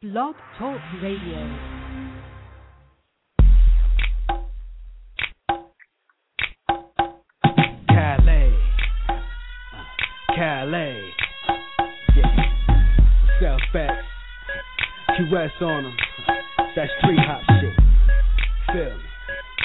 Blog Talk Radio. Calais, yeah, South Facts, QS on them, that street hop shit, feel me,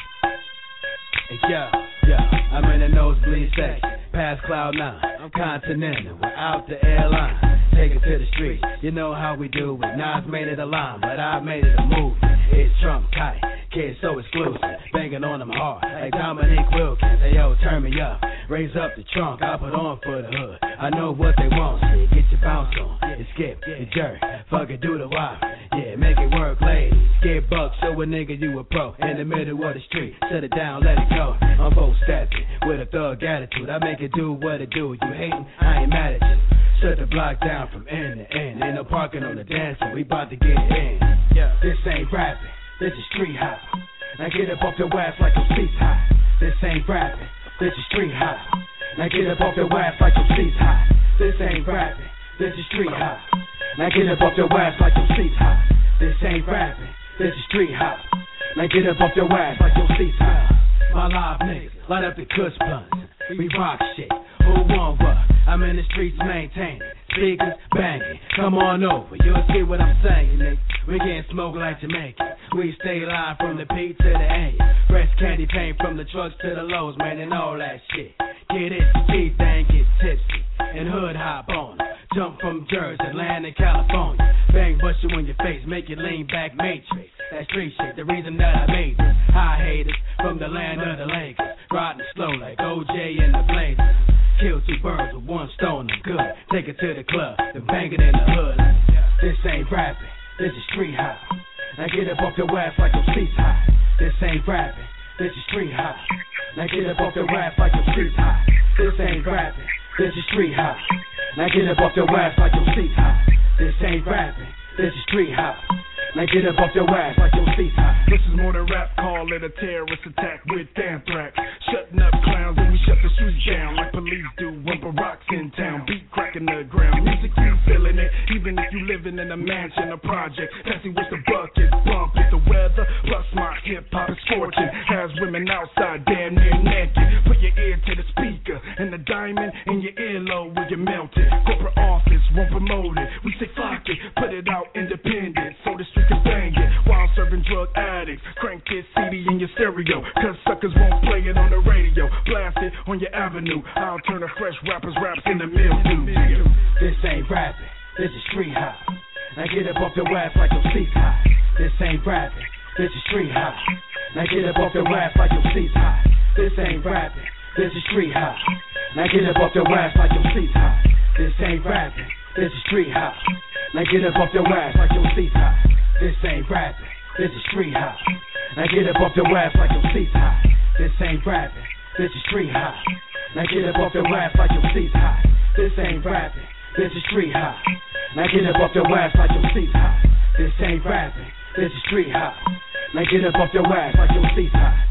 yeah, I'm in a nosebleed section, past Cloud 9, I'm Continental, we're out the airline, take it to the street, you know how we do it, Nas made it a line, but I made it a movie, it's Trump tight, kids so exclusive, banging on them hard, like Dominique Wilkins, hey yo, turn me up, raise up the trunk, I put on for the hood, I know what they want, shit, get your bounce on, you skip, you jerk, fuck it, do the wop, yeah, make it work, ladies, get bucks, show a nigga you a pro, in the middle of the street, shut it down, let it go, I'm both stepping, with a thug attitude, I make it do what it do, you hating, I ain't mad at you, shut the block down from end to end, ain't no parking on the dance floor, we bout to get in, this ain't rapping, this is street hop, now get up off your ass like your seat's hot, this ain't rapping, this is street hop, now get up off your ass like your seat's hot, this ain't rapping, this is street hop, now get up off your ass like your seat's hot, this ain't rapping, this is street hop, now get up off your ass like your seat's hot, my live niggas, light up the kush blunts, we rock shit, who want what, I'm in the streets maintaining, speakers banging, come on over, you'll see what I'm saying, nigga, we getting smoke like Jamaican, we stay live from the P to the A, fresh candy paint from the trucks to the lows, man, and all that shit, get it, G-thing, get tipsy, and hood hop on it, jump from Jersey, land in California, bang bust you in your face, make you lean back matrix, that street shit, the reason that I made this, high haters, from the land of the Lakers, riding slow like OJ and the Blazers, kill two birds with one stone, I'm good, take it to the club, then bang it in the hood, this ain't rapping, this is street hop, now get up off your ass like your seat's hot, this ain't rapping, this is street hop, now get up off your ass like your seat's hot, this ain't rapping, this is street hop, now get up off your ass like your seat's hot, this ain't rapping, this is street hop, now get up off your ass like your seat's hot. This is more than rap, call it a terrorist attack with anthrax. Shutting up clowns and we shut the streets down like police do when Barack's in town. Beat cracking the ground, music you feeling it. Even if you living in a mansion, a project, dancing with the bucket, bump it. The weather plus my hip hop is fortune. Has women outside damn near naked. Put your ear to the speaker and the diamond in your earlobe will get melted. Corporate office won't promote it. We say fuck it, put it out independent so the street can bang it. While serving drug addicts, crank this CD in your stereo. Cause suckers won't play it on the radio. Blast it on your avenue. I'll turn the fresh rappers raps in the mill too. This ain't rapping, this is street hop. Now get up off your ass like your seat's hot. This ain't rapping, this is street hop. Now get up off your ass like your seat's hot. This ain't rapping, this is street hop. Now get up off your ass like your seat's hot. This ain't rapping, this is street hop. Now get up off your ass like your seat's hot. This ain't rapping, this is street hop. Now get up off your ass like your seat's hot. This ain't rapping, this is street hop. Now get up off your ass like your seat's hot. This ain't rapping, this is street hop. Now get up off your ass like your seat's hot. This ain't rapping, this is street hop. Now get up off your ass like your seat's hot.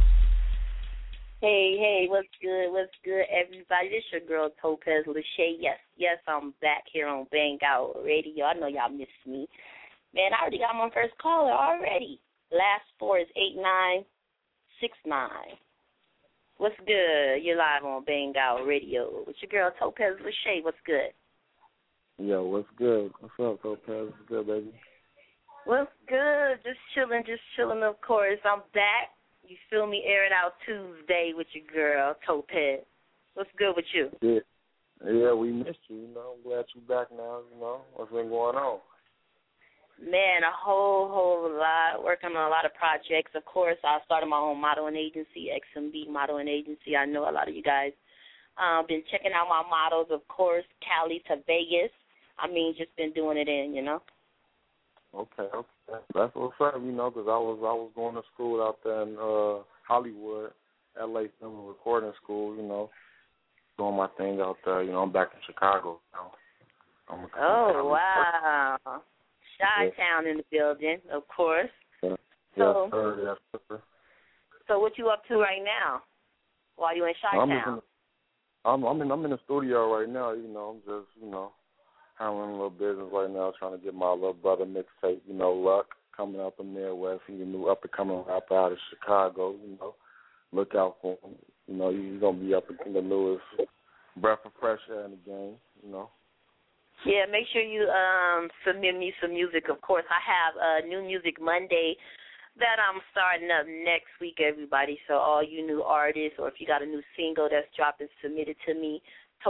Hey, what's good, everybody? This your girl, Topaz Lachey. Yes, I'm back here on Bang Out Radio. I know y'all missed me. Man, I already got my first caller already. Last four is 8969. What's good? You're live on Bang Out Radio. It's your girl, Topaz Lachey. What's good? Yo, what's good? What's up, Topaz? What's good, baby? What's good? Just chilling, of course. I'm back. You feel me? Air It Out Tuesday with your girl, Topaz. What's good with you? Yeah, we missed you, I'm glad you're back now, What's been going on? Man, a whole lot. Working on a lot of projects. Of course, I started my own modeling agency, XMB Modeling Agency. I know a lot of you guys been checking out my models, of course, Cali to Vegas. Just been doing it in. Okay. That's what's up, because I was going to school out there in Hollywood, LA Film and Recording School, doing my thing out there. I'm back in Chicago now. Oh, wow. Chi-Town in the building, of course. Yeah. So, Yes, sir. So what you up to right now while you in Chi-Town? I'm in the studio right now, I'm just, handling a little business right now, trying to get my little brother mixtape, Luck, coming up in there, West. He's a new up-and-coming rapper out of Chicago, Look out for him. He's going to be up in the newest breath of fresh air in the game, Yeah, make sure you submit me some music, of course. I have New Music Monday that I'm starting up next week, everybody. So all you new artists, or if you got a new single that's dropping, submit it to me,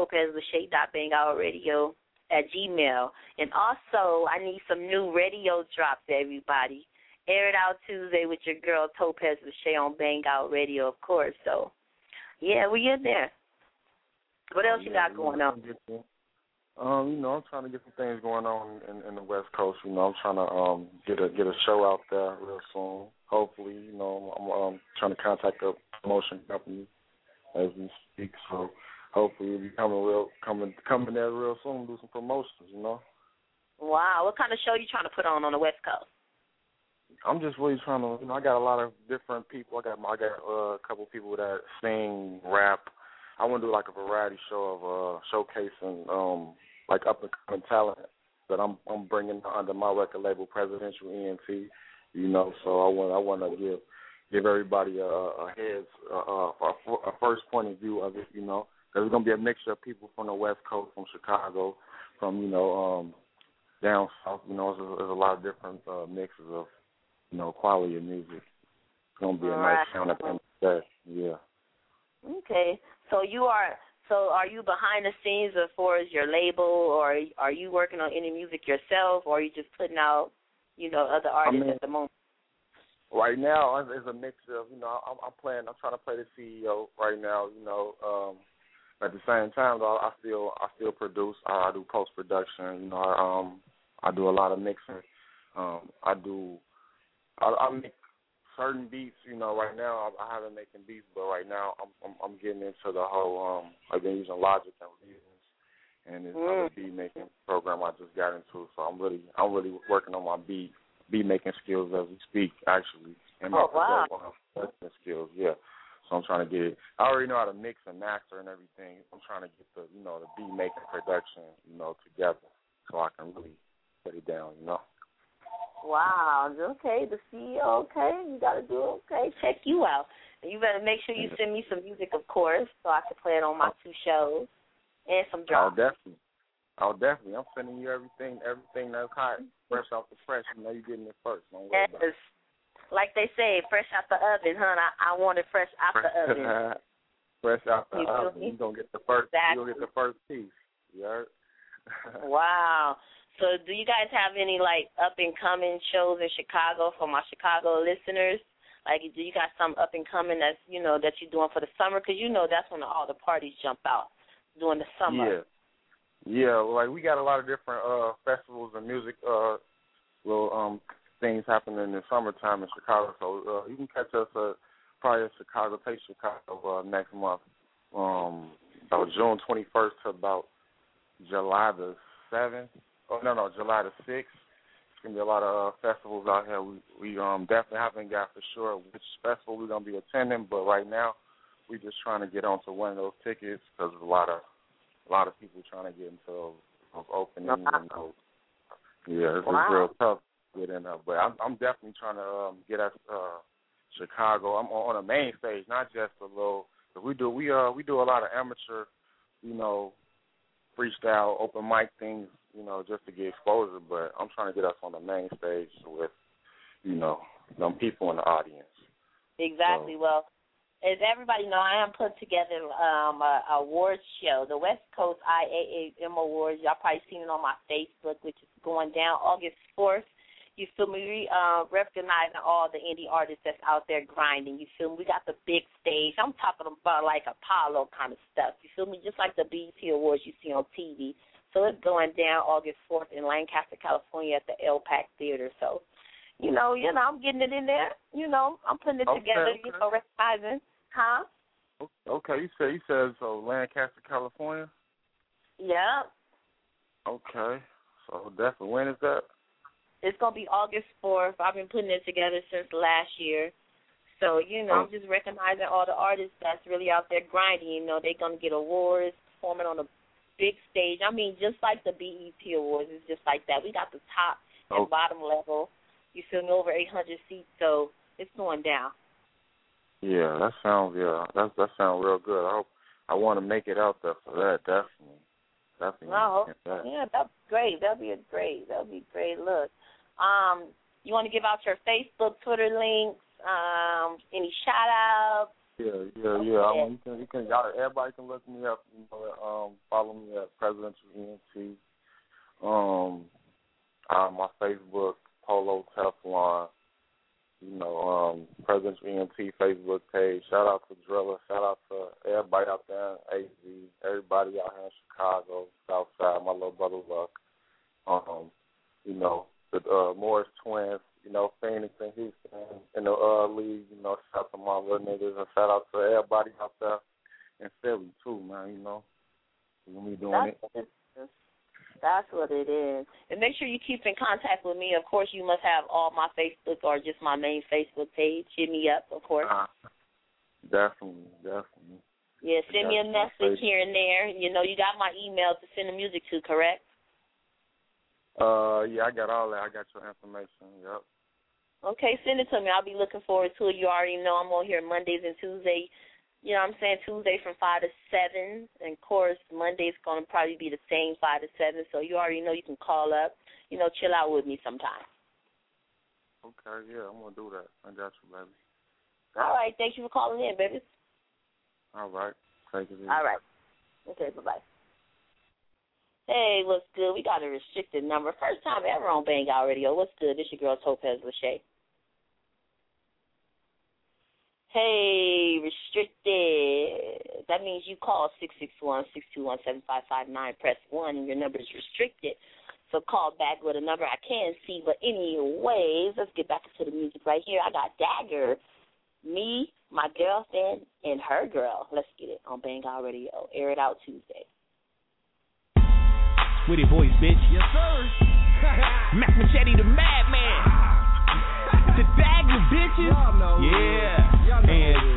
TopazLachey.BangOutRadio@gmail. And also, I need some new radio drops, everybody. Air It Out Tuesday with your girl Topaz Lachey on Bang Out Radio, of course. So, yeah, we in there. What else you got going on? I'm trying to get some things going on in the West Coast. I'm trying to get a show out there real soon. Hopefully, I'm trying to contact a promotion company as we speak. So hopefully, we'll be coming there real soon. Do some promotions. Wow, what kind of show you trying to put on the West Coast? I'm just really trying to. I got a lot of different people. I got a couple of people that sing, rap. I want to do like a variety show of showcasing like up and coming talent that I'm bringing under my record label, Presidential ENT. So I want to give everybody a first point of view of it. Because it's gonna be a mixture of people from the West Coast, from Chicago, from down south. There's a lot of different mixes of quality of music. It's gonna be a nice sound at the end of the day. Yeah. Okay. So are you behind the scenes as far as your label, or are you working on any music yourself, or are you just putting out, other artists at the moment? Right now, it's a mixture of, I'm trying to play the CEO right now, at the same time, though, I still produce. I do post-production, I do a lot of mixing. I make certain beats, right now I haven't making beats, but right now I'm getting into the whole. I've been using Logic and Reasons, and this other beat making program I just got into. So I'm really working on my beat making skills as we speak, actually, and my production skills. Yeah. So I'm trying to get it. I already know how to mix and master and everything. I'm trying to get the the beat making production together so I can really put it down. Wow, okay, the CEO, okay, you got to do okay, check you out. And you better make sure you send me some music, of course, so I can play it on my 2 shows and some drops. I'll definitely. I'm sending you everything that's hot, fresh off the press. You're getting it first. Don't worry about it. Like they say, fresh out the oven, hon. I want it fresh out the oven. Fresh out the oven. You're going to get the first, you'll get the first piece. You heard? Wow. So do you guys have any, up-and-coming shows in Chicago for my Chicago listeners? Do you got some up-and-coming that's, that you're doing for the summer? Because, that's when all the parties jump out, during the summer. Yeah, we got a lot of different festivals and music little things happening in the summertime in Chicago. So you can catch us probably at Chicago next month, about June 21st to about July the 7th. Oh, no, July the 6th. It's going to be a lot of festivals out here. We definitely haven't got for sure which festival we're going to be attending, but right now we're just trying to get onto one of those tickets because there's a lot of people trying to get into those openings. It's real tough to get in there. But I'm definitely trying to get us Chicago. I'm on a main stage, not just a little. We do a lot of amateur, freestyle, open mic things, just to get exposure, but I'm trying to get us on the main stage with, them people in the audience. Exactly. So, well, as everybody know, I am putting together an awards show, the West Coast IAAM Awards. Y'all probably seen it on my Facebook, which is going down August 4th. You feel me? Recognizing all the indie artists that's out there grinding. You feel me? We got the big stage. I'm talking about like Apollo kind of stuff. You feel me? Just like the BET Awards you see on TV. So it's going down August 4th in Lancaster, California at the LPAC Theater. So, I'm getting it in there. I'm putting it together, recognizing. Huh? Okay, you said so Lancaster, California? Yeah. Okay. So definitely, when is that? It's going to be August 4th. I've been putting it together since last year. So, I'm just recognizing all the artists that's really out there grinding. They're going to get awards, performing on the big stage. I mean, just like the BET Awards, it's just like that. We got the top and bottom level. You feel me? Over 800 seats, so it's going down. Yeah, that sounds that sounds real good. I want to make it out there for that, definitely. Oh, yeah, that'd be great. That'd be great. Look, you want to give out your Facebook, Twitter links, any shout outs? Yeah. You can everybody can look me up. You know, follow me at Presidential ENT. My Facebook, Polo Teflon. You know, Presidential ENT Facebook page. Shout out to Driller. Shout out to everybody out there in AZ. Everybody out here in Chicago, Southside. My little brother Luck. You know, the Morris twins. You know, Phoenix and Houston in the league. You know, shout out to my little niggas and shout out to everybody out there in Philly too, man. You know, we doing it. That's what it is. And make sure you keep in contact with me. Of course, you must have all my Facebook or just my main Facebook page. Hit me up, of course. Definitely. Yeah, send me a message here and there. You know, you got my email to send the music to, correct? Yeah, I got all that. I got your information, yep. Okay, send it to me. I'll be looking forward to it. You already know I'm on here Mondays and Tuesdays. You know what I'm saying? Tuesday from 5 to 7. And, of course, Monday's going to probably be the same 5 to 7. So you already know you can call up, you know, chill out with me sometime. Okay, yeah, I'm going to do that. I got you, baby. All right. Thank you for calling in, baby. All right. Take it easy. All right. Okay, bye-bye. Hey, what's good? We got a restricted number. First time ever on Bang Out Radio. What's good? This your girl, Topaz Lachey. Hey, restricted. That means you call 661-621-7559. Press 1, and your number is restricted. So call back with a number I can see. But anyways, let's get back into the music right here. I got Dagger, me, my girlfriend, and her girl. Let's get it on Bang Out Radio. Air it out Tuesday. With it, boys, bitch. Yes, sir. Mac Machete, the madman. The Dagger, bitches. Y'all know. Yeah. Y'all know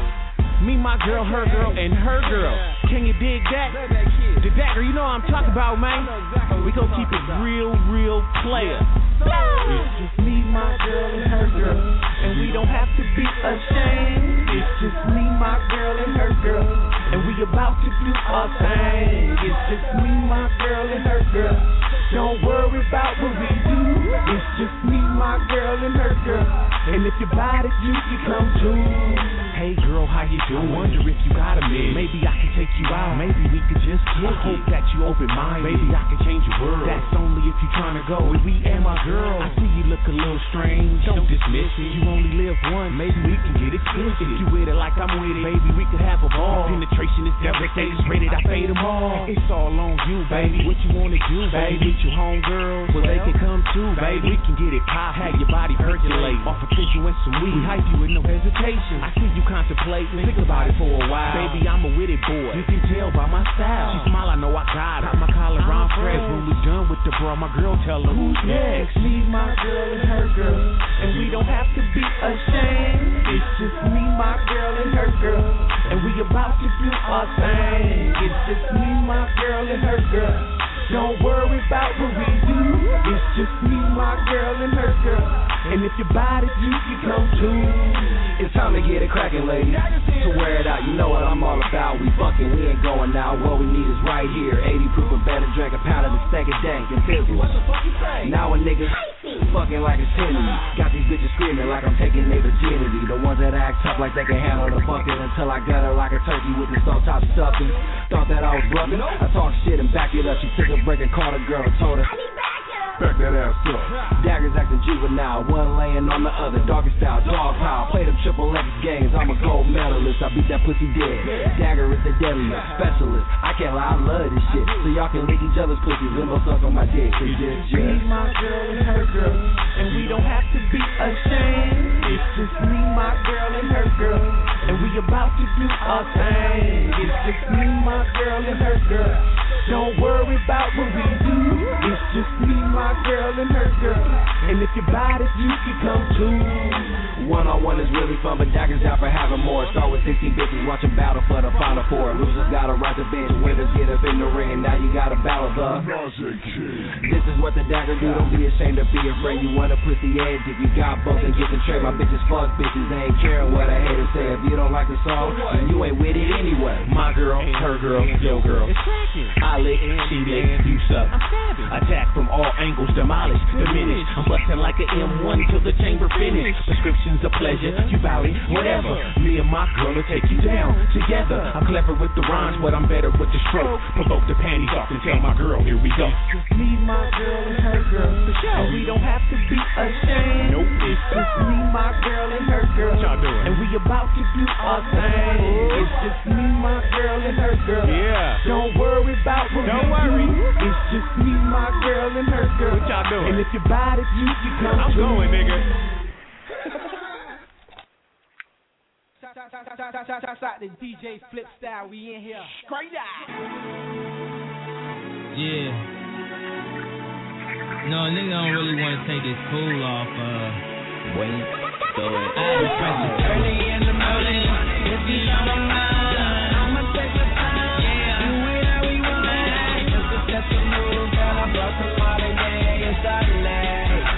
and me, my girl, her girl, and her girl. Can you dig that? The Dagger, you know what I'm talking about, man. We gon' keep it real player. It's just me, my girl, and her girl. And we don't have to be ashamed. It's just me, my girl, and her girl. And we about to do our thing. It's just me, my girl, and her girl. Don't worry about what we do. It's just me, my girl, and her girl. And if you buy it, you can come too. Hey girl, how you doing? Wonder if you got a minute. Maybe I can take you out. Maybe we could just kick it. I hope that you open minded. Maybe I can change your world. That's only if you're trying to go with me and my girl. I see you look a little strange. Don't dismiss it. You only live once. Maybe we can get explicit. If you with it like I'm with it, maybe we could have a ball. My penetration is devastating. Rated, I fade them all. It's all on you, baby. What you wanna do, baby? With your homegirls, well they can come too, baby. We can get it pop. Have your body percolate. Off of tissue and some weed. We hype you with no hesitation. I see you contemplating. Think about it for a while. Baby, I'm a with it boy. You can tell by my style. She smile, I know I got her. Got my collar on fresh. When we done with the bro, my girl tell her who's next. Me, my girl, and her girl. And we don't have to be ashamed. It's just me, my girl, and her girl. And we about to do our thing. It's just me, my girl, and her girl. Don't worry about what we do. It's just me, my girl, and her girl. And if you buy it, you can come too. It's time to get it crackin', ladies. So wear it out, you know what I'm all about. We fucking, we ain't going out. What we need is right here. 80 proof or better, drink a pound of the stack of dank and fizzle. Now a nigga fucking like it's enemy. Got these bitches screaming like I'm taking their virginity. The ones that act tough like they can handle the bucket until I gut her like a turkey with the salt top stuffing. Thought that I was bluffing. I talk shit and back it up. She took a break and called a girl and told her, back that ass up. Daggers acting juvenile, one laying on the other. Doggy style, dog pile. Play them triple X games. I'm a gold medalist. I beat that pussy dead. Dagger is the deadliest specialist. I can't lie, I love this shit. So y'all can lick each other's pussies and go suck on my dick. It's just me, my girl, and her girl. And we don't have to be ashamed. It's just me, my girl, and her girl. And we about to do our thing. It's just me, my girl, and her girl. Don't worry about what we do. It's just me, my girl, and her girl. And if you buy it, you can come too. One-on-one is really fun, but daggers out for having more. Start with 16 bitches, watch a battle for the final four. Losers gotta rise the bench, winners get up in the ring. Now you gotta battle the This is what the dagger do, don't be ashamed to be afraid. You wanna put the edge if you got both and get the trade. My bitches fuck bitches, they ain't caring what a hater say. If you don't like the song, then you ain't with it anyway. My girl, her girl, your girl. I lick, she lick, you suck. Attack from all angles, demolish, diminish. I'm busting like an M1 till the chamber finish. Prescription's a pleasure, you bout it, whatever. Me and my girl will take you down together. I'm clever with the rhymes, but I'm better with the stroke. Provoke the panties off and tell my girl, here we go. Just me, my girl, and her girl. And we don't have to be ashamed. Nope. It's just me, my girl, and her girl. What y'all doing? And we about to do our thing. It's just me, my girl, and her girl. Yeah. Don't worry about what we do. It's just me, my girl, and her girl. What y'all doing? And if you buy it, you can come I'm too. Going, nigga. Shout to DJ Flip Style, we in here. Straight out. Yeah. No, nigga don't really want to take this cool off. Wait, go ahead. Early in the morning, if you on my mind, I'ma take the time. Yeah. Do it how we want it. Just a step to move, girl, I brought some Molly, yeah, inside the night.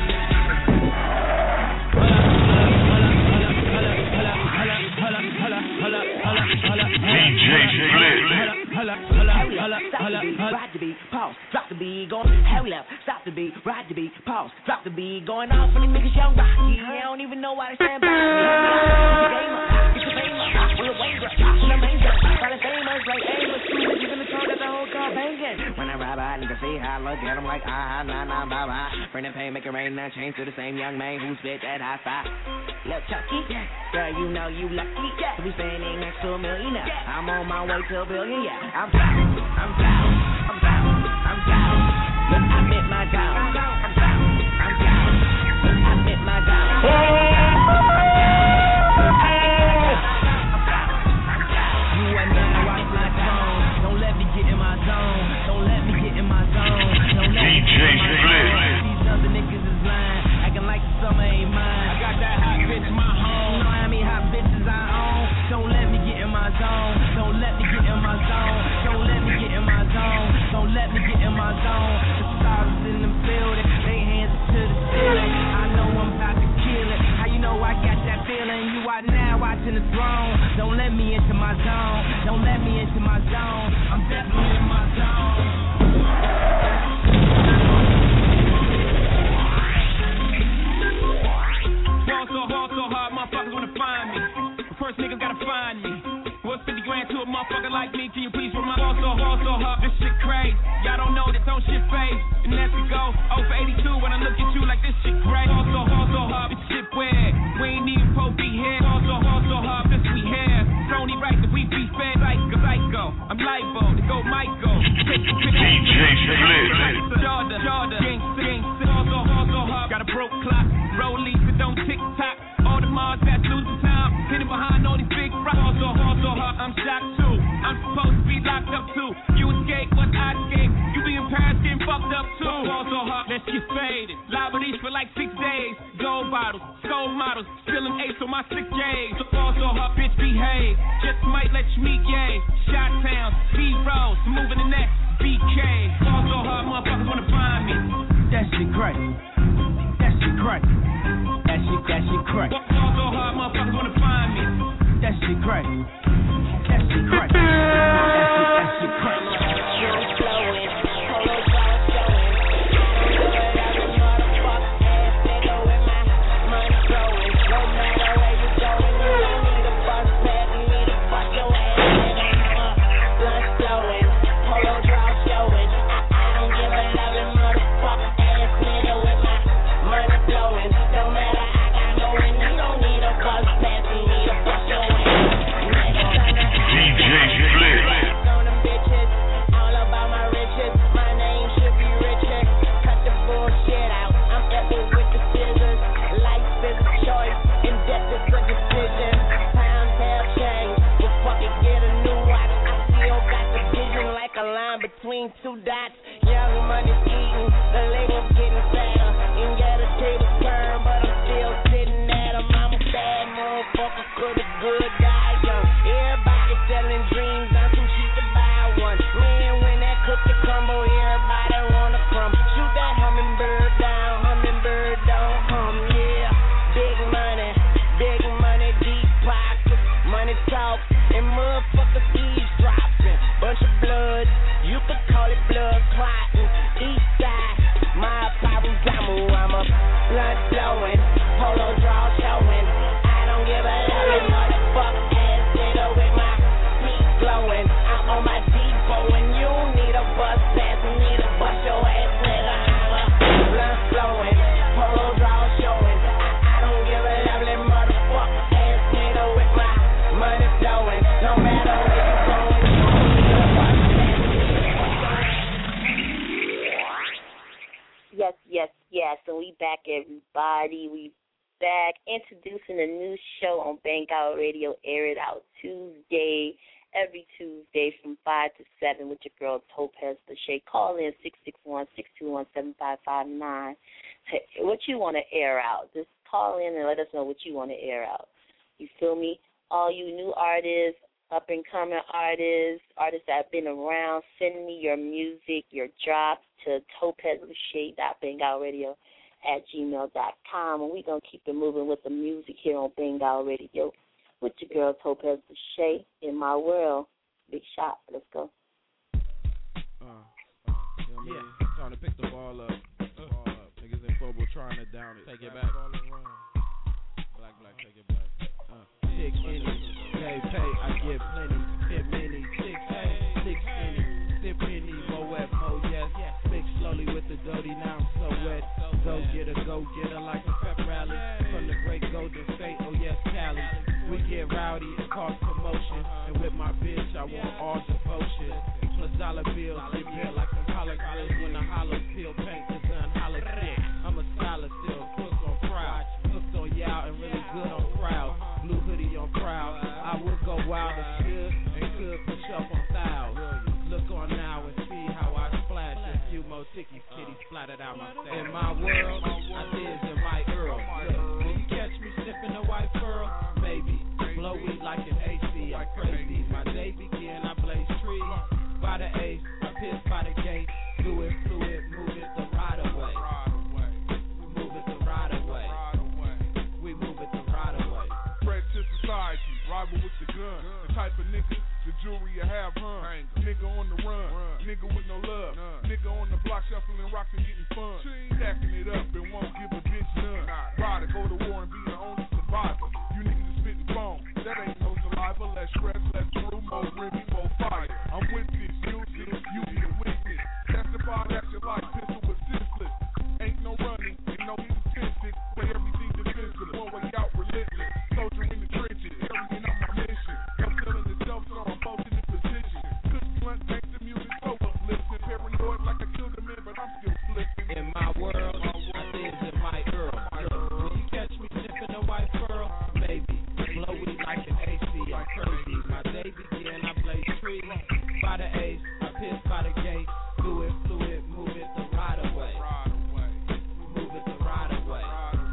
DJ Flip. Ride the beat, pause, drop the beat, going hold up, stop the beat, ride the beat, pause, drop the beat, going off on the niggas young rocky. I don't even know why they stand by me. Get your fame up, pull away, when I'm angel, try to famous like Amos, you gonna talk at the whole car banging. When I ride by, niggas see how I look at them like nah, nah, bye bye. Bring the pain, make it rain, now change to the same young man who spit that high five. Lil' Chucky, girl, you know you lucky, to be spending next to $1 million. I'm on my way to $1 billion, yeah. I'm proud. Look, I'm at my down. I'm proud. Look, I'm at my down. You are now right my tone. Don't let me get in my zone. Don't let me get in my zone. Don't let me get in my zone. These other niggas is lying, acting like the summer ain't mine. I got that hot bitch in my home. You know how many hot bitches I own. Don't let me get in my zone. Don't let me get in my zone. Don't let me get in my zone. Don't let me get in my zone. The stars in the building, they hands to the ceiling. I know I'm about to kill it. How you know I got that feeling? You are now watching the throne. Don't let me into my zone. Don't let me into my zone. I'm definitely in my zone. Ball so hard, motherfuckers wanna find me. The first niggas gotta find me. What's 50 grand to a motherfucker like me? Can you please remind me? Ball so hard, this shit crazy. Y'all don't know this don't shit phase. And that's to go 0 for 82 when I look at you like this shit great. Ball so hard, this shit weird. We ain't even supposed to be here. Ball so hard, this we here. It's only right that we be fair. Psycho, I'm liable to go Michael. DJ Flip. Jordan, gangsta, ball so hard. Got a broke clock, rollies that don't tick tock. All the Mars that's losing time, hidden behind all these big rocks. So hard, I'm shocked too. I'm supposed to be locked up too. You escape, but I escape. You be in Paris getting fucked up too. So hard, let's get faded. Liberties for like 6 days. Gold bottles, gold models, spilling ace on my 6 J's. So hard, bitch behave. Just might let you meet yay. Shot town, B-Rolls, moving the next BK. So hard, motherfuckers wanna find me. That shit crazy. That shit crazy. That shit crazy. So hard, motherfuckers wanna find me. That shit crazy. That shit crazy. That shit crazy. DJ Flip. 2 dots. Young money eating, the label's getting fatter. Ain't got a table turn, but I'm still sitting at 'em. I'm a bad motherfucker, coulda good die young. Everybody selling dreams, I'm too cheap to buy one. Man, when that cookie crumble, everybody wanna crumb. Shoot that hummingbird down, hummingbird don't hum, yeah. Big money, deep pockets, money talk, and motherfuckers eavesdropping. Bunch of blood, you could call it blood clotting. East side, my Paruzamo, I'm a blunt blowing, polo draw showing. I don't give a damn, motherfucker ass nigga with my feet glowing. I'm on my depot and you need a bus pass, need a bus your ass nigga. I'm a blunt blowing, polo draw showing. I don't give a damn, motherfucker ass nigga with my money flowing. No matter where you going, you need a bus pass. Yes, and we back, everybody. We back introducing a new show on Bang Out Radio, air it out every Tuesday from 5 to 7 with your girl Topaz Lachey. Call in 661-621-7559. What you want to air out? Just call in and let us know what you want to air out. You feel me? All you new artists, up-and-coming artists that have been around, send me your music, your drops to topazlachey.bangoutradio@gmail.com, and we're going to keep it moving with the music here on Bang Out Radio with your girl Topaz Lachey in my world. Big shot. Let's go. Trying to pick the ball up. Niggas in football trying to down it. Take it back. Black, take it back. Pick any, pay, I get plenty. Hit many, 6 any, sip any, Moet, yes. Mix slowly with the Dodie, now I'm so wet. Go getter like a pep rally. From the great Golden State, oh yes, Cali. We get rowdy and cause commotion. And with my bitch, I want all devotion. Plus dollar bills, they feel like some hollow grills. When the hollow peel paint is done, hollow still. I'm a scholar still, cook on proud. Cooked on y'all and really good on proud. Blue hoodie on proud. I would go wild as should and could push up on styles. Look on now and see how I splash a few more tickies, kitties splattered out my style. In my world, I live in my Earl. Look, when you catch me sniffing a white pearl, maybe blow weed like an AC. I'm crazy. My day begin, I blaze trees. By the ace, I piss by the gate. Do it fluid, move it the right away. Move it the right away. We move it the right away. Threat to society, rival with the gun. The type of nigga the jury you have hung. Nigga on the run, nigga with no love. Nigga on the block shuffling rocks and getting fun. Stacking it up and won't give a bitch none. Rider, go to war and be the only survivor. You niggas is spitting bone, that ain't no saliva. Less stress, less brew, more rimmy, more fire. I'm with this, you be the witness. Testify that your life pistol was senseless. Ain't no running, ain't no intention. Play everything defensive, one way out relentless. Soldier in the trenches, carrying out my mission. I'm feeling the self, so I'm both in the position. Good blunt, makes the music so uplifting. Paranoid like I killed a man, but I'm still flipping. In my world, I live in my Earl. When you catch me sipping a white pearl, maybe blow weed like an AC. I'm crazy. My day begin, I blaze trees. By the ace, I piss by the gate. Do it fluid, move it the right away. Move it the right away.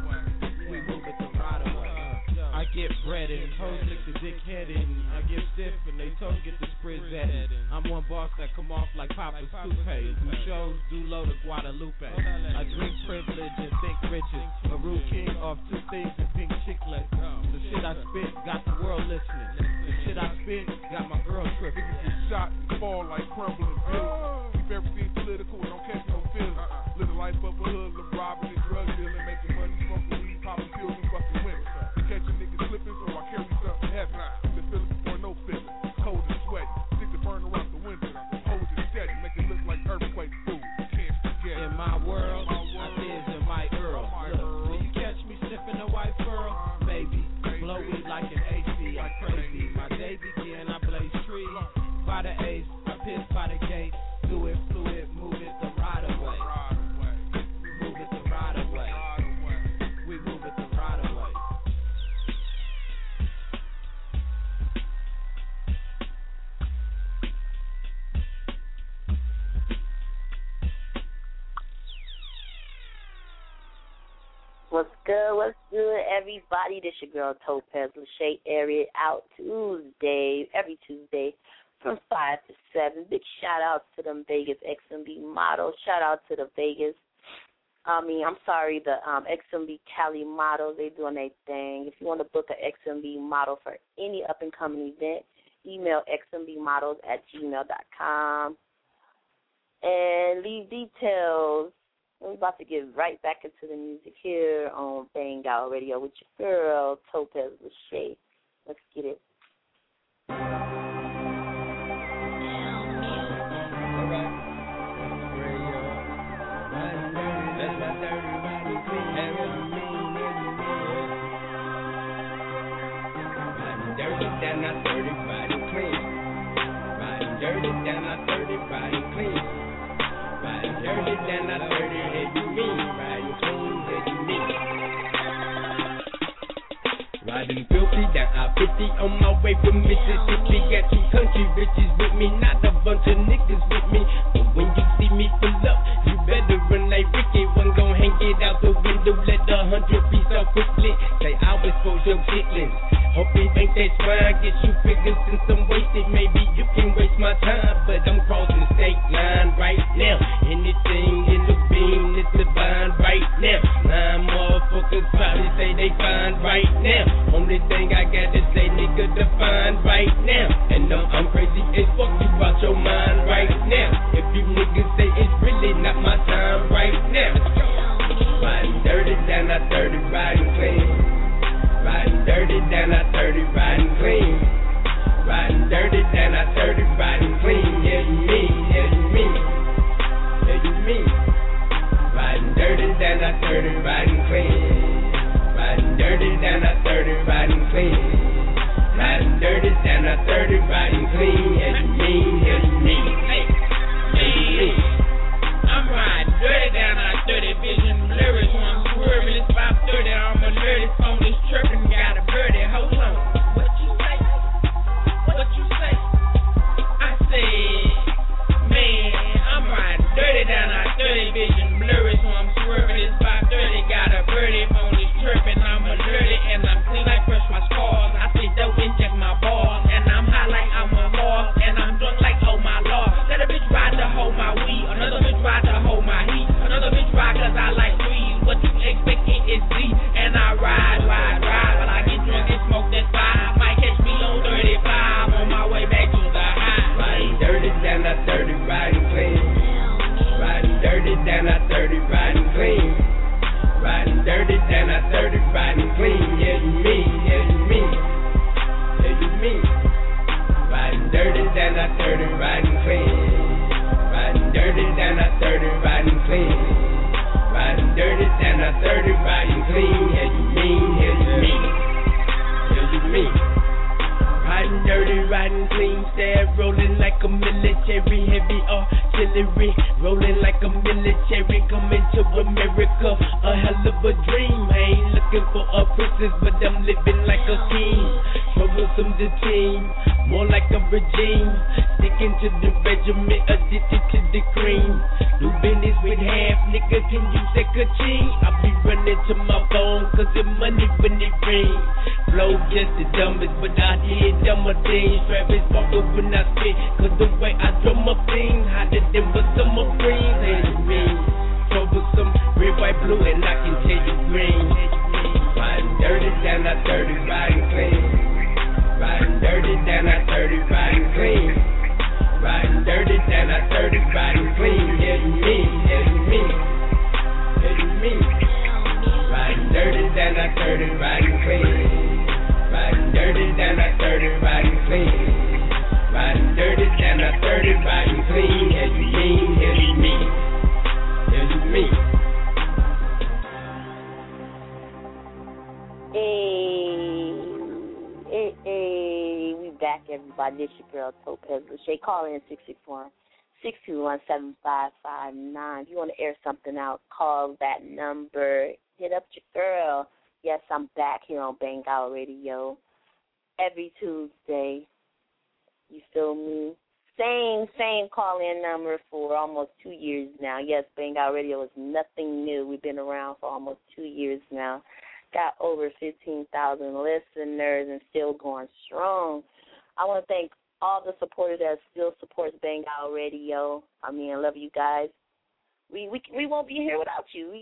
We move it the right away. I get bread and hoes lick the dickhead and I get stiff and they toes get the spritz at it. I'm one boss that come off like Papa's toupee. Do shows, do low to Guadalupe. I drink privilege and think riches. A rude king off 2 things and pink chiclet. The shit I spit got the world listening. The shit I spit got my girl tripping. Niggas get shot and fall like crumbling buildings. Keep everything political, don't catch no feelings. Live the life of a hood, live robbing and drug dealing, making money, smoking weed, popping pills and fucking women. Catch a nigga slipping, so I carry something heavy. The feeling before no feeling, cold and sweaty. Stick the burner out the window, hold it steady, make it look like earthquake food. Can't forget. In my world, I live in my Earl. Look, when you catch me sniffing a white pearl, maybe blow weed like an AC. I'm crazy. My day begin, I What's good, everybody? This your girl Topaz Lachey. Area out every Tuesday from 5 to 7. Big shout out to them Vegas XMB models. Shout out to the XMB Cali models. They doing their thing. If you want to book an XMB model for any up and coming event, email xmbmodels@gmail.com and leave details. We're about to get right back into the music here on Bang Out Radio with your girl, Topaz Lachey. Let's get it. Then I 30 riding clean. Riding dirty, then I 30 riding clean. Riding dirty, then I 30, hey you mean. Riding clean, hey you mean. Riding filthy, then I 50 on my way from Mississippi. Got 2 country bitches with me, not a bunch of niggas with me. But when you see me pull up, you better run like Ricky. One gon' hang it out the window, let the 100 piece off quickly. Say I was for your chitlins. Hope it ain't that fine, get you figures and some wasted. Maybe you can waste my time, but I'm crossing state line right now. Anything in the beam is divine right now. 9 motherfuckers probably say they fine right now. Only thing I gotta say, nigga, define right now. And no, I'm crazy as fuck, you out your mind right now. If you niggas say it's really not my time right now. Riding dirty, then I 30, riding clean. Riding dirty, then I 30, riding clean. Riding dirty, then I 30, riding clean. Yeah, you mean, yeah, you mean. Yeah, you mean. Riding dirty, then I 30, riding clean. Riding dirty, then I 30, riding clean. Riding dirty, then I 30, riding clean. Yeah, you mean, yeah, you mean. Hey, yeah, you mean. I'm riding dirty, then I 30, vision lyrics when I'm swerving. It's 5:30, I'm alerted from this tripping, got a birdie. Hold on, what you say? What you say? I said, man, I'm riding dirty down I 30, vision blurry, so I'm swerving. It's 5:30, got a birdie from this tripping. I'm alerted and I'm clean like fresh my scars. I say dope and check my balls, and I'm high like I'm a horse, and I'm drunk like oh my lord. Let a bitch ride to hold my weed, another bitch ride to hold my heat, another bitch ride 'cause I like squeeze. What you expecting is Z, and I ride. While I get drunk and smoke that 5, might catch me on 35 on my way back to the high. Riding dirty, then I 30, riding clean. Riding dirty, then I 30, riding clean. Riding dirty, then I 30, riding clean. Yeah, you mean, yeah, you mean. Yeah, you mean. Riding dirty, then I 30, riding clean. Riding dirty, then I 30, riding clean. Riding dirty, then I 30, riding clean. Yeah, you mean, yeah, you mean. Yeah, you mean. Riding dirty, riding clean, stare rolling like a military, heavy artillery, rolling like a military, coming to America, a hell of a dream. I ain't looking for a princess, but I'm living like a king. Troublesome the team, more like a regime, sticking to the regiment, addicted to the cream. Do business with half, nigga, can you take a ching? I be running to my phone, 'cause the money when it ring. Flow just the dumbest, but I did dumber things. Travis Barker when I spit, 'cause the way I drum my thing, hotter than what summer brings. Hey, you mean, troublesome, red, white, blue, and I can tell you green. Riding dirty, then I 30, riding clean. Riding dirty, then I 30, riding clean. Riding dirty, then I 30, riding clean. Yeah, you mean, yeah, you mean. Yeah, you mean. Riding dirty, then I 30, riding clean. Riding dirty, then I 30, riding clean. Riding dirty, then I 30, riding clean. Yeah, you mean, yeah, you mean. Yeah, you mean. Hey, we back, everybody. This your girl, Topaz Lachey. Call in 661-621-7559. If you want to air something out, call that number. Hit up your girl. Yes, I'm back here on Bang Out Radio every Tuesday. You feel me? Same call-in number for almost 2 years now. Yes, Bang Out Radio is nothing new. We've been around for almost 2 years now. Got over 15,000 listeners and still going strong. I want to thank all the supporters that still supports Bang Out Radio. I mean, I love you guys. We won't be here without you.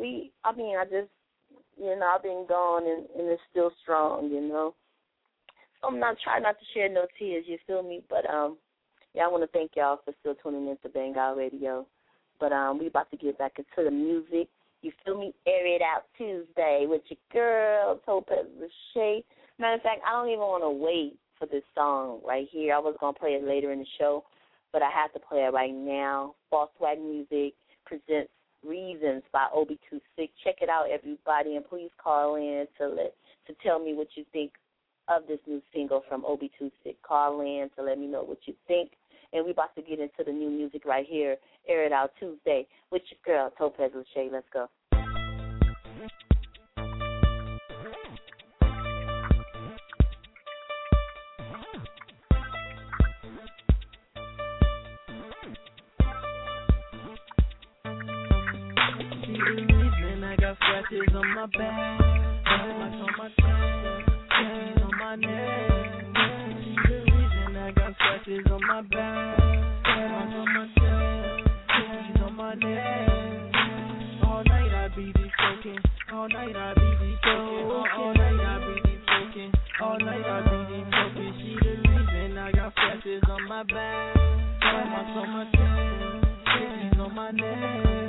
I've been gone and it's still strong, So I'm not trying not to shed no tears, you feel me? But I want to thank y'all for still tuning in to Bang Out Radio. But we about to get back into the music. You feel me? Air It Out Tuesday with your girl, Topaz Lachey. Matter of fact, I don't even want to wait for this song right here. I was going to play it later in the show, but I have to play it right now. Boss Swag Music presents Reasons by Obi26. Check it out, everybody, and please call in to tell me what you think of this new single from Obi26. Call in to let me know what you think. And we about to get into the new music right here, Air It Out Tuesday, with your girl, Topaz Lachey. Let's go. See the reason I got scratches on my back, marks on my chest, scratches on my neck. See the reason I got scratches on my back, marks on my chest, scratches on my neck. All night I be deep soaking, all night I be deep soaking, all night I be deep soaking, all night I be deep soaking. See the reason I got scratches on my back, marks on my chest, scratches on my neck.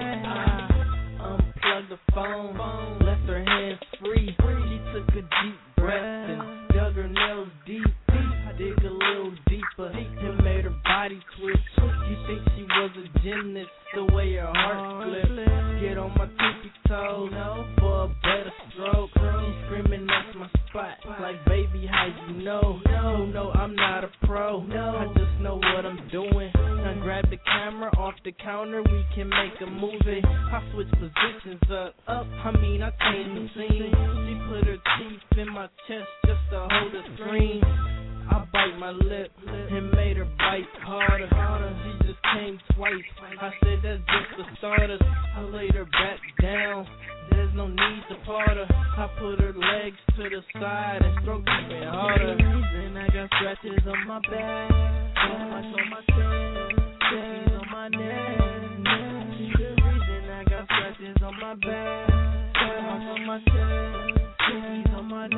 Unplugged the phone, left her hands free. She took a deep breath and dug her nails deep. I dig a little deeper and made her body twitch. You think she was a gymnast, the way her heart flipped. Get on my tippy toes for a better stroke. She screaming, that's my spot. Like, baby, how you know? No, I'm not a pro. I just know what I'm doing. Now grab the camera off the counter, we can make a movie. I switch positions up. I changed the scene. She put her teeth in my chest just to hold the screen. I bite my lip and made her bite harder. She just came twice. I said that's just the starters. I laid her back down. There's no need to part her. I put her legs to the side and stroked even harder. Then I got scratches on my back, marks on my chest, scratches on my neck. See the reason I got scratches on my back, marks on my chest, scratches on my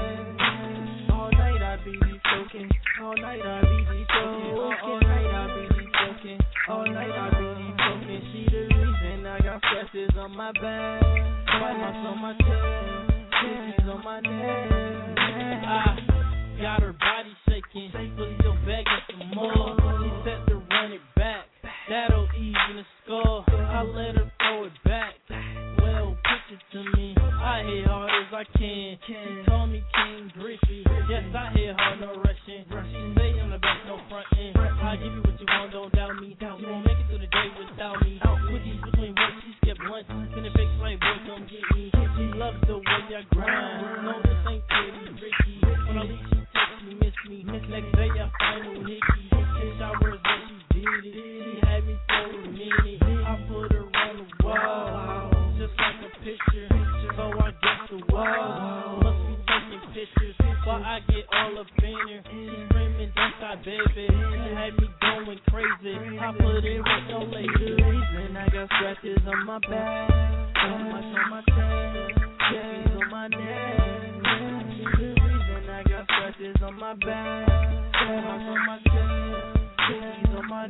neck. All night I be deep soaking, all night I be deep soaking, all night I be deep soaking, all night I be deep soaking. See the reason I got scratches on my back, marks on my chest, scratches on my neck. I got her body shaking, but still begging for more. She said to run it back, that'll even the score. I let her throw it back, well, pitch it to me. I hit hard as I can. She told me King Griffey. Yes, I hit hard, no rushing. She say on the back, no frontin'. I'll give you what you want, don't doubt me. You won't make it through the day without me. Cookies between work, she skipped lunch. In the big flame, boy, come get me. She loves the way I grind. No, this ain't pretty, Ricky. When I leave, she text me, miss me. Next day, I find no hickey. It's hours that she did it. She had me for a minute. I put her on the wall, just like a picture. So I guess the wall must be taking pictures. While I get all up in her, she screaming, don't stop, baby. She had me going crazy. I put it with no later. Reason I got scratches on my back, marks on my chest, scratches on my neck. See the reason I got scratches on my back, marks on my chest, scratches on my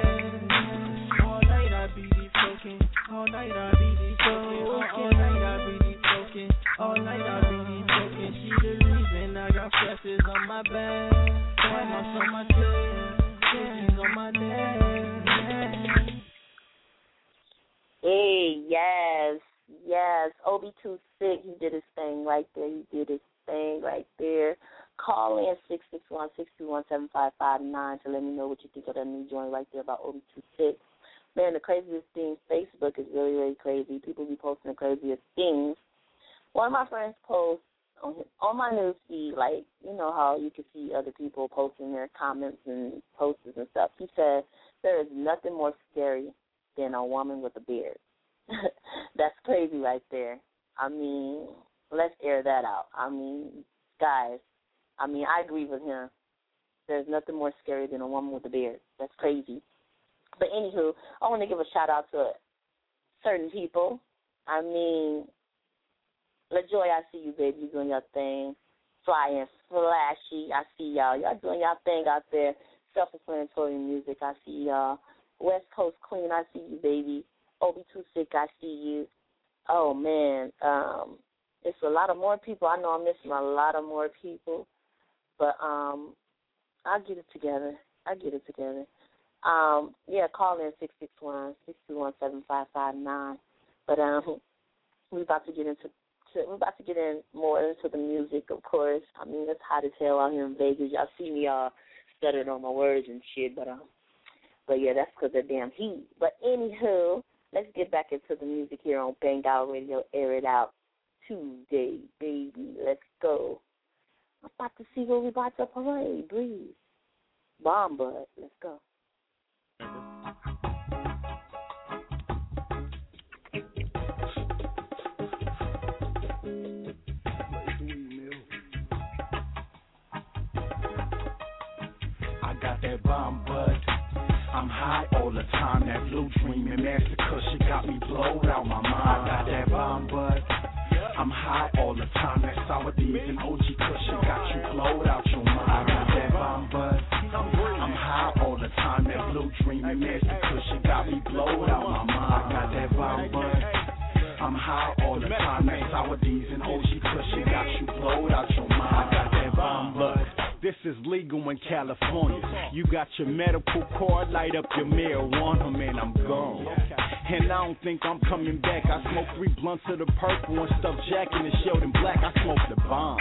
neck. All night I be deep soaking, all night I be deep soaking, all night I be deep soaking, all night I be deep soaking. See the reason I got scratches on my back, marks on my chest, scratches on my neck. Hey, yes. Obi26, he did his thing right there. Call in 661-621-7559 to let me know what you think of that new joint right there about Obi26. Man, the craziest thing, Facebook is really, really crazy. People be posting the craziest things. One of my friends posts on my news feed, like, you know how you can see other people posting their comments and posters and stuff. He said there is nothing more scary than a woman with a beard. That's crazy right there. I mean, let's air that out. I mean, guys, I agree with him. There's nothing more scary than a woman with a beard. That's crazy. But anywho, I want to give a shout-out to certain people. I mean, LaJoy, I see you, baby. You're doing your thing. Fly and Flashy, I see y'all. Y'all doing y'all thing out there. Self-explanatory music, I see y'all. West Coast Queen, I see you, baby. Obi26, I see you. Oh, man. It's a lot of more people. I know I'm missing a lot of more people. But I'll get it together. Yeah, call in 661-621-7559. But we're about to get in more into the music, of course. I mean, it's hot as hell out here in Vegas. Y'all see me all stuttering on my words and shit, but yeah, that's because of damn heat. But anywho, let's get back into the music here on Bang Out Radio. Air it out Tuesday, baby. Let's go. I'm about to see what we about to parade. Breathe. Bomb Bud. Let's go. I got that bomb bud. I'm high all the time. That blue dream and massacre shit got me blowed out my mind. I got that bomb bud. I'm high all the time. That sour D's and OG cushion got you blowed out your mind. I got that bomb bud. I'm high all the time. That blue dream and massacre shit got me blowed out my mind. I got that bomb bud. I'm high all the time. That sour D's and OG cushion got you blowed out your mind. I got that bomb bud. This is legal in California. You got your medical card, light up your marijuana, man, I'm gone. And I don't think I'm coming back. I smoke 3 blunts of the purple and stuff Jack in the Sheldon Black. I smoke the bomb.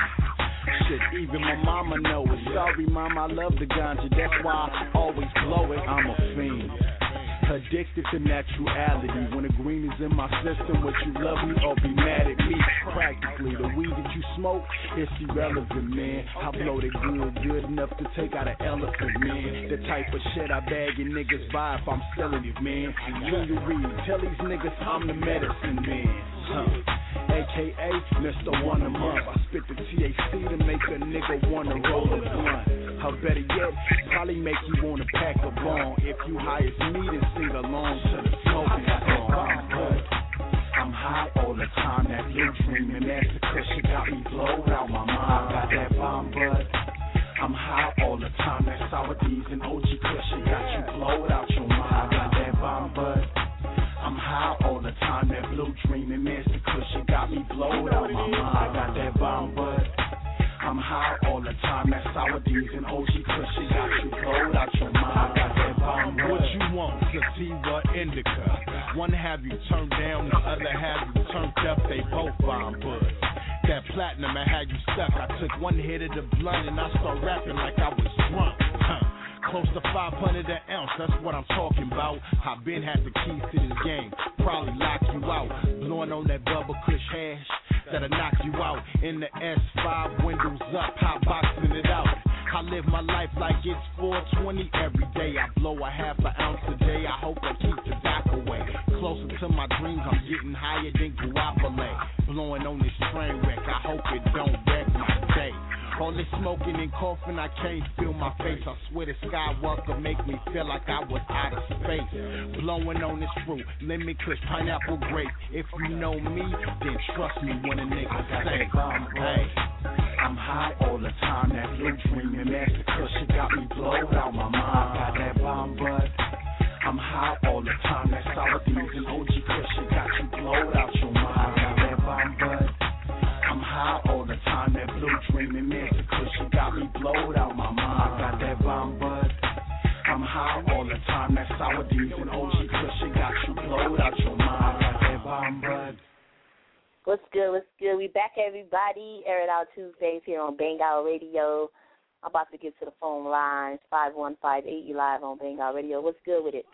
Shit, even my mama know it. Sorry, mom, I love the ganja. That's why I always blow it. I'm a fiend. Addicted to naturality. When the green is in my system, would you love me or be mad at me? Practically, the weed that you smoke, it's irrelevant, man. I blow it good enough to take out an elephant, man. The type of shit I bag and niggas buy if I'm selling it, man. Junior Reed, tell these niggas I'm the medicine man. AKA Mr. One a Month. I spit the THC to make a nigga wanna roll a blunt. Or better yet, probably make you wanna pack a bone. If you high as me, then sing along to the smoking song. I'm high all the time. That blue dream and massacre shit got me blowed out my mind. I got that bomb bud. I'm high all the time. That sour D's and OG cushion got you blowed out your mind. I got that bomb bud. I'm high all the time. That blue dream and massacre shit got me blowed out my mind. I got that bomb bud. I'm high all the time. That sour D's and OG cushion got you blowed out your mind. I got that bomb bud. What you want? Sativa, indica. One have you turned down, the other have you turned up. They both bomb buds. That platinum, I had you stuck. I took one hit of the blunt and I start rapping like I was drunk. Close to 500 an ounce, that's what I'm talking about. I been had the keys to this game, probably lock you out. Blowing on that bubble kush hash, that'll knock you out. In the S5, windows up, hot boxing it out. I live my life like it's 420 every day. I blow a half an ounce a day, I hope I keep the back away. Closer to my dreams, I'm getting higher than Guapole. Blowing on this train wreck, I hope it don't wreck my day. All this smoking and coughing, I can't feel my face. I swear the Skywalker make me feel like I was out of space. Blowing on this fruit, lemon kush, pineapple grape. If you know me, then trust me when a nigga say, hey, I'm high all the time. That blue dream and massacre shit got me blowed out my mind. I got that bomb bud. I'm high all the time. That sour D's and OG cushion got you blowed out your mind. I got that bomb bud. I'm high all the time. That blue dream and massacre shit got me blowed out my mind. I got that bomb bud. I'm high all the time. That sour D's and OG cushion got you blowed out your mind. I got that bomb bud. What's good? What's good? We back, everybody. Air It Out Tuesdays here on Bang Out Radio. I'm about to get to the phone lines. 5158, you live on Bang Out Radio. What's good with it?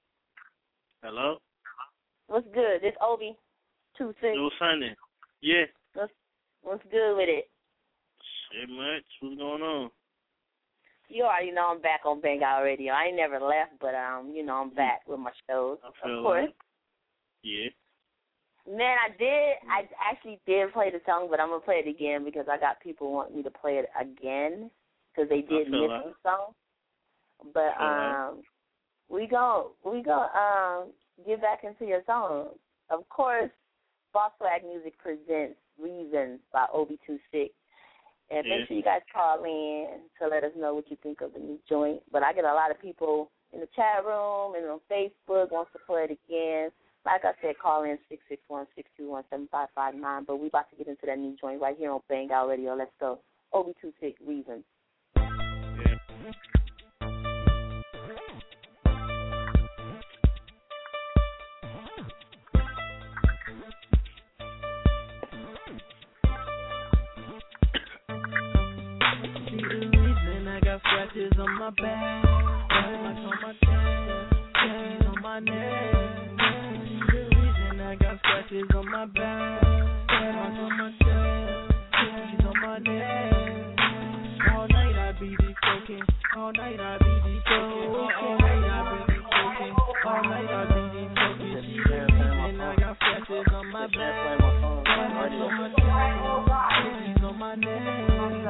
Hello? What's good? This Obi 26. Little Sunday. Yeah. What's good with it? Hey, much. What's going on? You already know I'm back on Bang Out Radio. I ain't never left, but I'm back with my shows, of course. Yeah. Man, I actually did play the song, but I'm gonna play it again because I got people wanting me to play it again because they did miss the song. But we go get back into your song. Of course, Boss Swag Music presents Reasons by Obi26. And make sure you guys call in to let us know what you think of the new joint. But I get a lot of people in the chat room and on Facebook wants to play it again. Like I said, call in 661-621-7559. But we about to get into that new joint right here on Bang Out Radio. Let's go. Obi26 Reasons. Scratches on my back, marks on my chest, keys on my neck. The reason I got scratches on my back, marks on my chest, keys on my neck. All night I be de-soaking, all night I be de-soaking, all night I be de-soaking, all night I be de-soaking. She the reason I got scratches on my back, marks on my chest, keys on my neck.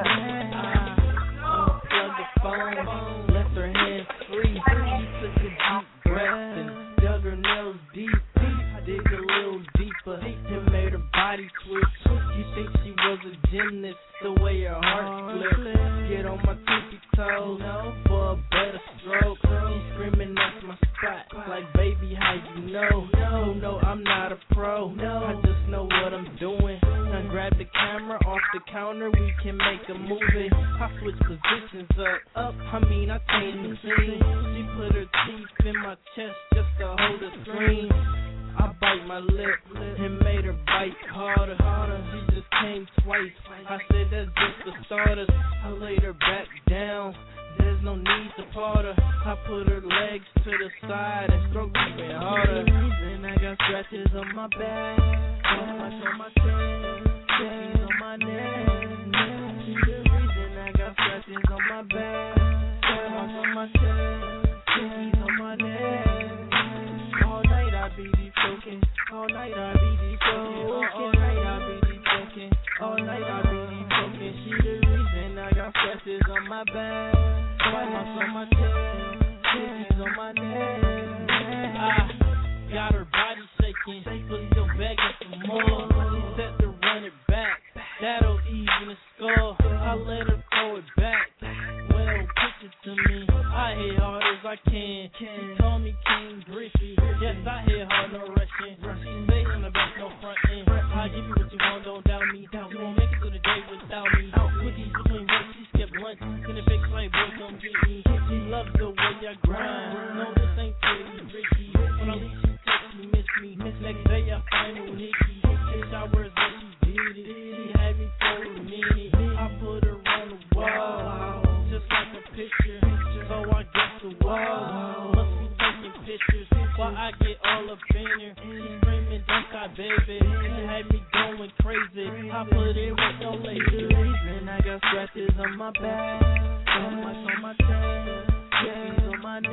Phone, left her hands free. She took a deep breath and dug her nails deep. Dig a little deeper and made her body twitch. You think she was a gymnast, the way her heart flipped. Get on my tippy toes for a better stroke. She screaming, that's my spot. Like, baby, how you know? No, I'm not a pro. I just know what I'm doing. Now grab the camera off the counter, we can make a movie. I switch positions up. I changed the scene. She put her teeth in my chest just to hold the screen. I bite my lip and made her bite harder. She just came twice. I said that's just the starters. I laid her back down. There's no need to part her. I put her legs to the side and stroked even harder. Then I got scratches on my back, marks on my chest, keys on my neck. She's the reason I got scratches on my back, marks on my chest, keys on my neck. All night I be de-soaking, all night I be de-soaking, all night I be de-soaking, all night I be de-soaking. She the reason I got scratches on my back, marks on my chest, keys on my neck. I got her body shaking, but still begging for more. She said to run it back, that'll even the score. I let her throw it back, well, pitch it to me. I hit hard as I can. She call me King Griffey. Yes, I hit hard, no rushing. She stay in the back, no frontin'. I'll give you what you want, don't doubt me. You won't make it to the day without me. With these between work, she skipped lunch. In the big flame, boy, come get me. She loves the way I grind. No, this ain't pretty Ricky. When I leave, she text me, miss me. Next day, I find new hickey. Take showers, but she did it. She had me for a minute. I put her on the wall, just like a picture. So I guess the wall must be taking pictures. While I get all up in her, she screaming, don't stop, baby. She had me going crazy. I put it with no later. Then I got scratches on my back, marks on my chest, keys on my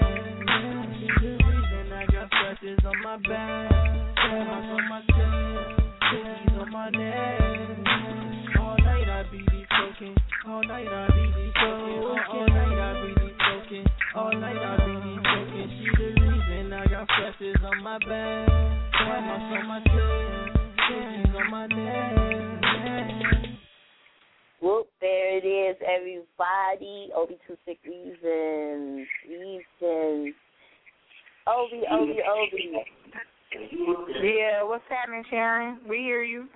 neck. She's the reason I got scratches on my back, marks on my chest, keys on my neck. All night I be de-soaking, all night I be de-soaking, all night I be de-soaking, all night I be de-soaking. She the reason I got scratches on my back, marks on my chest, keys on my neck. Whoop, there it is, everybody. Obi26 Reasons. Obi. Yeah, what's happening, Sharon? We hear you.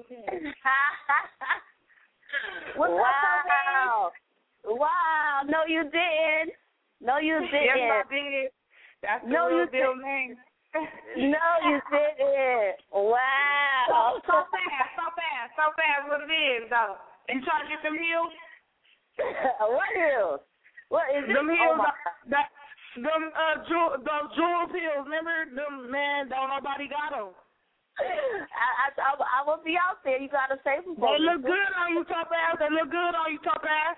Wow. Wow. No, you didn't. Yes, I did. That's the real deal name. No, you didn't. Wow. So fast. What it is, though? You trying to get them heels? What heels? What is it? Them heels, them Jules heels. Remember them? Man, don't nobody got them. I will be out there. You gotta say some. They look good on you, top ass. They look good on you, top ass.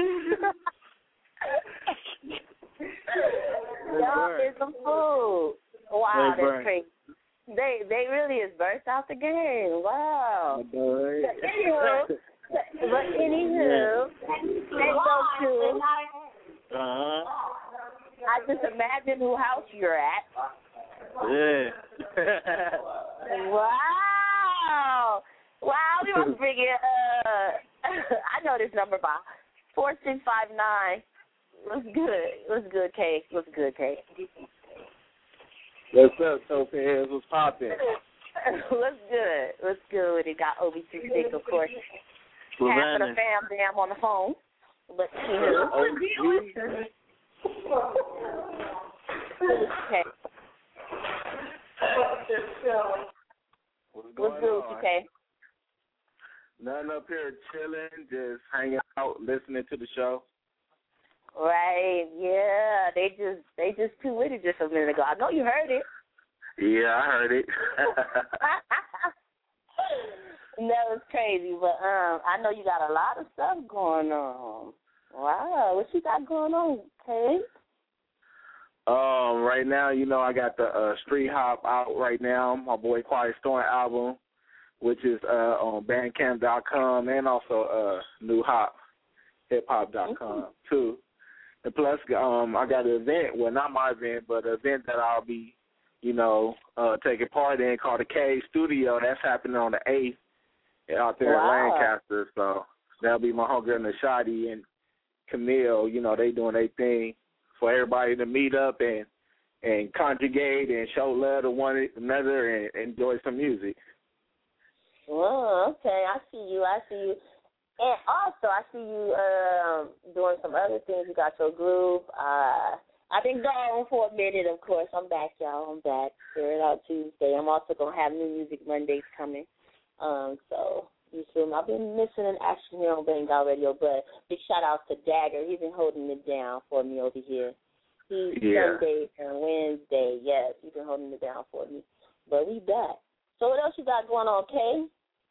Y'all get some food. Wow, that's crazy. They really is burst out the game. Wow. Anywho, they go to. I just imagine who house you're at. Yeah. Wow. We must bring it. I know this number by 4659. What's good, Kay? What's good, Kay? What's up, Topaz? What's poppin'? What's good? It got OB36, of course. Half of the fam on the phone. But okay. What's good with you, Kay? Nothing up here chilling, just hanging out, listening to the show. Right, yeah. They just tweeted just a minute ago. I know you heard it. Yeah, I heard it. That was crazy, but I know you got a lot of stuff going on. Wow, what you got going on, Kay? Right now, I got the Street Hop out right now, my boy Quiet Storm album, which is on Bandcamp.com and also New Hop, hiphop.com too. And plus, I got an event, well, not my event, but an event that I'll be, taking part in called the Cave Studio. That's happening on the 8th out there in Lancaster. So that'll be my homegirl Nashadi and Camille. They doing their thing for everybody to meet up and conjugate and show love to one another and enjoy some music. Oh, okay. I see you. And also, I see you doing some other things. You got your group. I've been gone for a minute, of course. I'm back, y'all. I'm back. Spirit Out Tuesday. I'm also going to have New Music Mondays coming. So you feel me? I've been missing an action here on Bang Out Radio, but big shout-outs to Dagger. He's been holding it down for me over here. Sunday and Wednesday. Yes, he's been holding it down for me. But we back. So what else you got going on, Kay?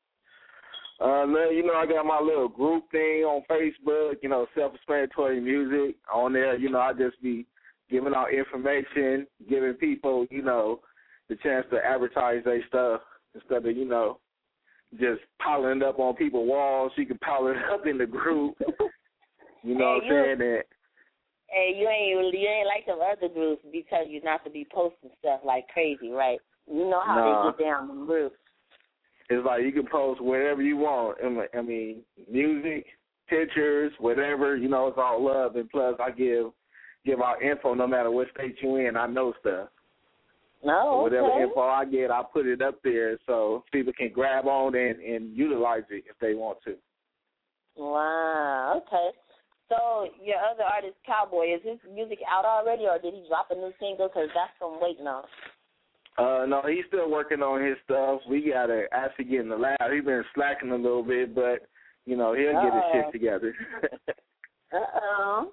I got my little group thing on Facebook, self-explanatory music. On there, I just be giving out information, giving people, the chance to advertise their stuff instead of, just piling it up on people's walls. You can pile it up in the group. You know what I'm saying? Hey, you ain't like them other groups because you're not to be posting stuff like crazy, right? You know how they get down in groups. It's like you can post whatever you want. I mean, music, pictures, whatever. It's all love. And plus, I give out info no matter what state you in. I know stuff. No, so whatever info I get, I put it up there so people can grab on and utilize it if they want to. Wow. Okay. So your other artist, Cowboy, is his music out already, or did he drop a new single? Because that's what I'm waiting on. No, he's still working on his stuff. We got to actually get in the lab. He's been slacking a little bit, but, he'll get his shit together. Well,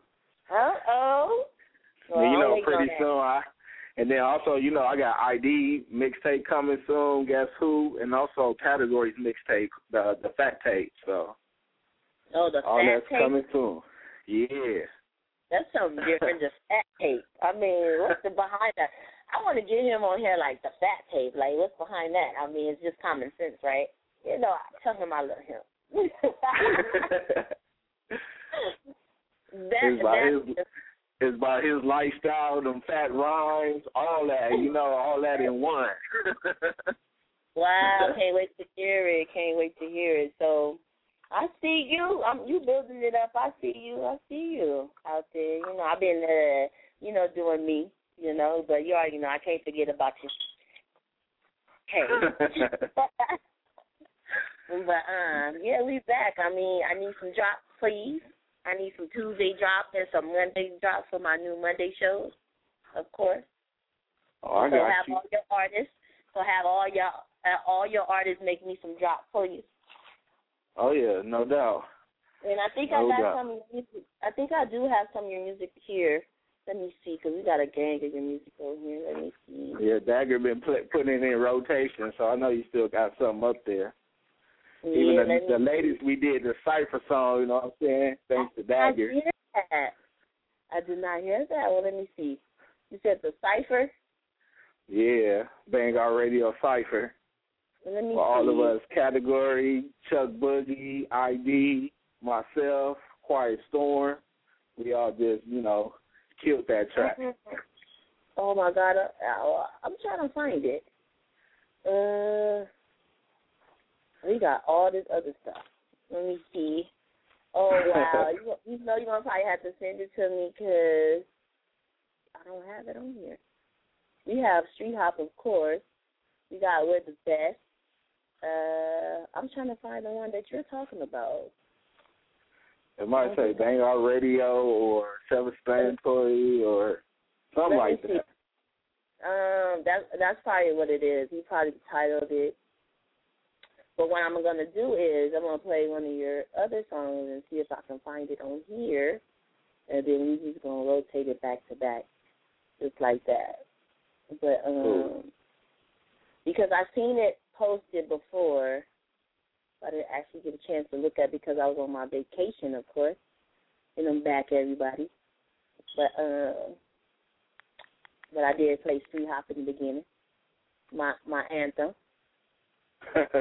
pretty soon. And then also, I got ID mixtape coming soon, Guess Who, and also Categories mixtape, the Fat Tape. So all that's tape? Coming soon. Yeah. That's something different, the Fat Tape. I mean, what's the behind that? I want to get him on here like the Fat Tape. Like, what's behind that? I mean, it's just common sense, right? I tell him I love him. It's about his lifestyle, them fat rhymes, all that, all that in one. Wow, can't wait to hear it. So I see you. You building it up. I see you out there. I've been, doing me, but you already know I can't forget about you. Hey. But, we back. I mean, I need some drops, please. I need some Tuesday drops and some Monday drops for my new Monday shows, of course. Oh, I got you. Have all your artists. So have all your artists make me some drops for you. Oh yeah, no doubt. And I think I got some music. I think I do have some of your music here. Let me see, because we got a gang of your music over here. Let me see. Yeah, Dagger been putting it in rotation, so I know you still got something up there. Yeah, even the latest we did, the Cypher song, you know what I'm saying? Thanks to Dagger. I hear that. I did not hear that. Well, let me see. You said the Cypher? Yeah, Vanguard Radio Cypher. Let me for all of us, Category, Chuck Boogie, ID, myself, Quiet Storm. We all just, you know, killed that track. Oh, my God. I'm trying to find it. We got all this other stuff. Let me see. Oh, wow. you know you're going to probably have to send it to me because I don't have it on here. We have Street Hop, of course. We got We're the Best. I'm trying to find the one that you're talking about. It might say Vanguard Radio or Self-Explanatory or something like that. That's probably what it is. He probably titled it. But what I'm going to do is I'm going to play one of your other songs and see if I can find it on here. And then we're just going to rotate it back to back, just like that. But because I've seen it posted before, but I didn't actually get a chance to look at it because I was on my vacation, of course. And I'm back, everybody. But I did play Street Hop in the beginning, my anthem. But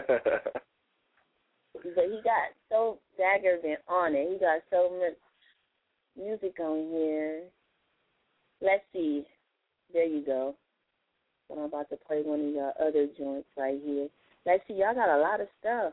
he got so Dagger's been on it. He got so much music on here. Let's see. There you go. So I'm about to play one of your other joints right here. Let's see. Y'all got a lot of stuff.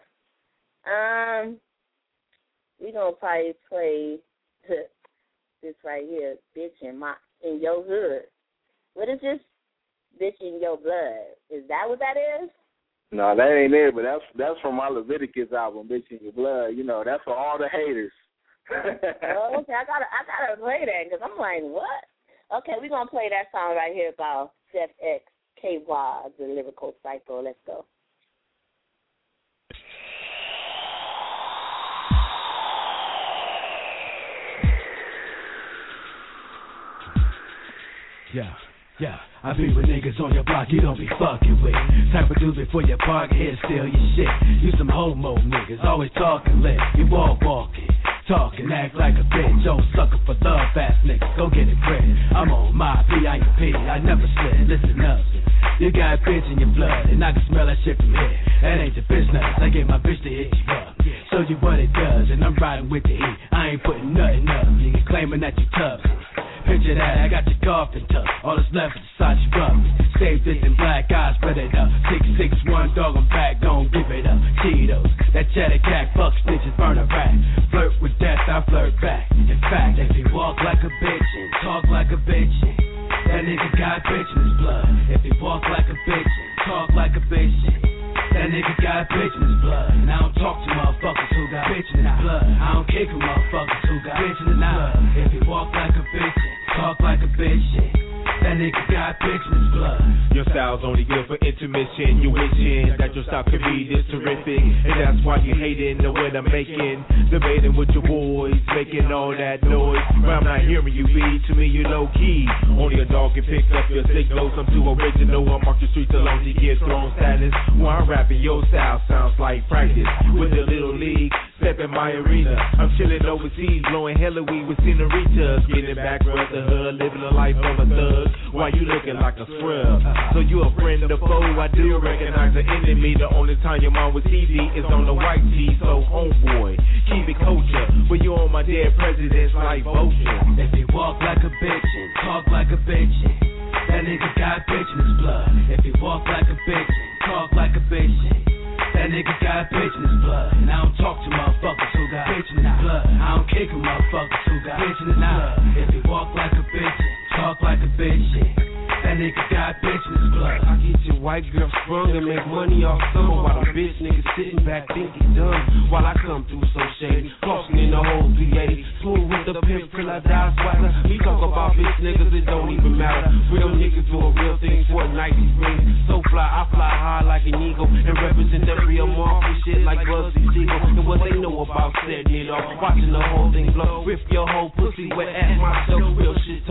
We're gonna probably play this right here, Bitch in Your Hood. What is this? Bitch in Your Blood. Is that what that is? No, that ain't it, but that's from my Leviticus album, Bitch in Your Blood. You know, that's for all the haters. Oh, okay, I gotta play that because I'm like, what? Okay, we're gonna play that song right here about Steph X, KY, the Lyrical Psycho. Let's go. Yeah, I be with niggas on your block you don't be fucking with. Type of dudes before you park here, steal your shit. You some homo niggas, always talking lit. You all walking, talking, act like a bitch. Oh, sucker for love, fast niggas, go get it bread. I'm on my P.I.P., I never slip, listen up. You got bitch in your blood, and I can smell that shit from here. That ain't your business, I get my bitch to hit you up. Show you what it does, and I'm riding with the E. I ain't putting nothing up, you claiming that you tough. Picture that, I got your coffin tuck. All that's left is the you rub me. Save this in black eyes, spread it up. 661 dog, I'm back, don't give it up. Cheetos, that cheddar cat, fuck snitches, burn a rat. Flirt with death, I flirt back. In fact, if he walk like a bitch and talk like a bitch, that nigga got bitch in his blood. If he walk like a bitch and talk like a bitch, that nigga got bitch in his blood. And I don't talk to motherfuckers who got bitch in his blood. I don't kick with motherfuckers who got bitch in his blood. If he walk like a bitch, talk like a bitch, that nigga got bitch in his blood. Your style's only good for intermission. You wishing that your style could be this terrific, and that's why you hating the what I'm making. Debating with your boys, making all that noise. But I'm not hearing you read to me, you low key. Only a dog can pick up your signals. I'm too original. I mark the streets alone to get throne status. While I'm rapping, your style sounds like practice with the little league. Step in my arena. I'm chilling overseas, blowing hella weed with senoritas. Getting back brotherhood, living a life of a thug. Why you looking like a scrub? So you a friend or foe? I do recognize the enemy. The only time your mom would see thee is on the white tee. So homeboy, keep it culture. But you on my dead president's like vulture. If he walk like a bitch and talk like a bitch, that nigga got bitch in his blood. If he walk like a bitch and talk like a bitch, that nigga got bitch in his blood. And I don't talk to motherfuckers who got bitch in his blood. I don't kick with motherfuckers who got bitch in his blood. If he walk like a bitch, talk like a bitch, that nigga got bitch in his blood. I get your white girl sprung and make money all summer while the bitch niggas sitting back think he done. While I come through so shady, flossing in the whole 380. Smooth with the pimp till I die swagger. We talk about bitch niggas, it don't even matter. Real niggas do a real thing for a night these rings. So fly, I fly high like an eagle and represent that real market shit like Bugsy Siegel. And what they know about setting it off, watching the whole thing blow. Rip your whole pussy wet at my show. Real shit told, we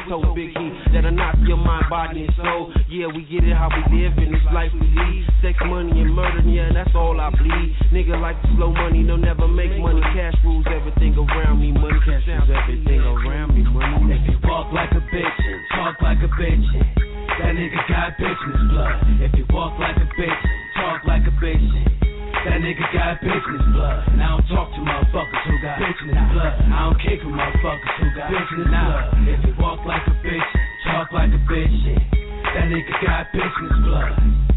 told Big E that I knock your mind, body, and soul. Yeah, we get it how we live in this life we lead. Sex, money, and murder, yeah, that's all I bleed. Nigga like to slow money, no never make money. Cash rules everything around me, money. Cash rules everything around me, money. If you walk like a bitch and talk like a bitch, that nigga got business blood. If you walk like a bitch, talk like a bitch, that nigga got business blood. And I don't talk to motherfuckers who got business blood. I don't kick with motherfuckers who got business blood. If you walk like a bitch, talk like a bitch, that nigga got business blood.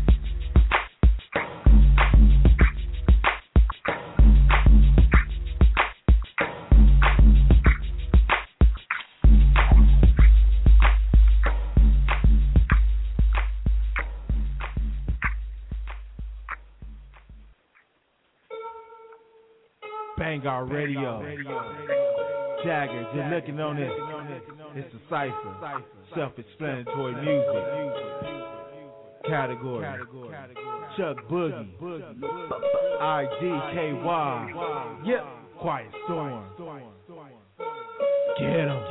Vanguard Radio. Jagger, just looking on it. It's a cipher. Self-explanatory music. Category. Chuck Boogie. IDKY. Yep. Quiet Storm. Get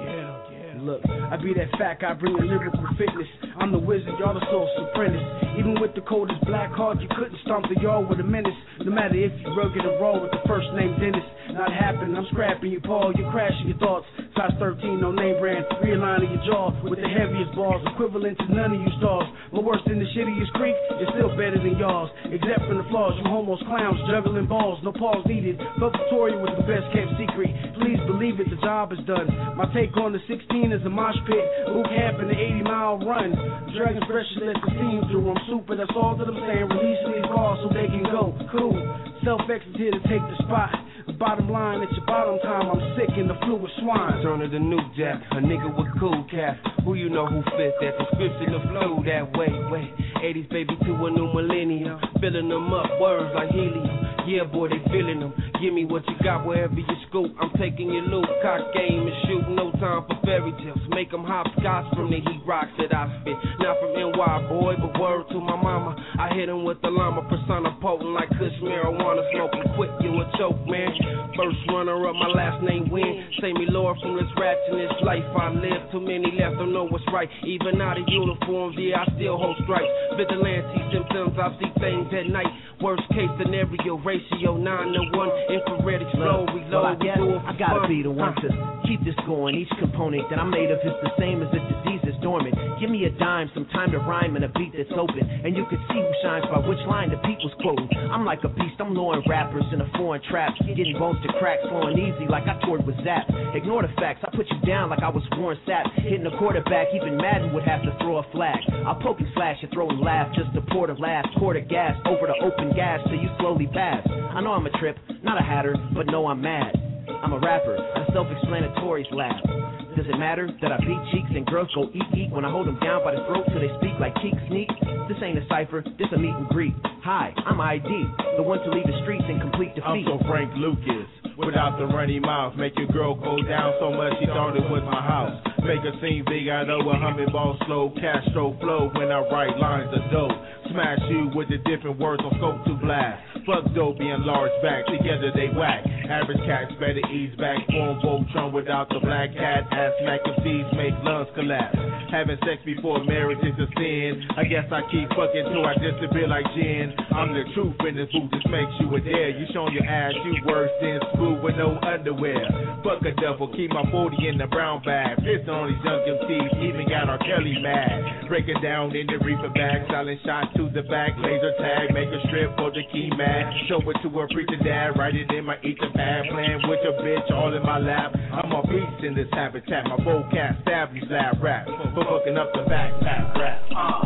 him. Look, I be that fat guy bringing lyrical fitness. I'm the wizard, y'all the soul apprentice. Even with the coldest black heart, you couldn't stomp the yard with a menace. No matter if you rugged or raw with the first name Dennis. Not happening, I'm scrapping you, Paul. You're crashing your thoughts. Size 13, no name brand. Realigning your jaw with the heaviest balls, equivalent to none of you stars. But worse than the shittiest creek, it's still better than y'all's. Except for the flaws, you homos clowns juggling balls. No pause needed. But Victoria was the best kept secret. Please believe it, the job is done. My take on the 16 is a mosh pit. Boot camp in the 80-mile run. Dragons fresh let the steam through. I'm super, that's all that I'm saying. Releasing these bars so they can go. Cool. Self-X is here to take the spot. Bottom line, it's your bottom time. I'm sick in the flu with swine. Turn of the new jack, a nigga with cool cap. Who you know who fit that description of flow that way? 80s baby to a new millennium. Filling them up, words like helium. Yeah, boy, they feeling them. Give me what you got wherever you scoop. I'm taking your loot, cock game and shoot. No time for fairy tales. Make them hopscotch from the heat rocks that I spit. Not from NY, boy, but word to my mama. I hit him with the llama, persona potent like Kush marijuana smoking. Quick, you a choke, man. First runner up, my last name win. Save me, Lord, from this rap in this life I live. Too many left, don't know what's right. Even out of uniforms, yeah, I still hold stripes. Vigilante symptoms, I see things at night. Worst case scenario, ratio 9 to 1. Infrared explode, reload, I gotta be the one to keep this going. Each component that I'm made of is the same as the disease is dormant. Give me a dime, some time to rhyme and a beat that's open. And you can see who shines by which line the Pete was quoting. I'm like a beast, I'm luring rappers in a foreign trap. Getting bones to crack, flowing easy like I toured with Zap. Ignore the facts, I put you down like I was Warren Sapp. Hitting a quarterback, even Madden would have to throw a flag. I'll poke and slash and throw and laugh just to pour the last quart of gas over the open gas till you slowly pass. I know I'm a trip, not a hatter, but no, I'm mad. I'm a rapper, a self-explanatory's lab. Does it matter that I beat cheeks and girls go eat when I hold them down by the throat till they speak like Keek Sneak? This ain't a cipher, this a meet and greet. Hi, I'm ID, the one to leave the streets in complete defeat. I'm so Frank Lucas, without the runny mouth. Make your girl go down so much she thought it was my house. Make her seem big, I know a humming ball slow. Castro flow when I write lines of dope. Smash you with the different words on scope to blast. Fuck dope being large back, together they whack. Average cats better ease back. Form Voltron without the black cat. Ass mac MCs make lungs collapse. Having sex before marriage is a sin. I guess I keep fucking till I disappear like gin. I'm the truth in this booth, this makes you a dare. You showing your ass, you worse than screw with no underwear. Fuck a devil, keep my 40 in the brown bag. Piss on these young MCs, even got R. Kelly mad. Break it down in the reefer bag, silent shot to the back, laser tag, make a strip for the key man. Show it to a preacher dad, write it in my ether pad, playing with your bitch all in my lap. I'm a beast in this habitat, my vocab stab these lab rap, for hooking up the backpack rap.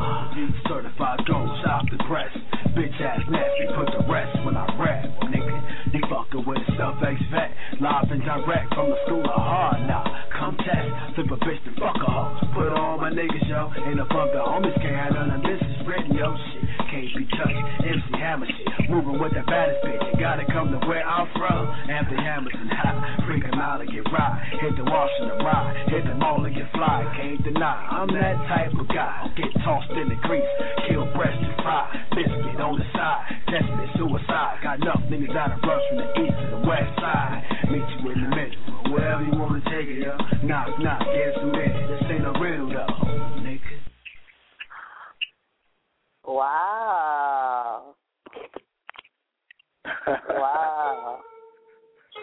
Certified gold, stop the press. Bitch ass nasty, put the rest when I rap, nigga. You fucking with the stuff X-Vet, live and direct from the school of hard now. Come test, flip a bitch to fuck a hoe. Put on my niggas, yo, in the bump the homies can't have none of this is written, yo, shit. Can't be touched, MC Hammer shit. Moving with the baddest bitch, you gotta come to where I'm from. Anthony Hamilton hot, freak him out and get right. Hit the wash and the ride, hit the mall and get fly. Can't deny, I'm that type of guy. Get tossed in the grease, kill breast and fry. Biscuit on the side, test me suicide. Got enough niggas out of rush from the east to the west side. Meet you in the middle, wherever you wanna take it, yo. Knock, knock, get some in. This ain't a real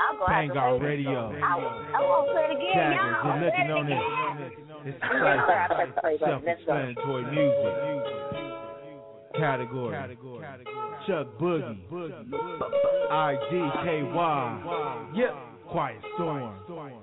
I'm gonna Bang have to Out play Radio. I won't play it again, Jaggers, y'all. you're looking on it. It's self-explanatory music. Category. Chuck Boogie. IDKY. Yep. Quiet Storm.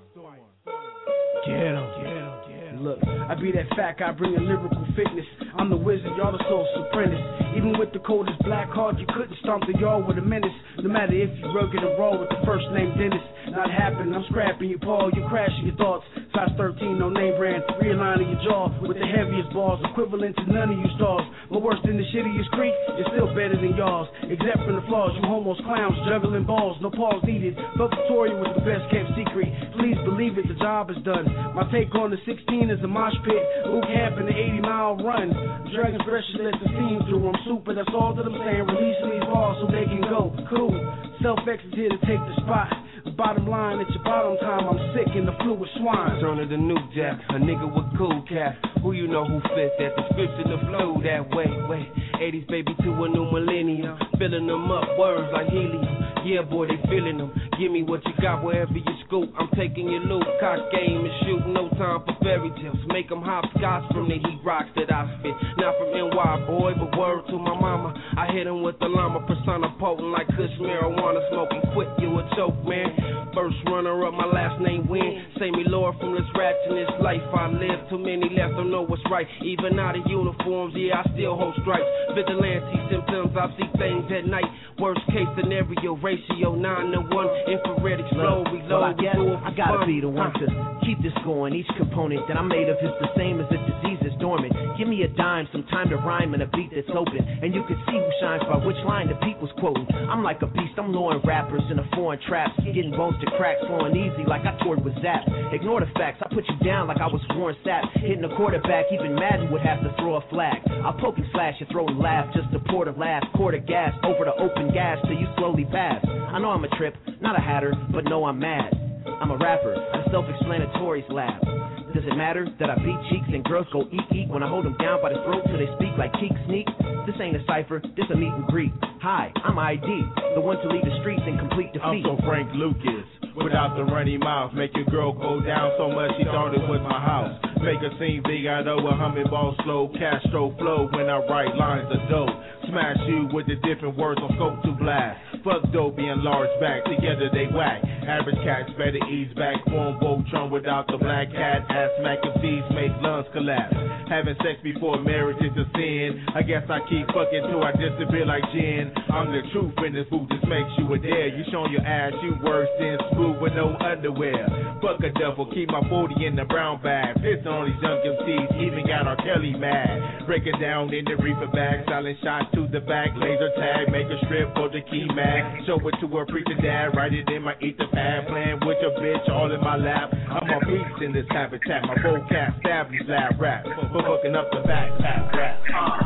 Get 'em. Look, I be that fat guy bringing lyrical fitness. I'm the wizard, y'all the soul's apprentice. Even with the coldest black heart, you couldn't stomp the yard with a menace. No matter if you rugged or raw with the first name Dennis. Not happening, I'm scrapping your paw, you crashing your thoughts. Size 13, no name brand, realigning your jaw with the heaviest balls, equivalent to none of you stars. But worse than the shittiest creek, it's still better than y'all's. Except for the flaws, you homos clowns juggling balls, no pause needed. But Victoria was the best kept secret. Please believe it, the job is done. My take on the 16 is a mosh pit, boot camp in the 80-mile run. Dragon's breath should let the steam through. I'm super, that's all that I'm saying. Releasing these balls so they can go. Cool. Self-X is here to take the spot. Bottom line, it's your bottom time. I'm sick in the flu with swine. Turn of the new jack, a nigga with cool cap. Who you know who fit that description, the flow that way. 80s baby to a new millennium. Filling them up, words like helium. Yeah, boy, they feeling them. Give me what you got wherever you scoop. I'm taking your loot, cock game and shoot. No time for fairy tales. Make them hopscotch from the heat rocks that I spit. Not from NY, boy, but word to my mama. I hit him with the llama, persona potent like Kush marijuana smoking. Quit, you a choke, man. First runner up, my last name win. Save me, Lord, from this rats in this life I live. Too many left, don't know what's right. Even out of uniforms, yeah, I still hold stripes. Vigilante symptoms, I see things at night. Worst case scenario, ratio 9 to 1. Infrared explode, reload, well, I guess I gotta be the one to keep this going. Each component that I'm made of is the same as the disease is dormant. Give me a dime, some time to rhyme and a beat that's open. And you can see who shines by which line the people's quoting. I'm like a beast, I'm luring rappers in a foreign trap. Getting bones to crack, flowing easy like I toured with Zap. Ignore the facts, I put you down like I was Warren Sapp. Hitting a quarterback, even Madden would have to throw a flag. I'll poke and slash your throat and laugh just to pour the last quart of gas over the open gas till you slowly pass. I know I'm a trip, not a hatter, but no, I'm mad. I'm a rapper at a self-explanatory's lab. Does it matter that I beat cheeks and girls go eek when I hold them down by the throat till they speak like Keek Sneak? This ain't a cipher, this a meet and greet. Hi, I'm ID, the one to lead the streets in complete defeat. I'm so Frank Lucas, without the runny mouth. Make your girl go down so much she thought it was my house. Make her seem big, I know a humming ball slow. Castro flow when I write lines of dope. Smash you with the different words on scope to blast. Fuck dope being large back, together they whack. Average cats better ease back. Form Voltron without the black cat. Ass mac MCs make lungs collapse. Having sex before marriage is a sin. I guess I keep fucking till I disappear like gin. I'm the truth in this booth, this makes you a dare. You showing your ass, you worse than smooth with no underwear. Fuck a devil, keep my 40 in the brown bag. Piss on these young MCs, even got R. Kelly mad. Break it down in the reefer bag, silent shot to the back, laser tag, make a strip for the key mag. Show it to her preacher dad, write it in my ether pad, playing with your bitch all in my lap. I'm a beast in this habitat, my vocab stab these lab rap, for hooking up the back rap.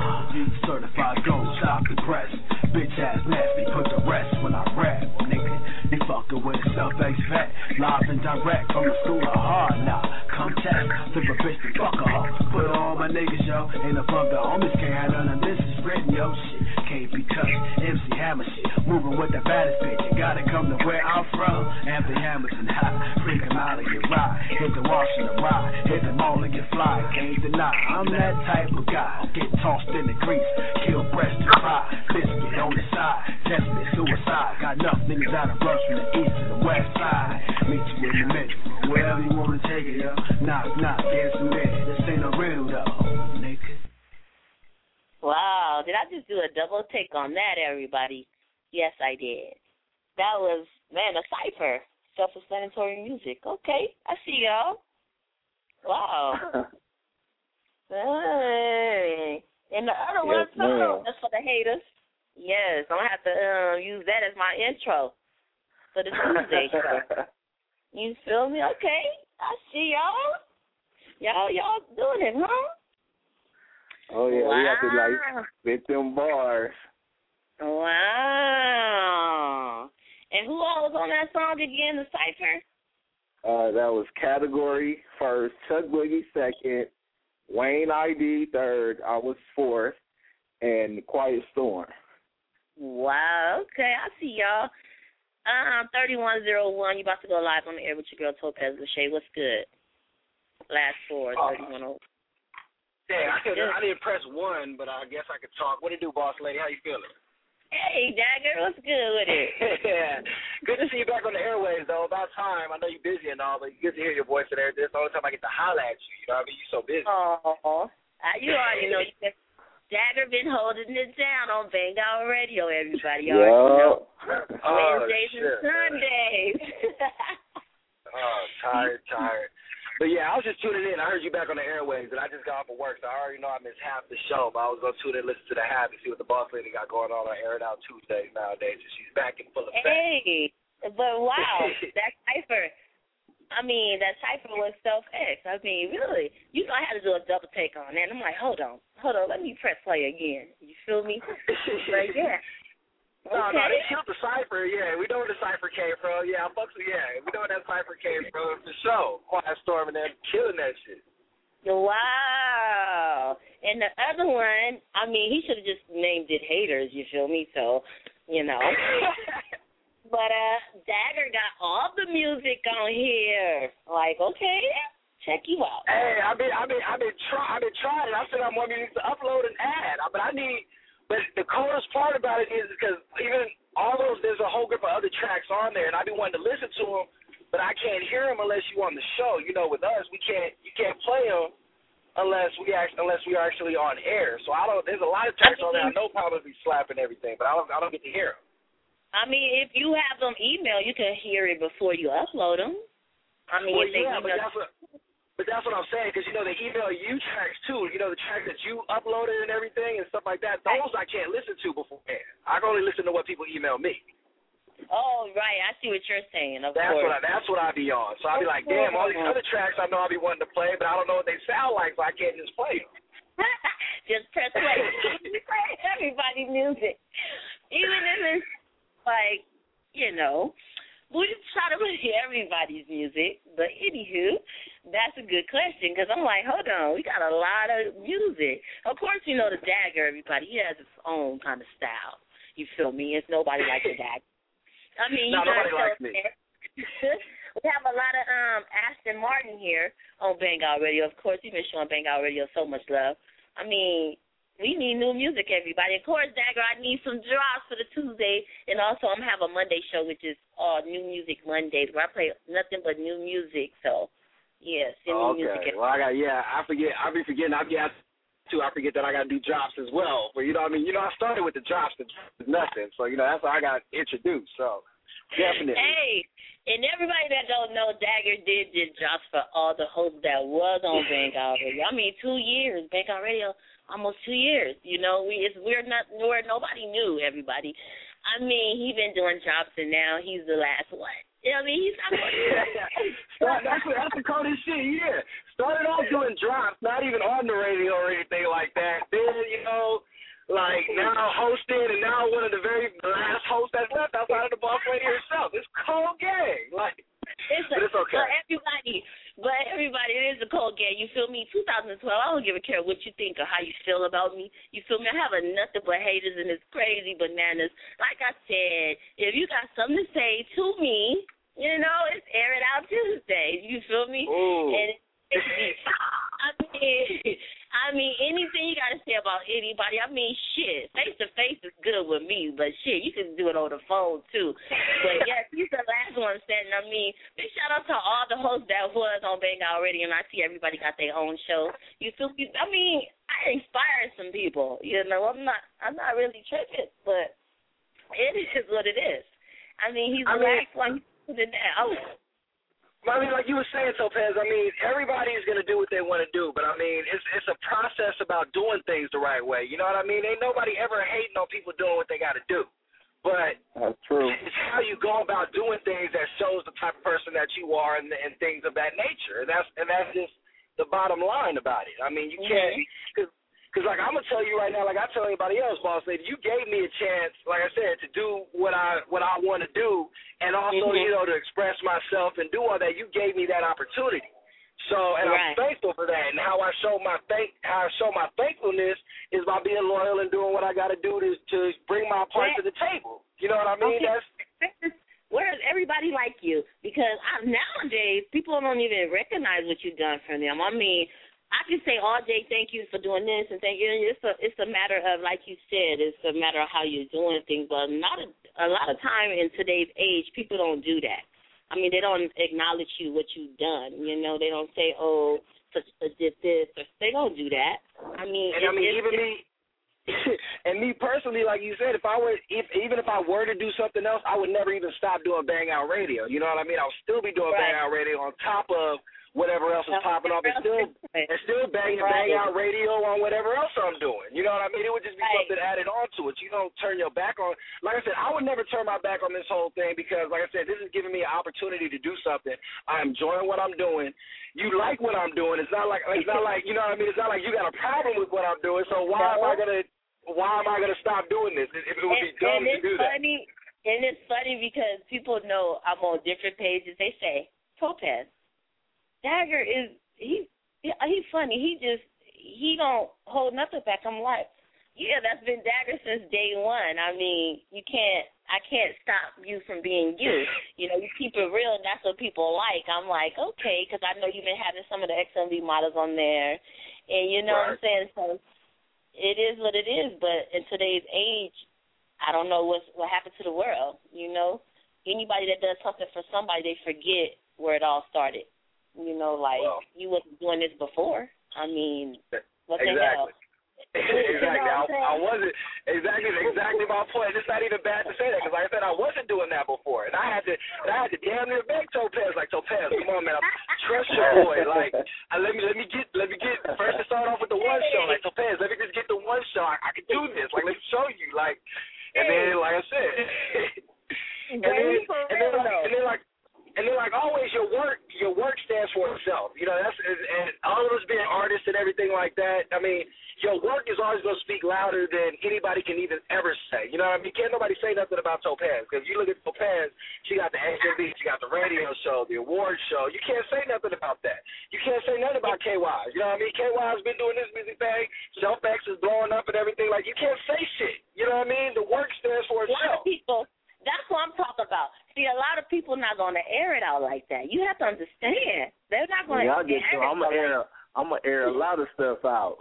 Certified gold, stop the press. Bitch ass nasty, put the rest when I rap, nigga. They fucking with self-X vet, live and direct from the school of hard now. Come test, flip a bitch to fuck her up. Put all my niggas, yo, in the bump, the homies can't have none of this is written, yo, shit. Can't be touched, MC Hammer shit. Moving with the baddest bitch, you gotta come to where I'm from. Anthony Hamilton hot, freak him out and get ride. Hit the wash and the ride, hit them all and get fly. Can't deny, I'm that type of guy. Get tossed in the grease, kill breast to fry. Biscuit on the side, test me suicide. Got enough niggas out of rush from the east to the west side. Meet you in the middle, wherever you wanna take it, yo. Knock, knock, get some in. This ain't a real though, nigga. Wow, did I just do a double take on that, everybody? Yes, I did. That was, man, a cipher. Self-explanatory music. Okay, I see y'all. Wow. Hey. And the other one, that's for the haters. Yes, I'm going to have to use that as my intro for the Tuesday show. You feel me? Okay, I see y'all. Y'all doing it, huh? Oh, yeah, wow. We have to, like, spit them bars. Wow. And who all was on that song again, the cipher? That was Category first, Chuck Boogie second, Wayne ID third, I was fourth, and Quiet Storm. Wow, okay, I see y'all. 3101. You about to go live on the air with your girl Topaz Lachey. What's good? Last 4, 3101. Dang, I didn't press 1, but I guess I could talk. What it do, boss lady? How you feeling? Hey, Dagger, what's good with it? Yeah, good to see you back on the airwaves, though. About time. I know you're busy and all, but it's good to hear your voice and everything. It's the only time I get to holler at you. You know what I mean? You're so busy. Oh, you already know. Dagger been holding it down on Bang Out Radio, everybody. You already know. Wednesdays and Sundays. Tired. But yeah, I was just tuning in. I heard you back on the airwaves, and I just got off of work, so I already know I missed half the show. But I was going to tune in and listen to the half and see what the boss lady got going on Air It Out Tuesdays nowadays. And she's back in full effect. Hey, but wow, that cipher. I mean, that cipher was self-X. I mean, really, you know I had to do a double take on that. I'm like, hold on, let me press play again. You feel me? But yeah. No, they killed the cipher. Yeah, we know where the cipher came from. Yeah, we know where that cipher came from for sure. Quiet Storm and them killing that shit. Wow. And the other one, I mean, he should have just named it Haters. You feel me? So, you know. But Dagger got all the music on here. Like, okay, check you out. Hey, I've been trying. I said I want me to upload an ad, But the coolest part about it is because even all those, there's a whole group of other tracks on there, and I be wanting to listen to them, but I can't hear them unless you on the show. You know, with us, you can't play them unless we are actually on air. So there's a lot of tracks on there. I know probably slapping everything, but I don't get to hear them. I mean, if you have them email, you can hear it before you upload them. I mean, But that's what I'm saying, because, you know, they email you tracks, too. You know, the tracks that you uploaded and everything and stuff like that, those I can't listen to beforehand. I can only listen to what people email me. Oh, right. I see what you're saying, of that's course. That's what I be on. So I be like, damn, all these other tracks I know I be wanting to play, but I don't know what they sound like, so I can't just play them. Just press play. Play everybody's music. Even if it's, like, you know, we try to play everybody's music, but anywho, that's a good question, because I'm like, hold on, we got a lot of music. Of course, you know the Dagger, everybody, he has his own kind of style. You feel me? It's nobody like the Dagger. I mean, you nobody likes me. We have a lot of Aston Martin here on Bang Out Radio. Of course, you've been showing Bang Out Radio so much love. I mean, we need new music, everybody. Of course, Dagger, I need some drops for the Tuesday. And also, I'm going to have a Monday show, which is New Music Monday, where I play nothing but new music. So, yeah, send me music. Well, I forget. I be forgetting. I forget that I got to do drops as well. But, you know what I mean? You know, I started with the drops. The drops is nothing. So, you know, that's how I got introduced. So, definitely. Hey, and everybody that don't know, Dagger did drops for all the hosts that was on Bang Out Radio. I mean, 2 years, Bang Out Radio. Almost 2 years, you know. We're nobody knew, everybody. I mean, he been doing drops, and now he's the last one. You know what I mean? He's not. That's the coldest shit. Yeah, started off doing drops, not even on the radio or anything like that. Then, you know, like now hosting, and now one of the very last hosts that's left outside of the boss lady herself. It's cold gang, like. But it's okay. But everybody, it is a cold game. You feel me? 2012, I don't give a care what you think or how you feel about me. You feel me? I have nothing but haters, and it's crazy bananas. Like I said, if you got something to say to me, you know, it's Air It Out Tuesday. You feel me? Ooh. And I mean, anything you got to say about anybody, I mean, shit, face-to-face is good with me, but shit, you can do it on the phone, too. But, yes, he's the last one standing. I mean, big shout-out to all the hosts that was on Bang Out Radio, and I see everybody got their own show. You feel me? I mean, I inspired some people, you know. I'm not really tripping, but it is what it is. I mean, he's the last one to do that. I mean, like you were saying, Topaz, I mean, everybody's going to do what they want to do, but, I mean, it's a process about doing things the right way. You know what I mean? Ain't nobody ever hating on people doing what they got to do. But that's true. It's how you go about doing things that shows the type of person that you are and things of that nature. And that's just the bottom line about it. I mean, you can't – because, like, I'm going to tell you right now, like I tell anybody else, boss lady, you gave me a chance, like I said, to do what I want to do, and also, you know, to express myself and do all that. You gave me that opportunity. So, and I'm thankful for that. And how I show my thankfulness is by being loyal and doing what I got to do to bring my part to the table. You know what I mean? Okay. Where is everybody like you? Because nowadays, people don't even recognize what you've done for them. I mean, I can say all day, thank you for doing this, and thank you. It's a matter of, like you said, it's a matter of how you're doing things. But a lot of time in today's age, people don't do that. I mean, they don't acknowledge you, what you've done. You know, they don't say, oh, such did this. Or, they don't do that. I mean, even me. And me personally, like you said, even if I were to do something else, I would never even stop doing Bang Out Radio. You know what I mean? I'll still be doing Bang Out Radio on top of whatever else is popping up, and still bang out radio on whatever else I'm doing. You know what I mean? It would just be something added on to it. You don't turn your back on. Like I said, I would never turn my back on this whole thing because, like I said, this is giving me an opportunity to do something. I'm enjoying what I'm doing. You like what I'm doing. It's not like you know what I mean? It's not like you got a problem with what I'm doing. So why am I gonna stop doing this? If it would be dumb to do that. And it's funny because people know I'm on different pages. They say, Topaz, Dagger he's funny. He don't hold nothing back. I'm like, yeah, that's been Dagger since day one. I mean, I can't stop you from being you. You know, you keep it real, and that's what people like. I'm like, okay, because I know you've been having some of the XMB models on there, and you know what I'm saying. So it is what it is. But in today's age, I don't know what happened to the world. You know, anybody that does something for somebody, they forget where it all started. You know, like, you wasn't doing this before. I mean, what the hell? Exactly. I wasn't. Exactly my point. It's not even bad to say that because, like I said, I wasn't doing that before, and I had to damn near beg Topaz, like, Topaz, come on, man, trust your boy. Like, let me get. First to start off with the one show, like, Topaz, let me just get the one show. I can do this. Like, let me show you. Like, and then, like I said, and then, like always, your work stands for itself. You know, and all of us being artists and everything like that. I mean, your work is always going to speak louder than anybody can even ever say. You know what I mean? Can't nobody say nothing about Topaz because you look at Topaz, she got the XMB, she got the radio show, the award show. You can't say nothing about that. You can't say nothing about KY. You know what I mean? KY's been doing this music thing. Self-X is blowing up and everything. Like, you can't say shit. You know what I mean? The work stands for itself. A lot of people. That's what I'm talking about. See, a lot of people not going to air it out like that. You have to understand. They're not going to air it out. I'm going to air a lot of stuff out.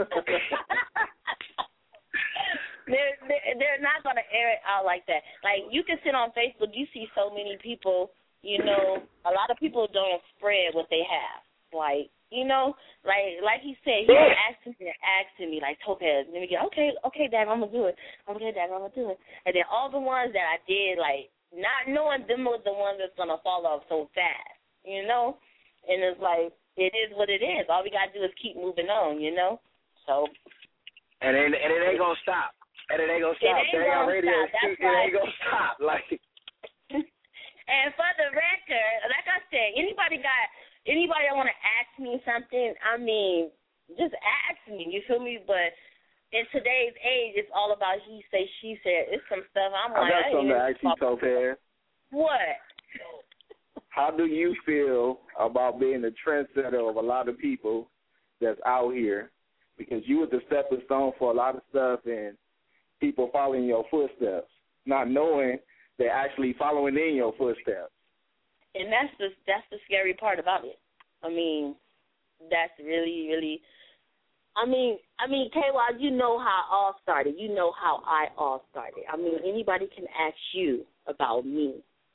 They're not going to air it out like that. Like, you can sit on Facebook, you see so many people, you know, a lot of people don't spread what they have. Like, you know, like he said, he was asking me, like, Topaz, let me get, okay, Dad, I'm going to do it. Okay, Dad, I'm going to do it. And then all the ones that I did, like, not knowing them was the ones that's going to fall off so fast, you know? And it's like, it is what it is. All we got to do is keep moving on, you know? So. And it ain't going to stop. And it ain't going to stop. It ain't going to stop. Like. And for the record, like I said, anybody that want to ask me something, I mean, just ask me, you feel me? But in today's age, it's all about he say, she said. It's some stuff I'm like, I got something to ask you, Topaz. What? How do you feel about being the trendsetter of a lot of people that's out here? Because you were the stepping stone for a lot of stuff and people following your footsteps, not knowing they're actually following in your footsteps. And that's the scary part about it. I mean, that's really, really. I mean, KY, you know how I all started. You know how I all started. I mean, anybody can ask you about me.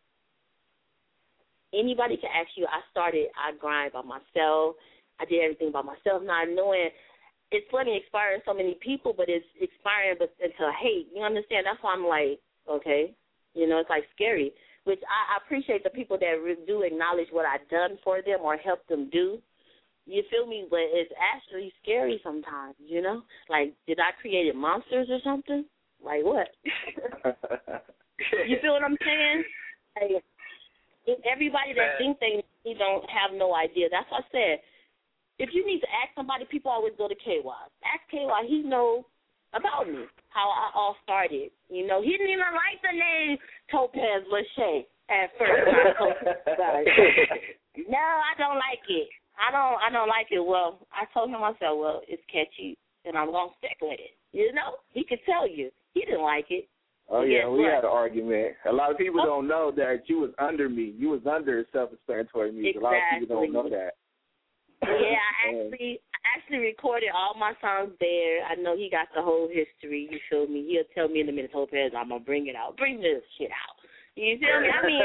Anybody can ask you. I grind by myself. I did everything by myself, not knowing. It's funny inspiring so many people, but it's inspiring into hate. You understand? That's why I'm like, okay. You know, it's like scary. Which I appreciate the people that do acknowledge what I've done for them or help them do. You feel me? But it's actually scary sometimes, you know? Like, did I create monsters or something? Like what? You feel what I'm saying? Like, everybody that thinks they don't have no idea. That's what I said. If you need to ask somebody, people always go to KY. Ask KY. He knows about me, how I all started. You know, he didn't even like the name Topaz Lachey at first. No, I don't like it. I don't like it. Well, I told him, I said, well, it's catchy, and I'm going to stick with it. You know? He could tell you. He didn't like it. Oh yeah, we had an argument. A lot of people don't know that you was under me. You was under self-explanatory music. Exactly. A lot of people don't know that. Yeah, I actually recorded all my songs there. I know he got the whole history. You feel me? He'll tell me in a minute, Topaz, I'm gonna bring it out. Bring this shit out. You feel me? I mean,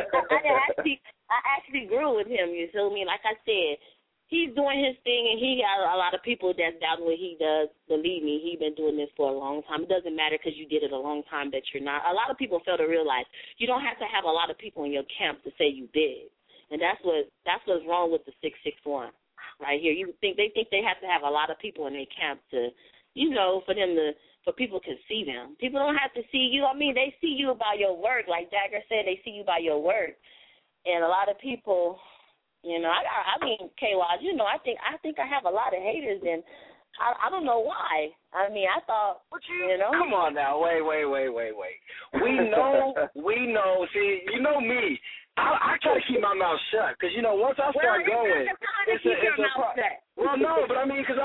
I actually grew with him. You feel me? Like I said, he's doing his thing, and he got a lot of people that's down what he does. Believe me, he's been doing this for a long time. It doesn't matter because you did it a long time that you're not. A lot of people fail to realize you don't have to have a lot of people in your camp to say you big, and that's what's wrong with the 661 right here. They think they have to have a lot of people in their camp to, for people to see them. People don't have to see you. I mean, they see you by your work. Like Dagger said, they see you by your work, and a lot of people. I mean, K-Wise, I think I have a lot of haters, and I don't know why. I mean, I thought, Come on now, wait. We know. See, you know me. I try to keep my mouth shut because once I start going, it's a well, no, but I mean, because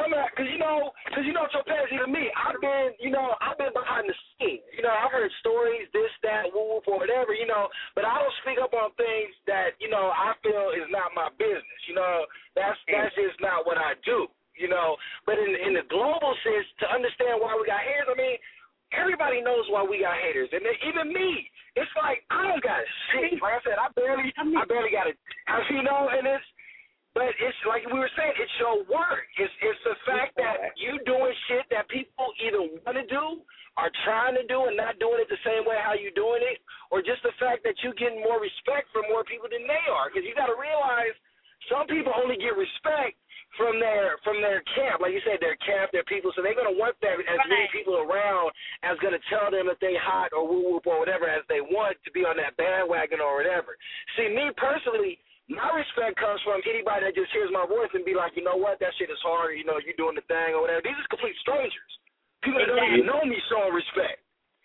Topaz, even me, I've been behind the scenes. I've heard stories, this, that, woo, or whatever, but I don't speak up on things that I feel is not my business. That's just not what I do. But in the global sense, to understand why we got haters, I mean, everybody knows why we got haters, and even me. It's like I don't got shit. Like I said, I barely got it. But it's like we were saying, it's your work. It's the fact that you doing shit that people either want to do, are trying to do, and not doing it the same way how you doing it, or just the fact that you getting more respect from more people than they are. Because you got to realize some people only get respect from their camp, like you said, their camp, their people. So they're gonna want that as many people around as gonna tell them if they hot or woo whoop or whatever as they want to be on that bandwagon or whatever. See, me personally, my respect comes from anybody that just hears my voice and be like, you know what, that shit is hard. You're doing the thing or whatever. These are complete strangers. People that don't even know me showing respect.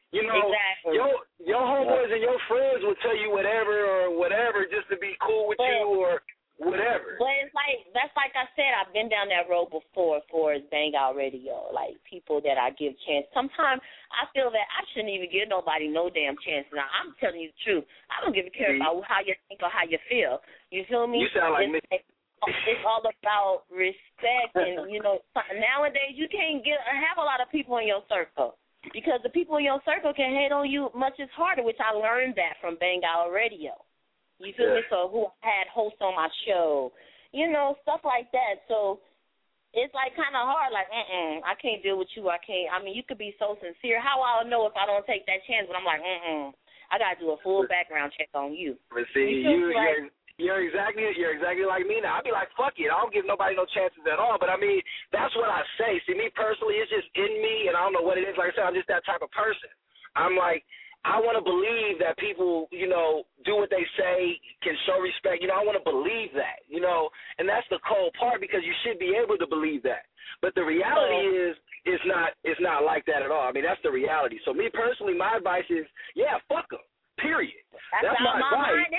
Your homeboys and your friends will tell you whatever just to be cool with you or whatever. But that's like I said, I've been down that road before for Bang Out Radio. Like people that I give chance. Sometimes I feel that I shouldn't even give nobody no damn chance. Now I'm telling you the truth. I don't give a care about how you think or how you feel. You feel me? You sound like me. It's all about respect, and nowadays you can't have a lot of people in your circle because the people in your circle can hate on you much as harder. Which I learned that from Bang Out Radio. You feel me? So who had hosts on my show, stuff like that. So it's like kind of hard. Like, I can't deal with you. I can't. I mean, you could be so sincere. How I'll know if I don't take that chance? But I'm like, I gotta do a full background check on you. But see, you're exactly like me now. I'd be like, fuck it. I don't give nobody no chances at all. But I mean, that's what I say. See, me personally, it's just in me, and I don't know what it is. Like I said, I'm just that type of person. I'm like, I want to believe that people, do what they say, can show respect. I want to believe that, and that's the cold part because you should be able to believe that. But the reality is, it's not like that at all. I mean, that's the reality. So me personally, my advice is, fuck them, period. That's my advice.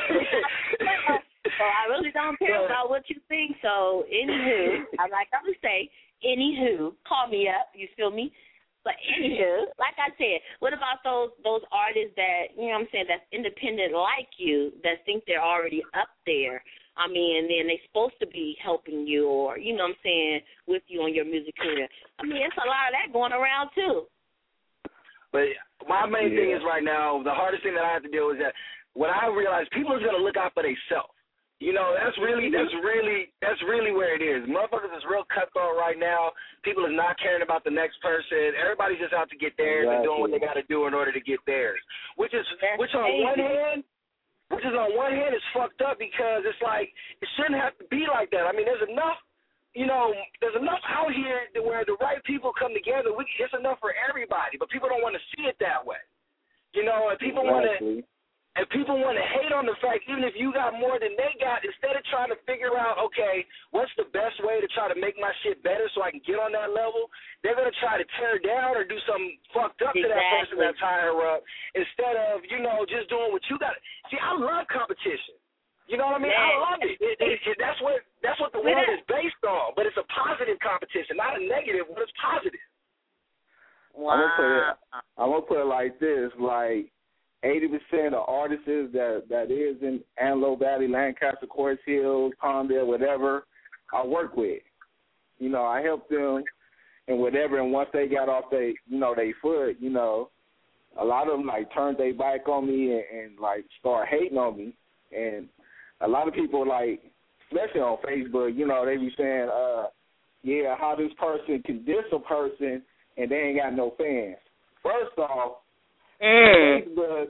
So I really don't care about what you think. So anywho, I like I would say, call me up. You feel me? But anywho, like I said, what about those artists that, that's independent like you, that think they're already up there? I mean, and then they're supposed to be helping you or, with you on your music career. I mean, it's a lot of that going around, too. But my main thing is right now, the hardest thing that I have to deal with is that when I realize people are going to look out for themselves. That's really where it is. Motherfuckers is real cutthroat right now. People is not caring about the next person. Everybody's just out to get theirs and doing what they got to do in order to get theirs. Which on one hand is fucked up because it's like it shouldn't have to be like that. I mean, there's enough out here where the right people come together. It's enough for everybody, but people don't want to see it that way. And people want to. And people want to hate on the fact, even if you got more than they got, instead of trying to figure out, okay, what's the best way to try to make my shit better so I can get on that level, they're going to try to tear down or do something fucked up to that person that's higher up instead of, just doing what you got. See, I love competition. You know what I mean? I love it. That's what the world is based on, but it's a positive competition, not a negative, but it's positive. Wow. I'm gonna put it like this, like 80% of artists that is in Antelope Valley, Lancaster, Quartz Hills, Palmdale, whatever, I work with. You know, I help them and whatever, and once they got off they foot, you know, a lot of them like turned their back on me and like start hating on me. And a lot of people, like, especially on Facebook, you know, they be saying, yeah, how this person can diss a person and they ain't got no fans. First off, Facebook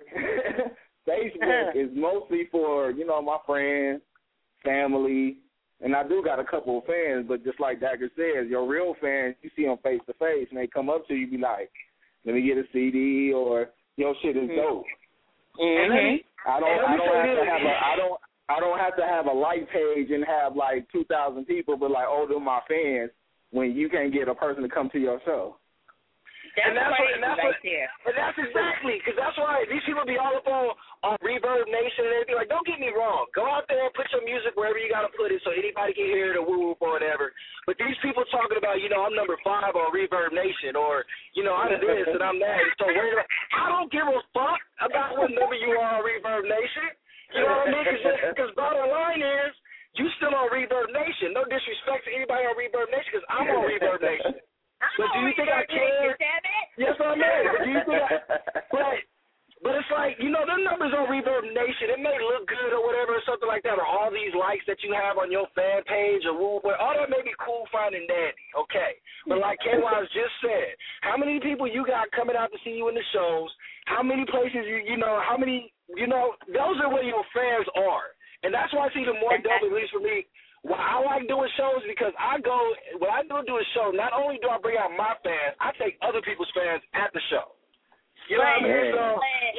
is mostly for, you know, my friends, family, and I do got a couple of fans, but just like Dagger says, your real fans, you see them face to face, and they come up to you, be like, let me get a CD, or your shit is dope. And I don't have to have a like page and have like 2,000 people, but like, oh, they're my fans, when you can't get a person to come to your show. That's exactly, because that's why these people be all up on Reverb Nation and everything. Like, don't get me wrong. Go out there and put your music wherever you got to put it so anybody can hear it or woo-woo or whatever. But these people talking about, you know, I'm number 5 on Reverb Nation, or, you know, I'm this and I'm that. So I don't give a fuck about what number you are on Reverb Nation. You know what I mean? Because bottom line is, you still on Reverb Nation. No disrespect to anybody on Reverb Nation, because I'm on Reverb Nation. But do you think I care? Yes, I know. But do you think but it's like, you know, them numbers on Reverb Nation, it may look good or whatever or something like that, or all these likes that you have on your fan page or all that may be cool, fine, and dandy, okay. But like K-Wise just said, how many people you got coming out to see you in the shows, how many places you know, how many, you know, those are where your fans are. And that's why it's even more dope, at least for me. Well, I like doing shows because when I do a show, not only do I bring out my fans, I take other people's fans at the show. You know what I mean? So,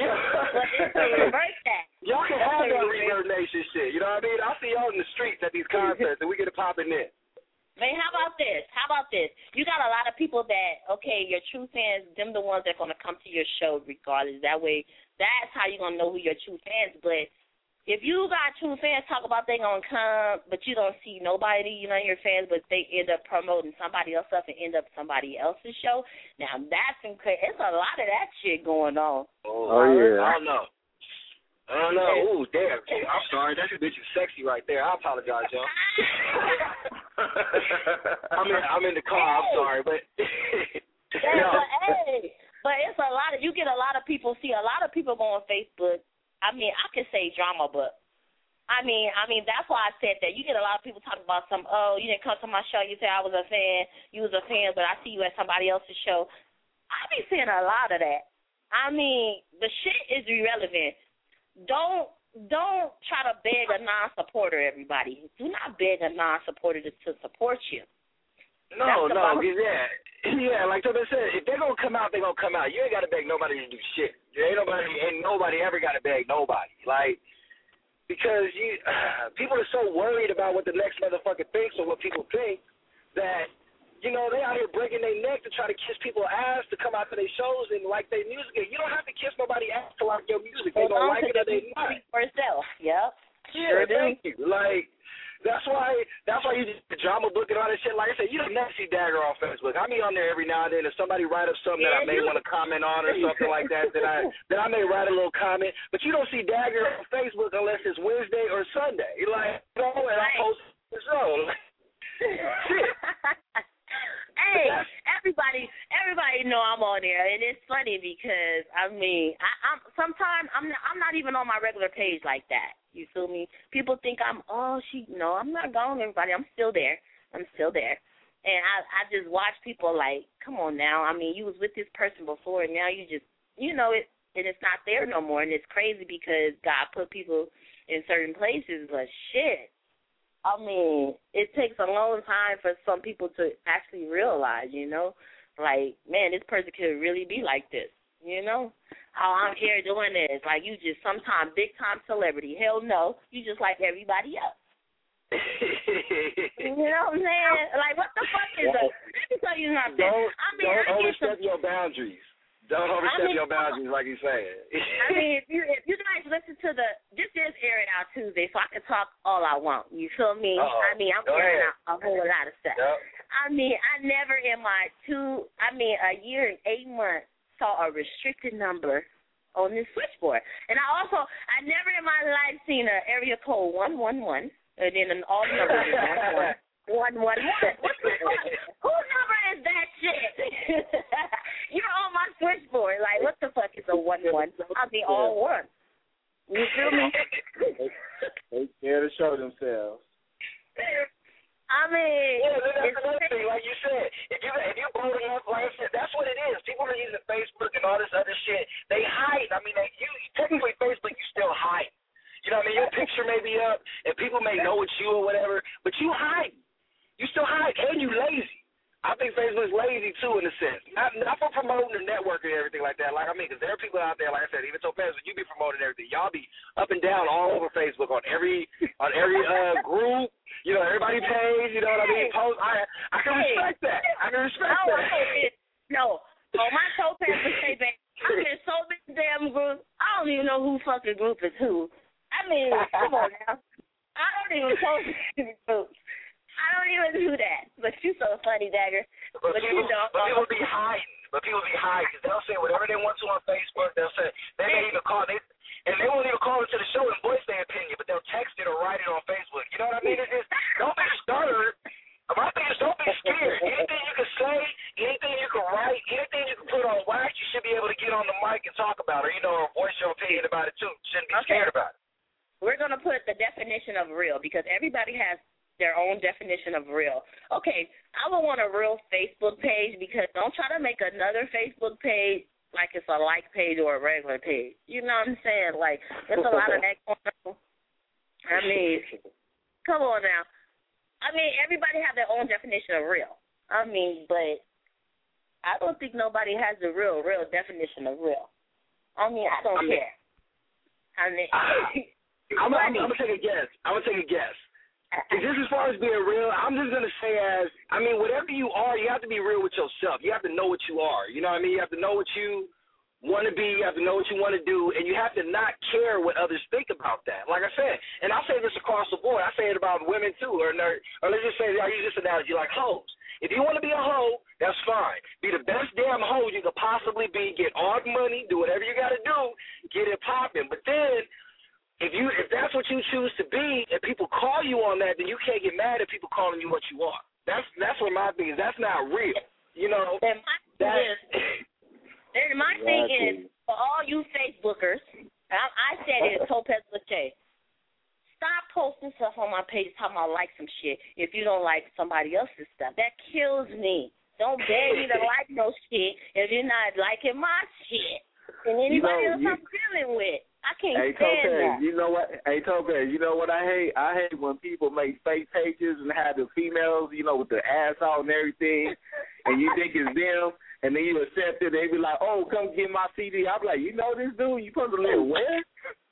y'all can have that Reverb Nation shit. You know what I mean? I'll see y'all in the streets at these concerts and we get it popping in. Man, how about this? You got a lot of people that, okay, your true fans, them the ones that are going to come to your show regardless. That way, that's how you're going to know who your true fans. But if you got true fans talk about they going to come, but you don't see nobody, you know, your fans, but they end up promoting somebody else stuff and end up somebody else's show, now that's incredible. It's a lot of that shit going on. Oh yeah. I don't know. Ooh, damn. I'm sorry. That bitch is sexy right there. I apologize, y'all. I'm in the car. I'm sorry, but... But it's a lot of, you get a lot of people, a lot of people go on Facebook. I mean, I could say drama, but I mean, that's why I said that. You get a lot of people talking about you didn't come to my show. You said I was a fan. You was a fan, but I see you at somebody else's show. I be seeing a lot of that. I mean, the shit is irrelevant. Don't try to beg a non-supporter, everybody. Do not beg a non-supporter to support you. No, yeah, like Tobin said, if they're going to come out, they're going to come out. You ain't got to beg nobody to do shit. Ain't nobody ever got to beg nobody. Like, because people are so worried about what the next motherfucker thinks or what people think that, you know, they out here breaking their neck to try to kiss people's ass to come out to their shows and like their music. You don't have to kiss nobody's ass to like your music. They don't like it or they not. For itself, yep. Yeah, thank you. Like, that's why you do the drama book and all that shit. Like I said, you don't never see Dagger on Facebook. I be on there every now and then. If somebody write up something that I may want to comment on or something like that, then I may write a little comment. But you don't see Dagger on Facebook unless it's Wednesday or Sunday. Like, you know, and I post the show. Shit. Hey, everybody know I'm on there, and it's funny because I mean, sometimes I'm not even on my regular page like that. You feel me? People think I'm not gone, everybody. I'm still there. And I just watch people like, come on now. I mean, you was with this person before, and now you just, you know it, and it's not there no more. And it's crazy because God put people in certain places, but shit. I mean, it takes a long time for some people to actually realize, you know, like, man, this person could really be like this, you know, how I'm here doing this. Like, you just sometimes big-time celebrity. Hell no, you just like everybody else. You know what I'm saying? Like, what the fuck is that? Let me tell you something. Don't overstep your boundaries. Don't overstep your boundaries, like you said. I mean, if you guys listen to this is airing out Tuesday, so I can talk all I want. You feel me? I mean, I'm airing out a whole lot of stuff. Yep. I mean, I never in my a year and 8 months saw a restricted number on this switchboard. And I never in my life seen an area code 111, and then all the numbers is 111. What the fuck? Whose number is that shit? You're on my switchboard. Like, what the fuck is a 11? I mean, all one. You feel me? They scared to show themselves. I mean, that's another thing. Like you said, if you bold enough, like I said, that's what it is. People are using Facebook and all this other shit. They hide. I mean, technically Facebook, you still hide. You know what I mean? Your picture may be up, and people may know it's you or whatever, but you hide. You still hide, and you lazy. I think Facebook's lazy, too, in a sense. Not for promoting the network and everything like that. Like, I mean, because there are people out there, like I said, even Topaz, when you be promoting everything, y'all be up and down all over Facebook on every group, you know, everybody page, you know what I mean? Post. I can respect that. I can respect that. No, on my Topaz page, I'm in so many damn groups, I don't even know who fucking group is who. I mean, come on now. I don't even post in groups. I don't even do that. But you so funny, Dagger. But people be hiding. Because they'll say whatever they want to on Facebook. They'll say, they may even call, and they won't even call into the show and voice their opinion, but they'll text it or write it on Facebook. You know what I mean? It's just, don't be stuttered. My thing is, don't be scared. Anything you can say, anything you can write, anything you can put on wax, you should be able to get on the mic and talk about it, or voice your opinion about it, too. You shouldn't be scared about it. We're going to put the definition of real, because everybody has their own definition of real. Okay, I would want a real Facebook page, because don't try to make another Facebook page like it's a like page or a regular page. You know what I'm saying? Like, there's a lot of that going on. I mean, come on now. I mean, everybody have their own definition of real. I mean, but I don't think nobody has the real definition of real. I mean, I don't care. I mean, I'm going to take a guess. Just as far as being real, I'm just going to say whatever you are, you have to be real with yourself. You have to know what you are. You know what I mean? You have to know what you want to be. You have to know what you want to do. And you have to not care what others think about that. Like I said, and I'll say this across the board. I say it about women, too. Or let's just say, I use this analogy like hoes. If you want to be a hoe, that's fine. Be the best damn hoe you could possibly be. Get all the money. Do whatever you got to do. Get it popping. But then, if that's what you choose to be, and people call you on that, then you can't get mad at people calling you what you are. That's what my thing is. That's not real. You know. And my thing is, for all you Facebookers, I said it, Topaz Lachey, stop posting stuff on my page talking about like some shit if you don't like somebody else's stuff. That kills me. Don't beg me to like no shit if you're not liking my shit and anybody else I'm dealing with. I can't stand that. You know what? Hey, Topaz, you know what I hate? I hate when people make fake pages and have the females, with the ass out and everything, and you think it's them, and then you accept it. They be like, oh, come get my CD. I'm like, you know this dude? You supposed to live where?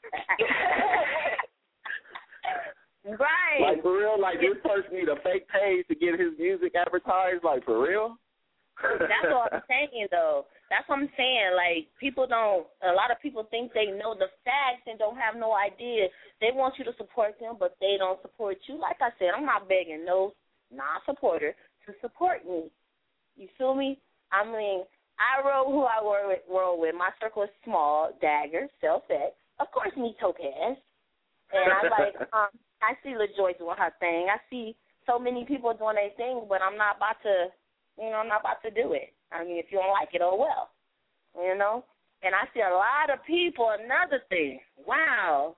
Right. Like, for real? Like, this person need a fake page to get his music advertised? Like, for real? That's what I'm saying, though. That's what I'm saying. Like, a lot of people think they know the facts and don't have no idea. They want you to support them, but they don't support you. Like I said, I'm not begging no non-supporter to support me. You feel me? I mean, I roll who I roll with. My circle is small, Dagger, Self-X, of course, me, Topaz. And I'm like, I see LaJoy doing her thing. I see so many people doing their thing, but I'm not about to, I'm not about to do it. I mean, if you don't like it, oh well, And I see a lot of people, another thing, wow.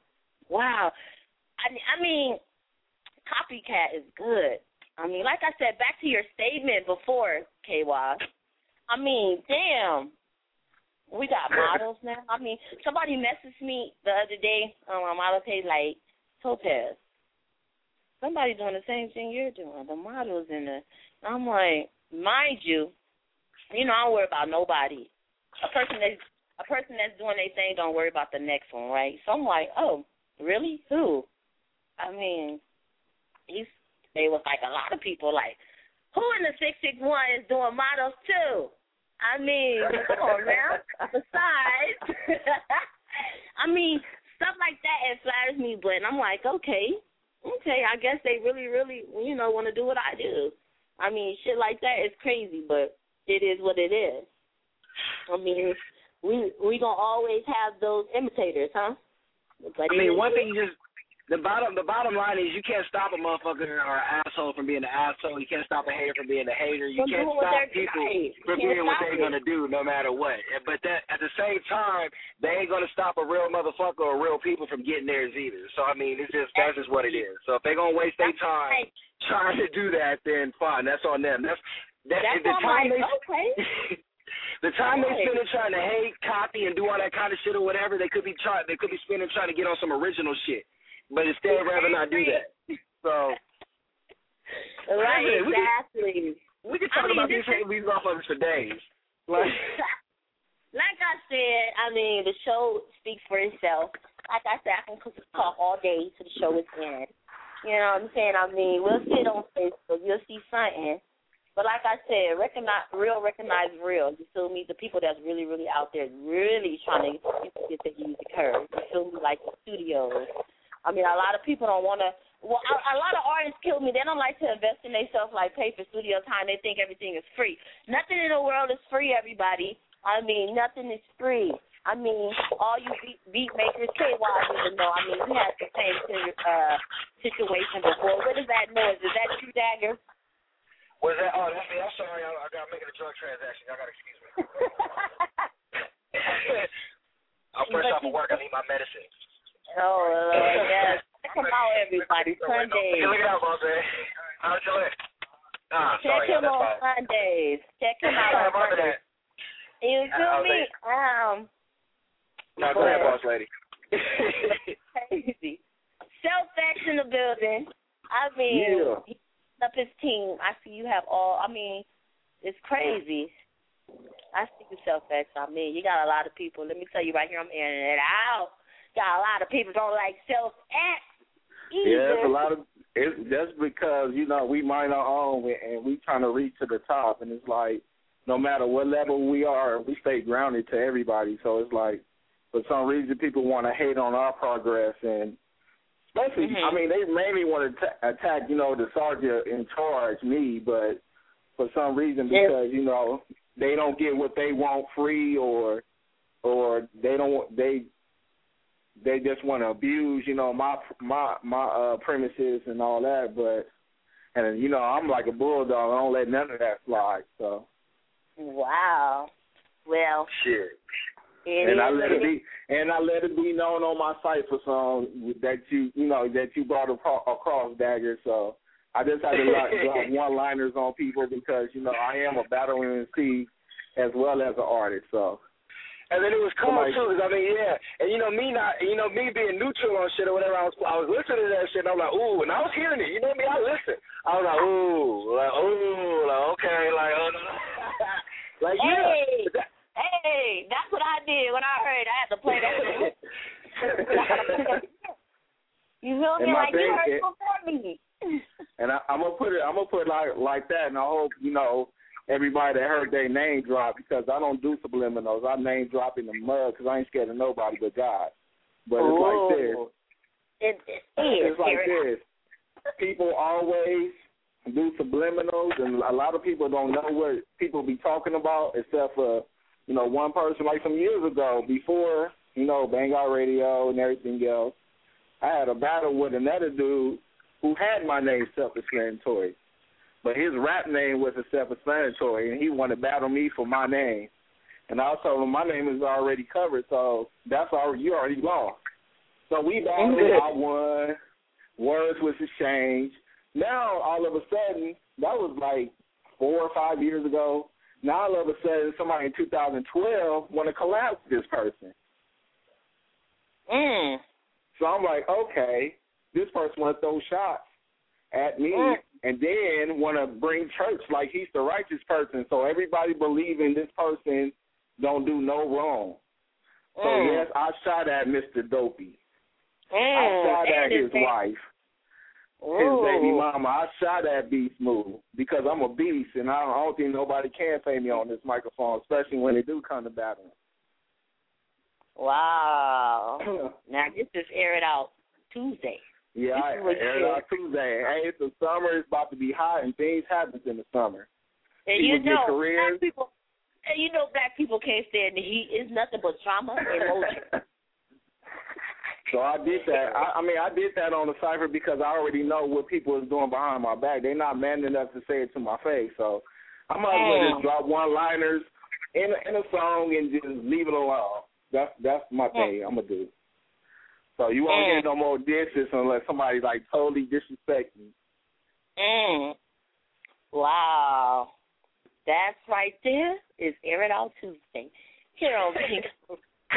I mean, copycat is good. I mean, like I said, back to your statement before, KY, I mean, damn, we got models now. I mean, somebody messaged me the other day on my model page like, Topaz, somebody doing the same thing you're doing, the models and I'm like, mind you, I don't worry about nobody. A person that's doing their thing don't worry about the next one, right? So I'm like, oh, really? Who? I mean, they was like a lot of people like, who in the 661 is doing models too? I mean, come on now. Besides, I mean, stuff like that, it flatters me, but I'm like, okay, I guess they really, really, want to do what I do. I mean, shit like that is crazy, but it is what it is. I mean, we gonna always have those imitators, huh? But I mean, one thing you just the bottom line is you can't stop a motherfucker or an asshole from being an asshole. You can't stop a hater from being a hater. You can't stop people from doing what they're gonna do, no matter what. But that at the same time, they ain't gonna stop a real motherfucker or real people from getting theirs either. So I mean, that's just what it is. So if they're gonna waste their time trying to do that, then fine, that's on them. That's the time the time they spend trying to hate, copy, and do all that kind of shit or whatever, they could be spending trying to get on some original shit. But instead, rather not do that. So, right, exactly. We could talk about these motherfuckers for days. Like I said, I mean, the show speaks for itself. Like I said, I can talk all day till the show is end. You know what I'm saying? I mean, we'll sit on Facebook, you'll see something. But like I said, recognize real. You feel me? The people that's really, really out there, really trying to get the music heard. You feel me? Like the studios. I mean, a lot of people don't want to. Well, a lot of artists kill me. They don't like to invest in themselves, like pay for studio time. They think everything is free. Nothing in the world is free, everybody. I mean, nothing is free. I mean, all you beat makers, KY even know. I mean, we had the same situation before. What is that noise? Is that you, Dagger? Was that? Oh, that's me. I'm sorry. I got making a drug transaction. Y'all got to excuse me. I'm fresh off of work. I need my medicine. Oh, yes. Check him out, everybody. Sundays. Look it out, boss. How's your leg? Check him on Sundays. Check him out on Sundays. You feel me? No, go ahead, boss lady. Crazy. Self-X in the building. I mean, he up his team. I see you have all. I mean, it's crazy. I see you, Self-X. I mean, you got a lot of people. Let me tell you right here, I'm airing it out. Got a lot of people don't like Self-X either. Yeah, it's a lot of. It's just because we mind our own and we trying to reach to the top, and it's like no matter what level we are, we stay grounded to everybody. So it's like for some reason people want to hate on our progress, and especially I mean they mainly want to attack the sergeant in charge, me, but for some reason because they don't get what they want free or they just want to abuse, my premises and all that. But I'm like a bulldog. I don't let none of that slide. So. Wow. Well. Shit. I let it be known on my site for some that you brought across, Dagger. So I just had to drop one-liners on people because I am a battle MC as well as an artist. So. And then it was cool too, cause I mean, yeah, and me being neutral on shit or whatever, I was listening to that shit, and I'm like, ooh, and I was hearing it, I listened. I was like, okay, like, yeah. Hey, that's what I did when I heard. I had to play that. You feel me? Like you heard it before me. And I'm gonna put it like that, and I hope everybody that heard their name drop because I don't do subliminals. I name drop in the mud because I ain't scared of nobody but God. But it's like this. It's like this. People always do subliminals, and a lot of people don't know what people be talking about except for, one person. Like some years ago, before, Bang Out Radio and everything else, I had a battle with another dude who had my name self-explanatory. But his rap name was a self-explanatory, and he wanted to battle me for my name. And I told him my name is already covered, so you already lost. So we battled, I won, words was exchanged. Now, all of a sudden, that was like 4 or 5 years ago. Now, all of a sudden, somebody in 2012 want to collab with this person. So I'm like, okay, this person want to throw shots at me and then want to bring church like he's the righteous person. So everybody believing this person don't do no wrong. So, yes, I shot at Mr. Dopey. I shot at his wife, his baby mama. I shot at Beast Move because I'm a beast, and I don't think nobody can pay me on this microphone, especially when they do come to battle. Wow. Now, this is Air It Out Tuesday. Yeah, Air It Out Tuesday. Hey, it's the summer. It's about to be hot, and things happen in the summer. And people get careers. And you know black people can't stand the heat. It's nothing but trauma and emotion. So I did that. I did that on the cipher because I already know what people is doing behind my back. They're not man enough to say it to my face. So I might as well just drop one-liners in a song and just leave it alone. That's my thing I'm going to do. So you won't get no more dishes unless somebody, like, totally disrespects me. Wow. That's right there is Air It Out Tuesday. Here on Bingo.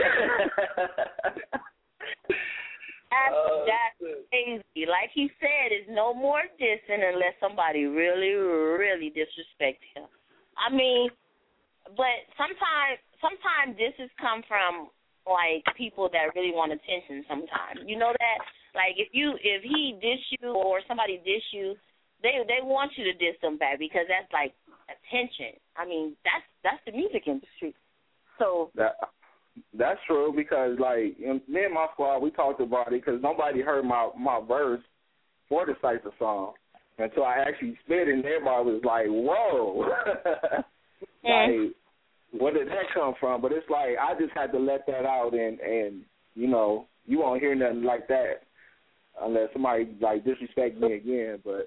That's crazy. Like he said, there's no more dissing unless somebody really, really disrespects him. I mean, but sometimes disses come from, like, people that really want attention sometimes. You know that? Like, if he diss you or somebody diss you, they want you to diss them back because that's, like, attention. I mean, that's the music industry. So that's true because, like, me and my squad, we talked about it because nobody heard my verse for the Cypher song until I actually spit it, and everybody was like, whoa. Like, where did that come from? But it's like I just had to let that out, and you know, you won't hear nothing like that unless somebody, like, disrespect me again. But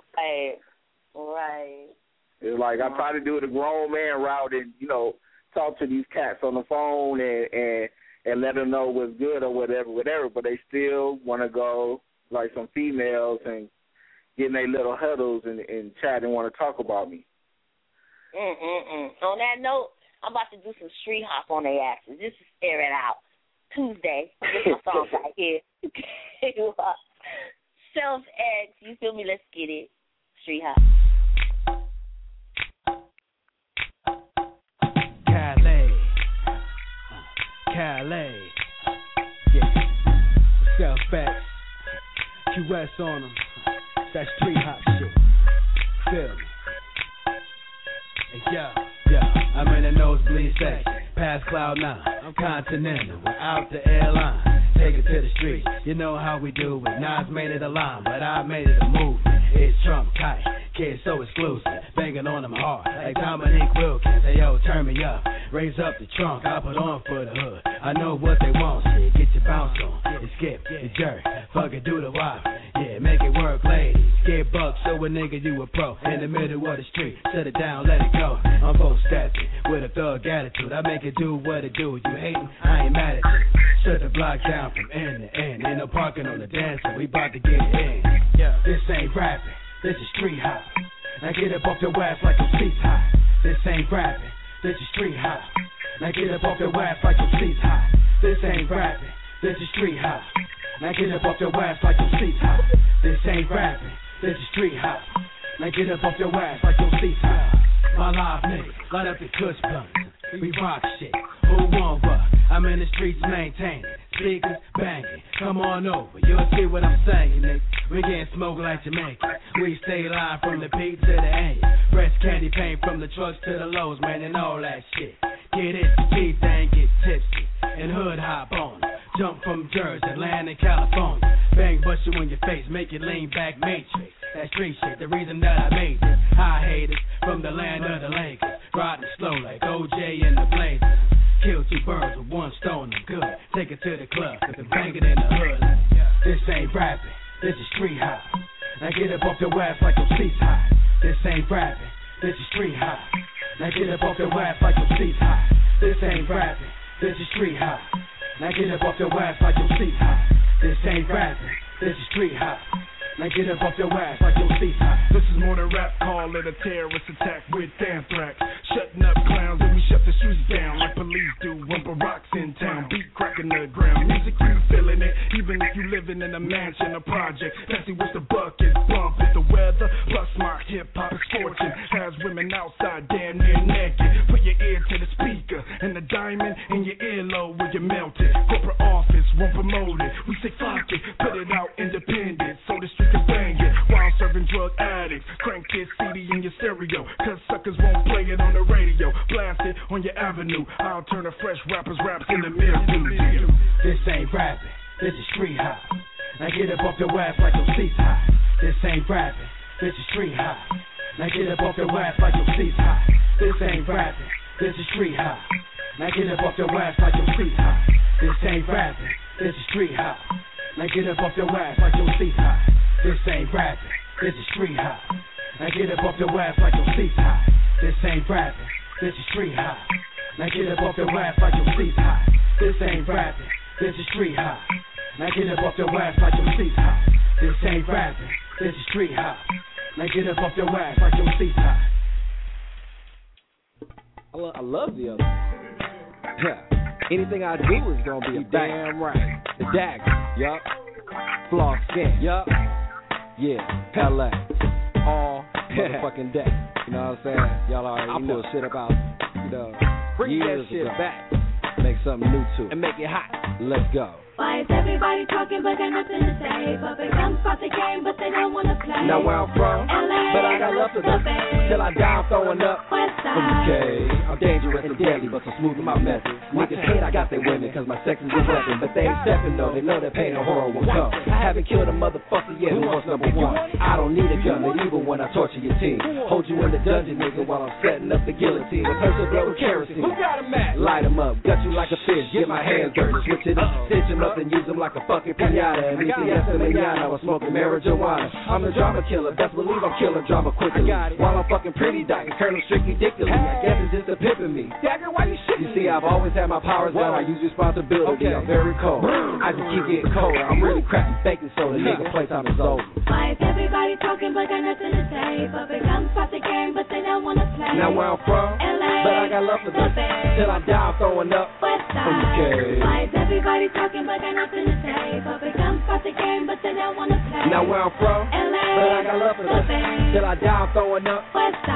right. It's like I try to do the grown man route and, you know, talk to these cats on the phone and let them know what's good or whatever, but they still want to go like some females and get in their little huddles and chat and want to talk about me. On that note, I'm about to do some street hop on their asses. This is Air It Out Tuesday. This is my song right here. Self-X, you feel me? Let's get it. Street hop. Calais, yeah, Self-X, QS on them, that street hop shit, feel me, yeah, I'm in the nosebleed section, past Cloud 9, I'm Continental, we're out the airline, take it to the street, you know how we do it, Nas made it a line, but I made it a movement, it's Trump tight, kids so exclusive, banging on them hard, like Dominique Wilkins, hey yo, turn me up, raise up the trunk, I put on for the hood, I know what they want, shit, get your bounce on, and skip, and jerk, fuck it, do the wop, yeah, make it work, ladies, get bucks, show a nigga you a pro, in the middle of the street, shut it down, let it go, I'm both stepping, with a thug attitude, I make it do what it do, you hating, I ain't mad at you, shut the block down from end to end, ain't no parking on the dance, so we bout to get in, yeah, this ain't rapping, this is street hop, now get up off your ass like your seats hot, this ain't rapping, this is street hop, now get up off your ass like your seats hot, this ain't rapping, this is street hop, now get up off your ass like your seats hot, this ain't rapping, this is street hop, now get up off your ass like your seats hot, my live niggas, light up the kush blunt, we rock shit, who won't buck, I'm in the streets maintaining, speakers banging, come on over, you'll see what I'm saying, nigga, we getting smoked like Jamaica, we stay live from the peak to the end, fresh candy paint from the trucks to the lows, man, and all that shit, get it, teeth and get tipsy, and hood hop on it, jump from Jersey, land in California, bang bust you in your face, make you lean back matrix, that street shit, the reason that I made it, high haters, from the land of the Lakers, riding slow like OJ and the Blazers, kill two birds with one stone, I'm good, take it to the club, and bang it in the hood, this ain't rapping, this is street hop, now get up off your ass like your seats hot, this ain't rapping, this is street hop, now get up off your ass like your seats hot, this ain't rapping, this is street hop, now get up off your ass like your seats hot, this ain't rapping, this is street hop, now get up off your ass like your seats hot. This is more than rap, call it a terrorist attack with anthrax. Shutting up clowns and we shut the streets down like police do when Barack's in town. Beat cracking the ground, music you feeling it, even if you living in a mansion, a project. Fancy with the bucket, bump it, the weather, plus my hip-hop is fortune. Has women outside damn near naked. Put your ear to the speaker and the diamond in your earlobe where you melt it. Corporate office won't promote it, we say fuck it, put it out independent so the street can bang it. While serving drug addicts, crank this CD in your stereo, cause suckers won't play it on the radio. Blast it on your avenue, I'll turn a fresh rapper's raps in the middle. This ain't rapping, this is street hop, now get up off your ass like your seats hot, this ain't rapping, this is street hop, now get up off your ass like your seats hot, this ain't rapping, this is street hop. Now get up off your ass like your seat hot. This ain't rapping, this is street hop. Now get up off your ass like your seat hot. This ain't rapping, this is street hop. Now get up off your ass like your seat hot. This ain't rapping, this is street hop. Now get up off your ass like your seat hot. This ain't rapping, this is street hop. Now get up off your ass like your seat hot. This ain't rapping, this is street hop. Now get up off your ass like your seat hot. I love the other. Yeah. Anything I do is gonna be a bang. Damn right. The dagger. Yup. Floss skin. Yup. Yeah. LA. All motherfucking day. You know what I'm saying? Y'all already know shit about, bring years that shit ago. Back. Make something new to it. And make it hot. Let's go. Why is everybody talking but got nothing to say? But they come about the game but they don't wanna play. Now where I'm from, LA, but I got love for them. Till I die I'm throwing up. Okay, I'm dangerous and deadly, but so smooth in my method. Niggas hate I got their women, cause my sex is a weapon. But they ain't stepping though, they know that pain and horror will come. I haven't killed a motherfucker yet who wants number one. I don't need a gun, but even when I torture your team. Hold you in the dungeon, nigga, while I'm setting up the guillotine. A person blow with kerosene. Who got a match? Light 'em up, gut you like a fish, get my hands dirty, switch it up, stitch 'em up and use them like a fucking pinata. And ECS and Manana was smoking marijuana. I'm the drama killer, best believe I'm killing drama quickly. While I'm fucking pretty dyke, Colonel Strictly ridiculous. I guess it's just a pimping me. Dagger, why you shit? You see, I've always had my powers down. I use responsibility. I'm very cold. I just keep getting colder. I'm really cracking baking soda. Nigga, playtime is over. Why is everybody talking but got nothing to say? But they come about the game but they don't wanna play. Now where I'm from, LA, but I got love for them. Till I die I'm throwing up. Okay. Why is everybody talking but got nothing to say? But they come about the game but they don't wanna play. Now where I'm from, LA, but I got love for them. Till I die I'm throwing up.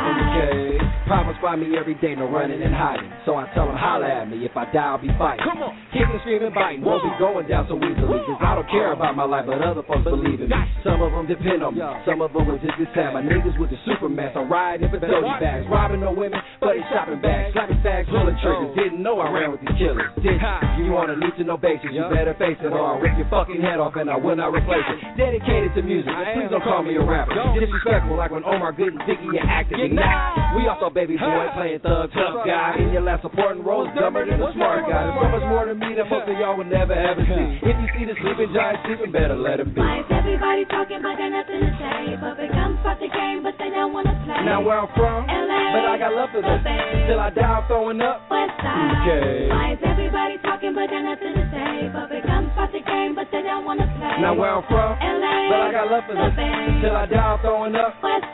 Okay. Problems find me every day, no running and hiding. So I tell them holler at me. If I die I'll be fighting. Come on. Kicking, screaming, biting. Won't be going down so easily. Cause I don't care about my life, but other folks believe in me. Some of them depend on me. Some of them was just this time. My niggas with the Superman. So riding for 30 bags. Robbing no women, but they shopping bags. Slapping fags, pulling triggers. Didn't know I ran with these killers. You on a need to know basis. You better face it or I'll rip your fucking head off and I will not replace it. Dedicated to music. Please don't call me a rapper. Disrespectful like when Omar Good and Dickie are acting. Nah, we also baby boy playing thug tough guy. In your last supporting roles, dumber than a smart guy. There's so much more to me that most of y'all would never ever see. If you see the sleeping giant sleeping, better let him be. Why is everybody talking but got nothing to say? But they come about the game but they don't wanna play. Now where I'm from, LA, but I got love for them. Till I die I'm throwing up. Okay. Why is everybody talking but got nothing to say? But they come about the game but they don't wanna play. Now where I'm from, LA, but I got love for them. Till I die I'm throwing up.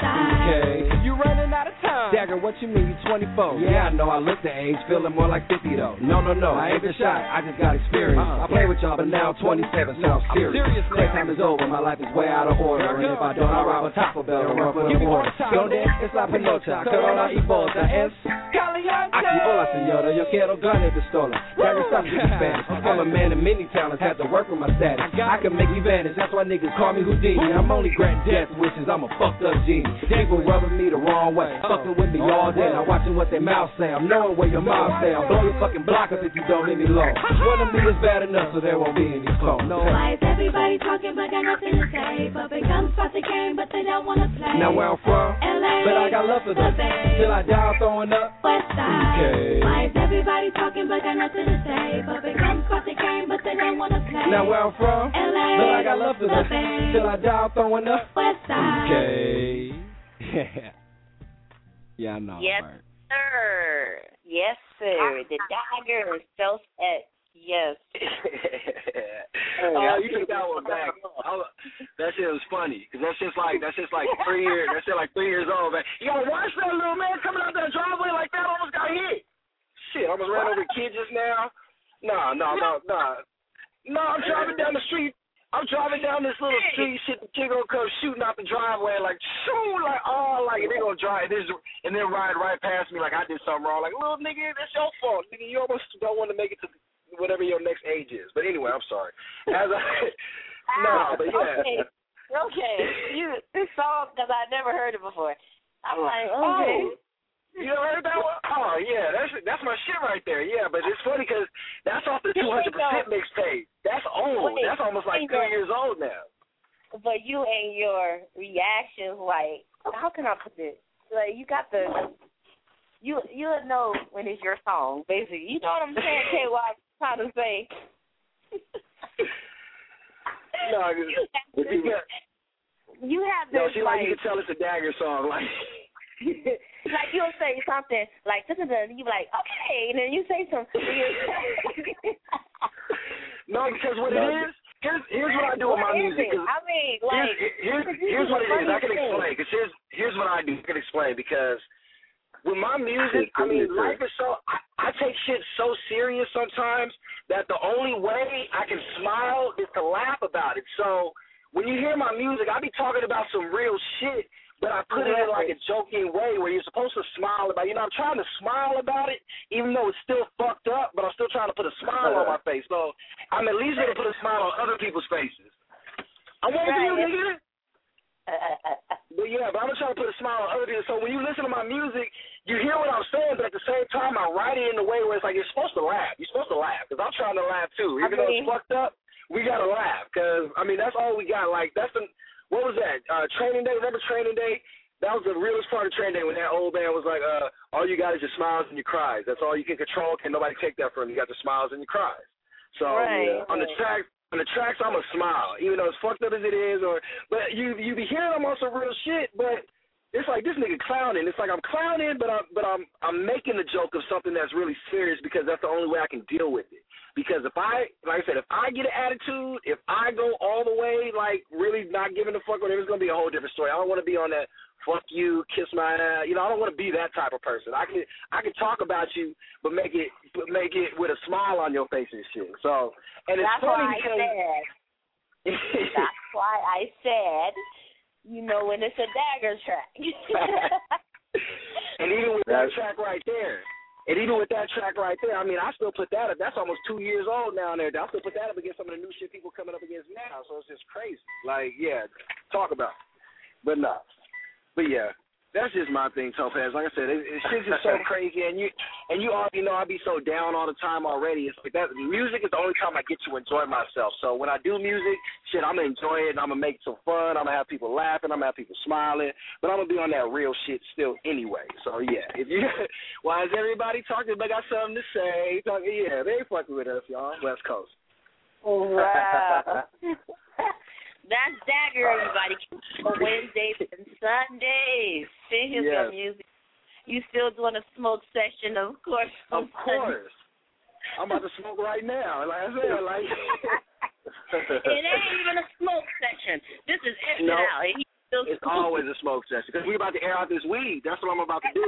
Okay. You running out of time. Dagger, what you mean? You 24? Yeah, I know I look the age, feeling more like 50 though. No, I ain't been shot. I just got experience. I play with y'all, but now I'm 27, so I'm serious. Playtime is over. My life is way out of order. And if I don't, I rob a Taco Bell and run for the border. Donde es la pelota? Corona y bota es Caliente. Aquí hola, señora. Yo quiero gun y pistola. Dagger, stop speaking Spanish. I'm a man of many talents. Have to work with my status. I can make you vanish. That's why niggas call me Houdini. I'm only granting death wishes. I'm a fucked up genie. People rubbing me the wrong way. Fucking with me all day. I'm watching what their mouths say. I'm knowing where your mouth say. I'll blow your fucking block up if you don't leave me alone. One of me is bad enough, so there won't be any clones. Why is everybody talking but got nothing to say? But they come about the game but they don't wanna play. Now where I'm from, LA, but I got love for them. Till I die I'm throwing up. Okay. Why is everybody talking but got nothing to say? But they come about the game but they don't wanna play. Now where I'm from, LA, but I got love for them. Till I die I'm throwing up. Okay. Yeah, I know. Yes, sir. Yes, sir. The Dagger self at yes. Oh, you took that one back. That shit was funny because that's just like 3 years. That shit like 3 years old, man. You gotta watch that little man coming out that driveway like that. Almost got hit. Shit, almost ran over a kid just now. No. I'm driving down the street. I'm driving down this little street, shit, the kid gonna come shooting out the driveway, like, shoot, like, oh, like, they gonna drive, and then ride right past me like I did something wrong. Like, little nigga, that's your fault. Nigga, you almost don't want to make it to whatever your next age is. But anyway, I'm sorry. But yeah. Okay. This song, because I never heard it before. I'm like, okay. You ever heard that one? Oh, yeah, that's my shit right there. Yeah, but it's funny because that's off the 200% mixtape. That's old. That's almost like 3 years old now. But you and your reactions, like, how can I put this? Like, you got the you'll know when it's your song, basically. You know what I'm saying, KY? I'm trying to say. No, you have this, no, she like you can tell it's a Dagger song, like. Like you'll say something like you be like, okay, and then you say something. No, because what it is, here's what I do with my music. I mean, like here's what it is. I can explain. Because here's what I do. I can explain because with my music, I mean, life is so. I take shit so serious sometimes that the only way I can smile is to laugh about it. So when you hear my music, I be talking about some real shit. But I put it in like a joking way where you're supposed to smile about it. You know, I'm trying to smile about it, even though it's still fucked up, but I'm still trying to put a smile on my face. So I'm at least going to put a smile on other people's faces. I want to be a nigga. But yeah, but I'm trying to put a smile on other people. So when you listen to my music, you hear what I'm saying, but at the same time, I write it in a way where it's like you're supposed to laugh. You're supposed to laugh, because I'm trying to laugh too. Even though it's fucked up, we got to laugh, because, I mean, that's all we got. Like, that's the... What was that? Training Day? Remember Training Day? That was the realest part of Training Day when that old man was like, all you got is your smiles and your cries. That's all you can control. Can nobody take that from you? You got the smiles and your cries. So on the tracks, I'm a smile, even though it's fucked up as it is. But you be hearing I'm on some real shit, but it's like this nigga clowning. It's like I'm clowning, but I'm making a joke of something that's really serious because that's the only way I can deal with it. Because if I get an attitude, if I go all the way, like, really not giving a fuck, whatever, it's going to be a whole different story. I don't want to be on that fuck you, kiss my ass. You know, I don't want to be that type of person. I can talk about you, but make it with a smile on your face and shit. So, and it's funny because... That's why I said, you know, when it's a Dagger track. And even with that track right there, I mean, I still put that up. That's almost 2 years old now. I still put that up against some of the new shit people coming up against now. So it's just crazy. Like, yeah, talk about it. But no. But yeah, that's just my thing, Topaz. Like I said, shit's just so crazy, and you already know I be so down all the time already. It's like that. Music is the only time I get to enjoy myself. So when I do music, shit, I'm gonna enjoy it. And I'm gonna make some fun. I'm gonna have people laughing. I'm gonna have people smiling. But I'm gonna be on that real shit still anyway. So yeah, why is everybody talking? They got something to say. Yeah, they ain't fucking with us, y'all. West Coast. Wow. That's Dagger, everybody. Wednesdays and Sundays. Sing his music. You still doing a smoke session, of course. Of course. I'm about to smoke right now. Like I said, like. It ain't even a smoke session. This is it now. It's always a smoke session because we're about to air out this weed. That's what I'm about to do.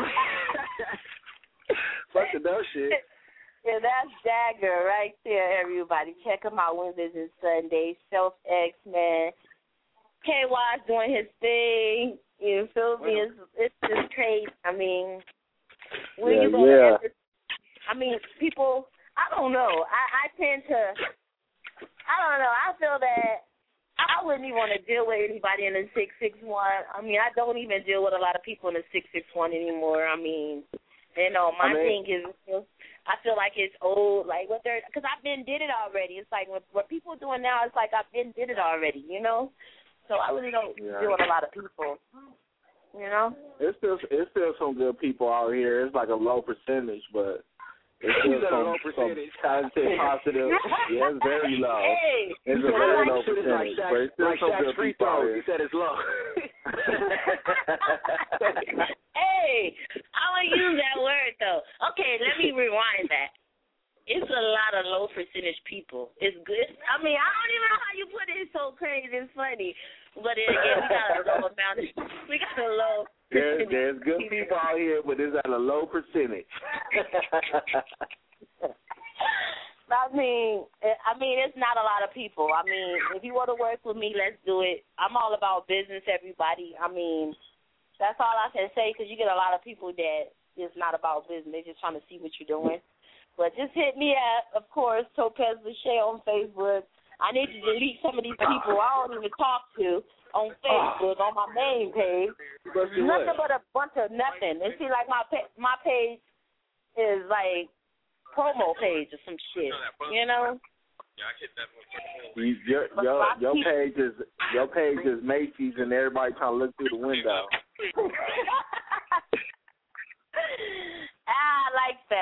Fuck the dope shit. Yeah, that's Dagger right there, everybody. Check him out Wednesdays and Sundays. Self-X, man. KY's doing his thing. You feel me? It's just crazy. I mean, when you go to I mean, people, I don't know. I tend to, I don't know. I feel that I wouldn't even want to deal with anybody in the 661. I mean, I don't even deal with a lot of people in the 661 anymore. I mean, you know, my thing is, I feel like it's old, like what they're, because I've been did it already. It's like what people are doing now, it's like I've been did it already, you know? So I really don't deal with a lot of people, you know? It's still some good people out here. It's like a low percentage, but it's still some positive. Yeah, it's very low. Hey, it's a very low percentage, but it's still some good people out here. He said it's low. Hey, I want to use that word, though. Okay, let me rewind that. It's a lot of low percentage people. It's good. I mean, I don't even know how you put it. It's so crazy. It's funny. But again, we got a low amount. We got a low percentage. There's good people out here, but it's at a low percentage. I mean, it's not a lot of people. I mean, if you want to work with me, let's do it. I'm all about business, everybody. I mean, that's all I can say because you get a lot of people that it's not about business. They're just trying to see what you're doing. But just hit me at, of course, Topaz Lachey on Facebook. I need to delete some of these people I don't even talk to on Facebook, on my main page. Nothing but a bunch of nothing. And see, like, my page is like promo page or some shit, you know? Yeah, I hit that one. Your page is Macy's and everybody trying to look through the window.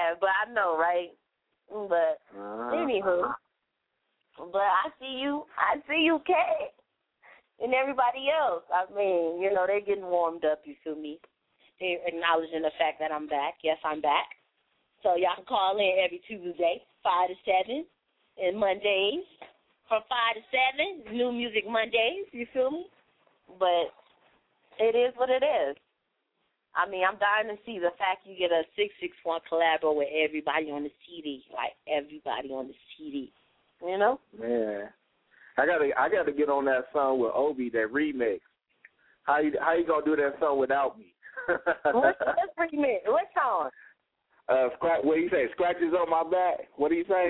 mad, but I know, right? But anywho, but I see you, K, and everybody else. I mean, you know, they're getting warmed up. You feel me? They're acknowledging the fact that I'm back. Yes, I'm back. So y'all can call in every Tuesday, 5 to 7, and Mondays from 5 to 7. New Music Mondays. You feel me? But it is what it is. I mean, I'm dying to see the fact you get a 661 collabo with everybody on the CD, like everybody on the CD. You know? Man, I gotta get on that song with Obi, that remix. How you gonna do that song without me? What's remix? What song? What do you say? Scratches on my back. What do you say?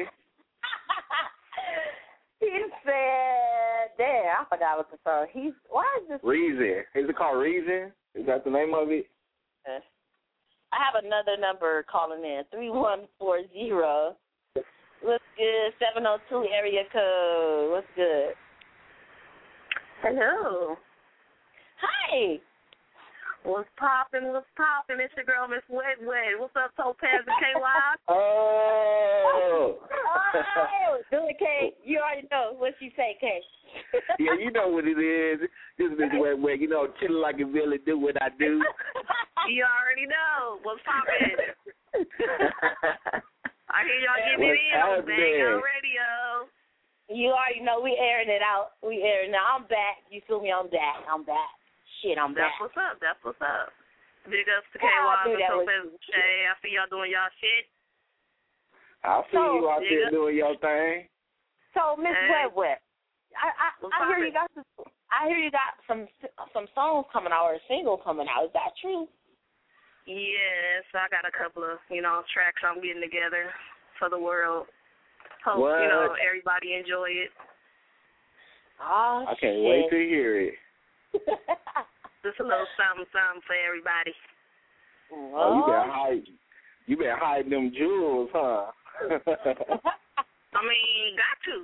He said, damn, I forgot what the song. Why is this? Reason. Is it called Reason? Is that the name of it? I have another number calling in, 3140. What's good? 702 area code. What's good? Hello. Hi. What's poppin'? It's your girl, Miss Wet. What's up, Topaz and KY? Oh. Do it, K. You already know what she say, K. Yeah, you know what it is. This is Miss Wet, you know, chillin' like a villain, do what I do. You already know what's poppin'. I hear y'all getting it in on Bang Out Radio. You already know we airing it out. I'm back. You feel me? I'm back. Shit, I'm back. That's what's up. Big ups to KY and Topaz and Shay. I see y'all doing y'all shit. I see you out there doing your thing. So, Miss Wet, I hear you got some songs coming out or a single coming out. Is that true? Yes, I got a couple of, tracks I'm getting together for the world. Hope, everybody enjoy it. Oh, I can't wait to hear it. Just a little something for everybody. Oh, you been hiding them jewels, huh? I mean, got to.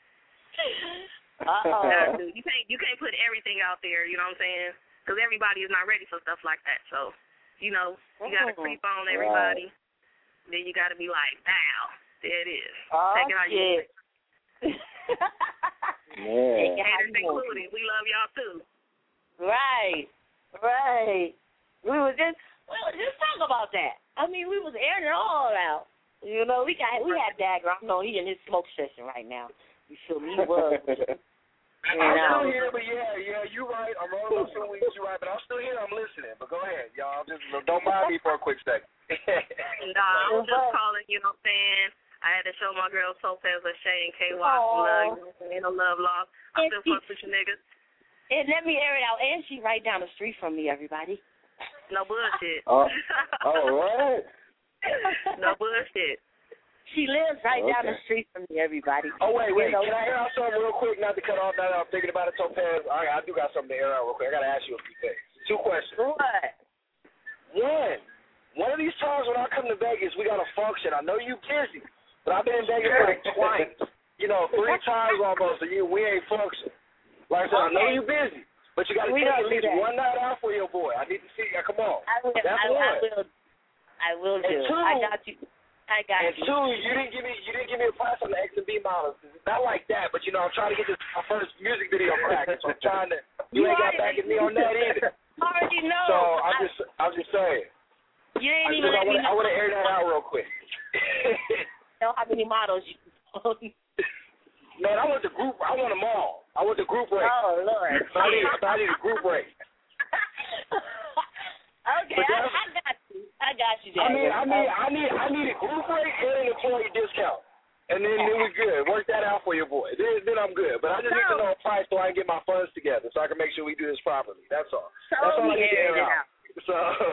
Got to. You can't put everything out there, you know what I'm saying? Because everybody is not ready for stuff like that. So, you got to creep on everybody. Right. Then you got to be like, wow, there it is. Take it how you want it. Yeah. Haters included. We love y'all too. Right. We was just talking about that. I mean, we was airing it all out. We had Dagger. I know he in his smoke session right now. You feel me? He was. I'm still here, but yeah, you're right. I'm rolling up some weeks, you're right, but I'm still here. I'm listening. But go ahead, y'all. Just don't mind me for a quick second. I was just calling. You know what I'm saying? I had to show my girl Topaz and Shay and KY some love. Ain't no love lost. I still fuck with you niggas. And let me air it out. And she right down the street from me, everybody. No bullshit. All right. No bullshit. She lives right down the street from me, everybody. Oh, wait. Can I air out something real quick? Not to cut off that. I'm thinking about it, Topaz. I do got something to air out real quick. I got to ask you a few things. 2 questions. What? One of these times when I come to Vegas, we got a function. I know you busy, but I've been in Vegas like twice. 3 times almost a year. We ain't functioning. Like I said, I know you busy, but you got to take at least one night out for your boy. I need to see you. Come on. I will do. I got you. And 2, you didn't give me a price on the X and B models. Not like that, but I'm trying to get my first music video practice. So I'm trying to. You ain't got back at me on that either. I already know. So I'm just saying. You ain't even let me know. I want to air that out real quick. Know how many models you own. Man, I want the group. I want them all. I want the group rate. Oh Lord. I need a group rate. Okay, I got you. Daddy. I need a group rate and an employee discount, and then we good. Work that out for your boy. Then I'm good. But I just need to know a price so I can get my funds together, so I can make sure we do this properly. That's all. That's all I need to air out. So,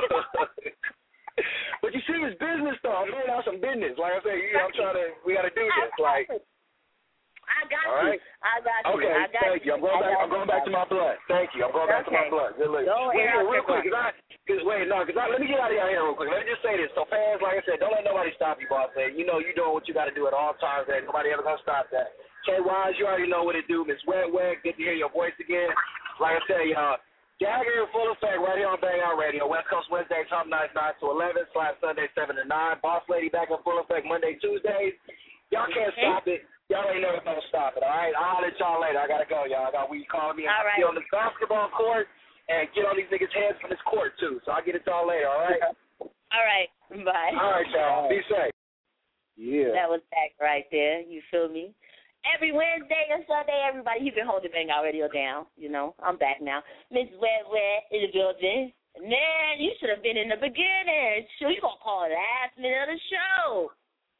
but you see, it's business though. I'm doing out some business. Like I said, we got to do this. Like. I got you. Right. Okay, thank you. I'm going back to my blood. Thank you. I'm going back to my blood. Good luck. Real quick, let me get out of your hair real quick. Let me just say this. So fans, like I said, don't let nobody stop you, boss. You know you're doing what you got to do at all times. Nobody ever gonna stop that. KYs, you already know what it do. Miss Wet, good to hear your voice again. Like I said, Dagger in full effect right here on Bang Out Radio. West Coast Wednesdays, Hump Nights 9 to 11, Sunday 7 to 9. Boss Lady back in full effect Monday, Tuesdays. Y'all can't stop it. Y'all ain't never gonna stop it, all right? I'll holler at y'all later. I gotta go, y'all. I got weed calling me. All right. Get on this basketball court and get on these niggas' heads from this court, too. So I'll get it to y'all later, all right? All right. Bye. All right, y'all. Be safe. Yeah. That was back right there. You feel me? Every Wednesday and Sunday, everybody, you been holding Bang Out Radio down. You know, I'm back now. Miss Wet in the building. Man, you should have been in the beginning. Sure, you gonna call it last minute of the show.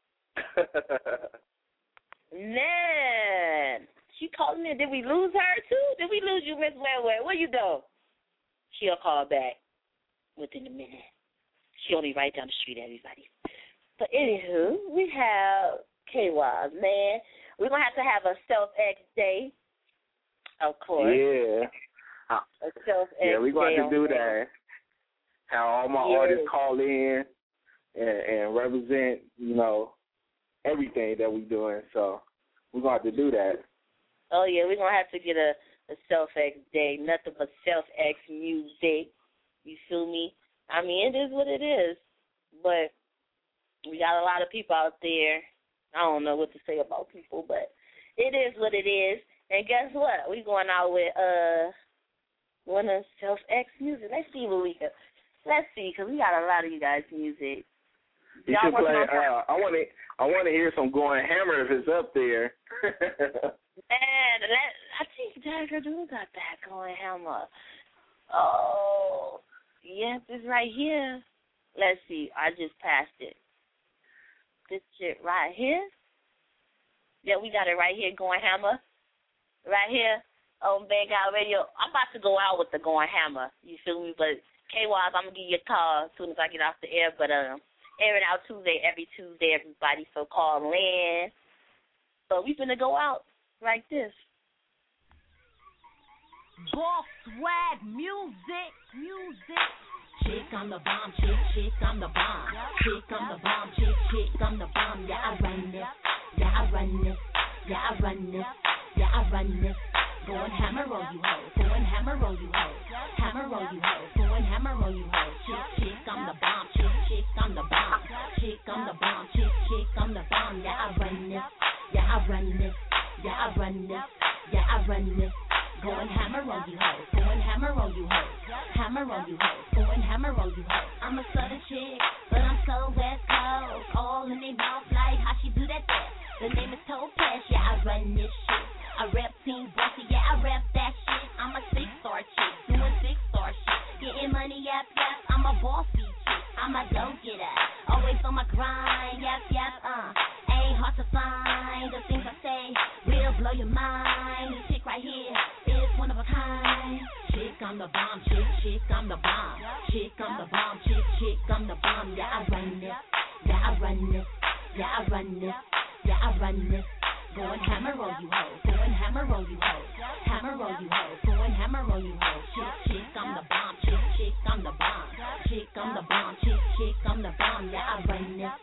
Man, she called me. Did we lose her too? Did we lose you, Miss Wet? Where you go? She'll call back within a minute. She only right down the street, everybody. But anywho, we have K-Waz, man. We're going to have a Self-X day, of course. Yeah. A Self-X yeah, we're going day to do that. Have all my artists call in and represent, you know, everything that we're doing. So we're going to have to do that. Oh, yeah, we're going to have to get a Self-X day, nothing but Self-X music. You feel me? I mean, it is what it is. But we got a lot of people out there. I don't know what to say about people, but it is what it is. And guess what? We going out with one of Self-X music. Let's see what we can. Let's see, because we got a lot of you guys' music. You should play. I want to hear some Going Hammer if it's up there. Man, I think Dagger do got that Going Hammer. Oh, yes, it's right here. Let's see. I just passed it. This shit right here. Yeah, we got it right here, Going Hammer. Right here on Bang Out Radio. I'm about to go out with the Going Hammer. You feel me? But K-Waz, I'm going to give you a call as soon as I get off the air. But airing out every Tuesday, everybody. So call in. So we finna go out like this. Boss swag, music. Chick, I'm the bomb, chick, I'm the bomb. Chick, I'm the bomb, chick, I'm the bomb. Yeah, I run this. Going hammer on you hoes. Going hammer on you hoes. Hammer on you hoes. Going hammer on you hoes. Chick, I'm the bomb, chick, I'm the bomb. Chick, I'm the bomb, chick, I'm the bomb. Yeah, I run this. Going hammer on you hoes. Going hammer on you hoes. Hammer on you hoes. Going hammer on you hoes. I'm a southern chick, but I'm so West Coast. All in their mouth like how she do that there. The name is Topaz, yeah, I run this shit. I rep Team Bossy, yeah, I rep that shit. I'm a 6-star chick, doing 6-star shit. Getting money, yep, I'm a bossy chick. I'm a go-getter, always on my grind, yep, ain't hard to find. The things I say will blow your mind. This chick right here is one of a kind. Chick, I'm the bomb, chick, I'm the bomb. Chick, I'm the bomb, chick, I'm the bomb. Yeah, I run this. Going hammer on you hoes. Going hammer on you hoes. Hammer on you hoes. Going hammer on you hoes. Chick, I'm the bomb, chick, I'm the bomb. Chick, I'm the bomb, chick, I'm the bomb. Yeah, I run this.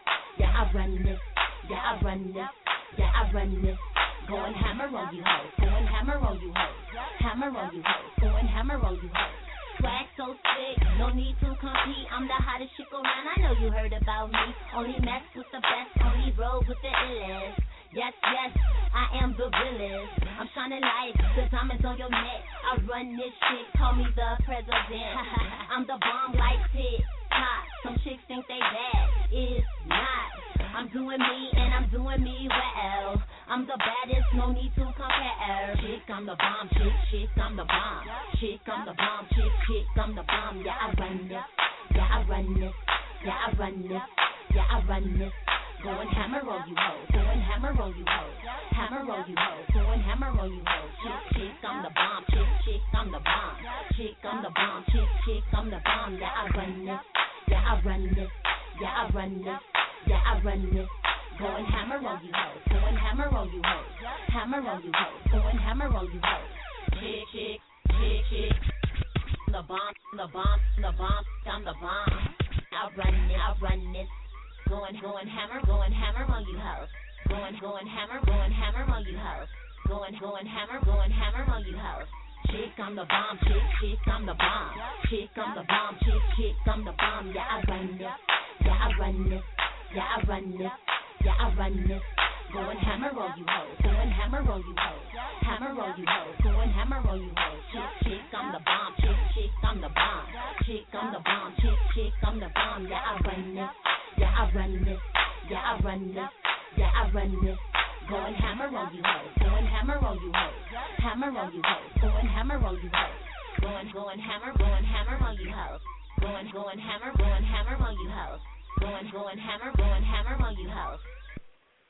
Going hammer on you hoes. Going hammer on you hoes. Hammer on you hoes. Going hammer on you hoes. Swag so sick, no need to compete. I'm the hottest chick around. I know you heard about me. Only mess with the best, only roll with the illest. Yes, I am the realest. I'm shining light, the diamonds on your neck. I run this shit, call me the president. I'm the bomb like TikTok. Some chicks think they bad, it's not. I'm doing me and I'm doing me well. I'm the baddest, no need to compare. Chick, I'm the bomb, chick, I'm the bomb. Chick, I'm the bomb, chick, I'm the bomb. Yeah, I run this. Going hammer on you hoes. Going hammer on you hoes. Hammer on you hoes. Going hammer on you hoes. Chick, I'm the bomb, chick, I'm the bomb. Chick, I'm the bomb, chick, I'm the bomb. Yeah, I run this. Going hammer on you hoes. Going hammer on you hoes. Hammer on you hoes. Going hammer on you hoes. Chick. The bomb. I'm the bomb. I run this. Going hammer on you hoes. Going hammer on you hoes. Going hammer on you hoes. Chick, I'm the bomb, chick, I'm the bomb. Chick, I'm the bomb, chick, I'm the bomb. Yeah, I run this. Yeah, I run this. Yeah, I run this. Yeah, I run this. Go and hammer on you hoes. Go and hammer on you hoes. Hammer on you hoes. Go and hammer on you hoes. Chick, I'm the bomb. Chick, I'm the bomb. Chick, I'm the bomb. Chick, I'm the bomb. Yeah, I run this. Yeah, I run this. Yeah, I run this. Yeah, I run this. Go and hammer on you hoes. Go and hammer on you hoes. Hammer on you hoes. Go and hammer on you hoes. Go and hammer on you hoes. Go and hammer on you hoes. Go and hammer on you hoes.